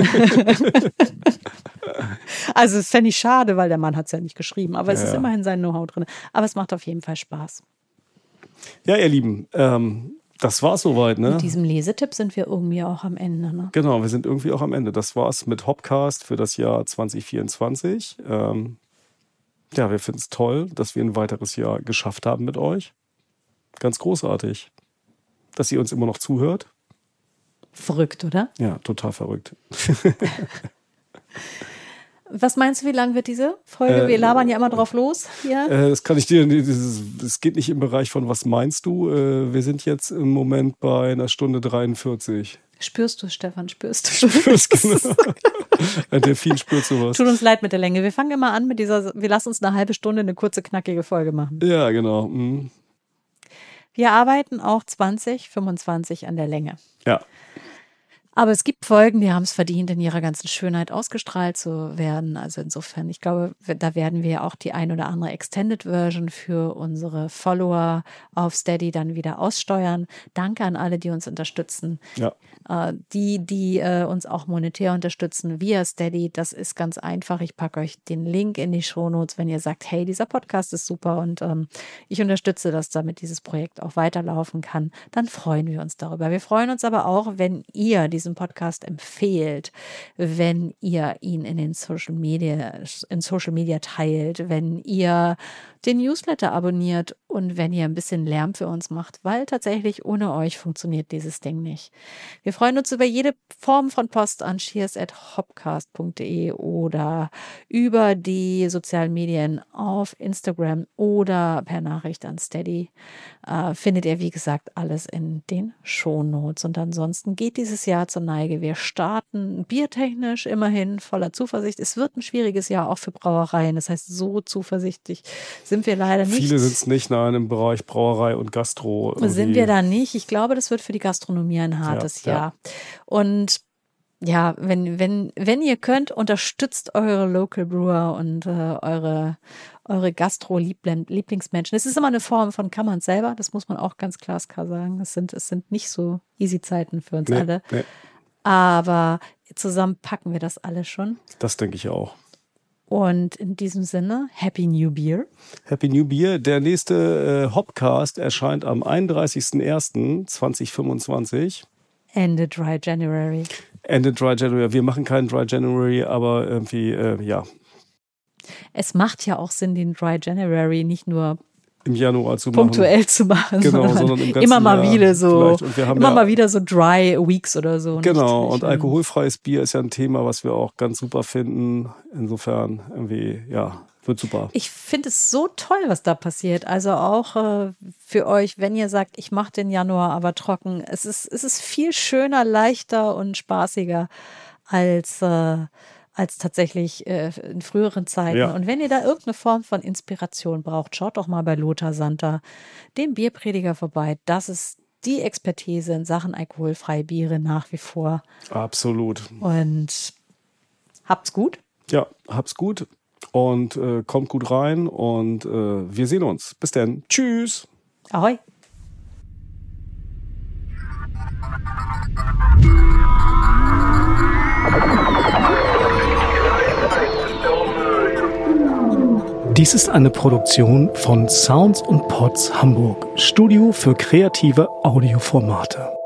Also das fände ich schade, weil der Mann hat es ja nicht geschrieben. Aber es ist immerhin sein Know-how drin. Aber es macht auf jeden Fall Spaß. Ja, ihr Lieben, das war's soweit, ne? Mit diesem Lesetipp sind wir irgendwie auch am Ende, ne? Genau, wir sind irgendwie auch am Ende. Das war's mit Hopcast für das Jahr 2024. Wir finden es toll, dass wir ein weiteres Jahr geschafft haben mit euch. Ganz großartig. Dass ihr uns immer noch zuhört. Verrückt, oder? Ja, total verrückt. Was meinst du, wie lang wird diese Folge? Wir labern ja immer drauf los hier. Das kann ich dir, es geht nicht im Bereich von was meinst du. Wir sind jetzt im Moment bei 1 Stunde 43. Spürst du, Stefan, spürst du? Genau. Ein Delfin spürt sowas. Tut uns leid mit der Länge. Wir fangen immer an mit wir lassen uns eine halbe Stunde eine kurze, knackige Folge machen. Ja, genau. Mhm. Wir arbeiten auch 2025 an der Länge. Ja. Aber es gibt Folgen, die haben es verdient, in ihrer ganzen Schönheit ausgestrahlt zu werden. Also insofern, ich glaube, da werden wir auch die ein oder andere Extended Version für unsere Follower auf Steady dann wieder aussteuern. Danke an alle, die uns unterstützen. Ja. Die uns auch monetär unterstützen via Steady. Das ist ganz einfach. Ich packe euch den Link in die Shownotes, wenn ihr sagt, hey, dieser Podcast ist super und ich unterstütze das, damit dieses Projekt auch weiterlaufen kann. Dann freuen wir uns darüber. Wir freuen uns aber auch, wenn ihr diesen Podcast empfehlt, wenn ihr ihn in Social Media teilt, wenn ihr den Newsletter abonniert und wenn ihr ein bisschen Lärm für uns macht, weil tatsächlich ohne euch funktioniert dieses Ding nicht. Wir freuen uns über jede Form von Post an cheers@hopcast.de oder über die sozialen Medien auf Instagram oder per Nachricht an Steady. Findet ihr, wie gesagt, alles in den Shownotes. Und ansonsten geht dieses Jahr zur Neige. Wir starten biertechnisch immerhin voller Zuversicht. Es wird ein schwieriges Jahr auch für Brauereien. Das heißt, so zuversichtlich sind wir leider nicht. Viele sind es nicht, nein, im Bereich Brauerei und Gastro. Irgendwie. Sind wir da nicht. Ich glaube, das wird für die Gastronomie ein hartes Jahr. Und ja, wenn ihr könnt, unterstützt eure Local Brewer und eure Gastro-Lieblingsmenschen. Es ist immer eine Form von Kammern selber, das muss man auch ganz glasklar sagen. Es sind nicht so easy Zeiten für uns alle. Nee. Aber zusammen packen wir das alle schon. Das denke ich auch. Und in diesem Sinne, Happy New Beer. Happy New Beer. Der nächste Hopcast erscheint am 31.01.2025. Ende Dry January. Ende Dry January. Wir machen keinen Dry January, aber irgendwie, ja. Es macht ja auch Sinn, den Dry January nicht nur im Januar zu punktuell zu machen, genau, sondern im ganzen immer mal Jahr wieder so, und wir haben immer mal wieder so Dry Weeks oder so. Genau, und alkoholfreies Bier ist ja ein Thema, was wir auch ganz super finden. Insofern irgendwie, ja, wird super. Ich finde es so toll, was da passiert. Also auch für euch, wenn ihr sagt, ich mache den Januar aber trocken. Es ist viel schöner, leichter und spaßiger als tatsächlich in früheren Zeiten. Ja. Und wenn ihr da irgendeine Form von Inspiration braucht, schaut doch mal bei Lothar Santer, dem Bierprediger, vorbei. Das ist die Expertise in Sachen alkoholfreie Biere nach wie vor. Absolut. Und habt's gut. Ja, habt's gut und kommt gut rein und wir sehen uns. Bis dann. Tschüss. Ahoi. Dies ist eine Produktion von Sounds & Pods Hamburg, Studio für kreative Audioformate.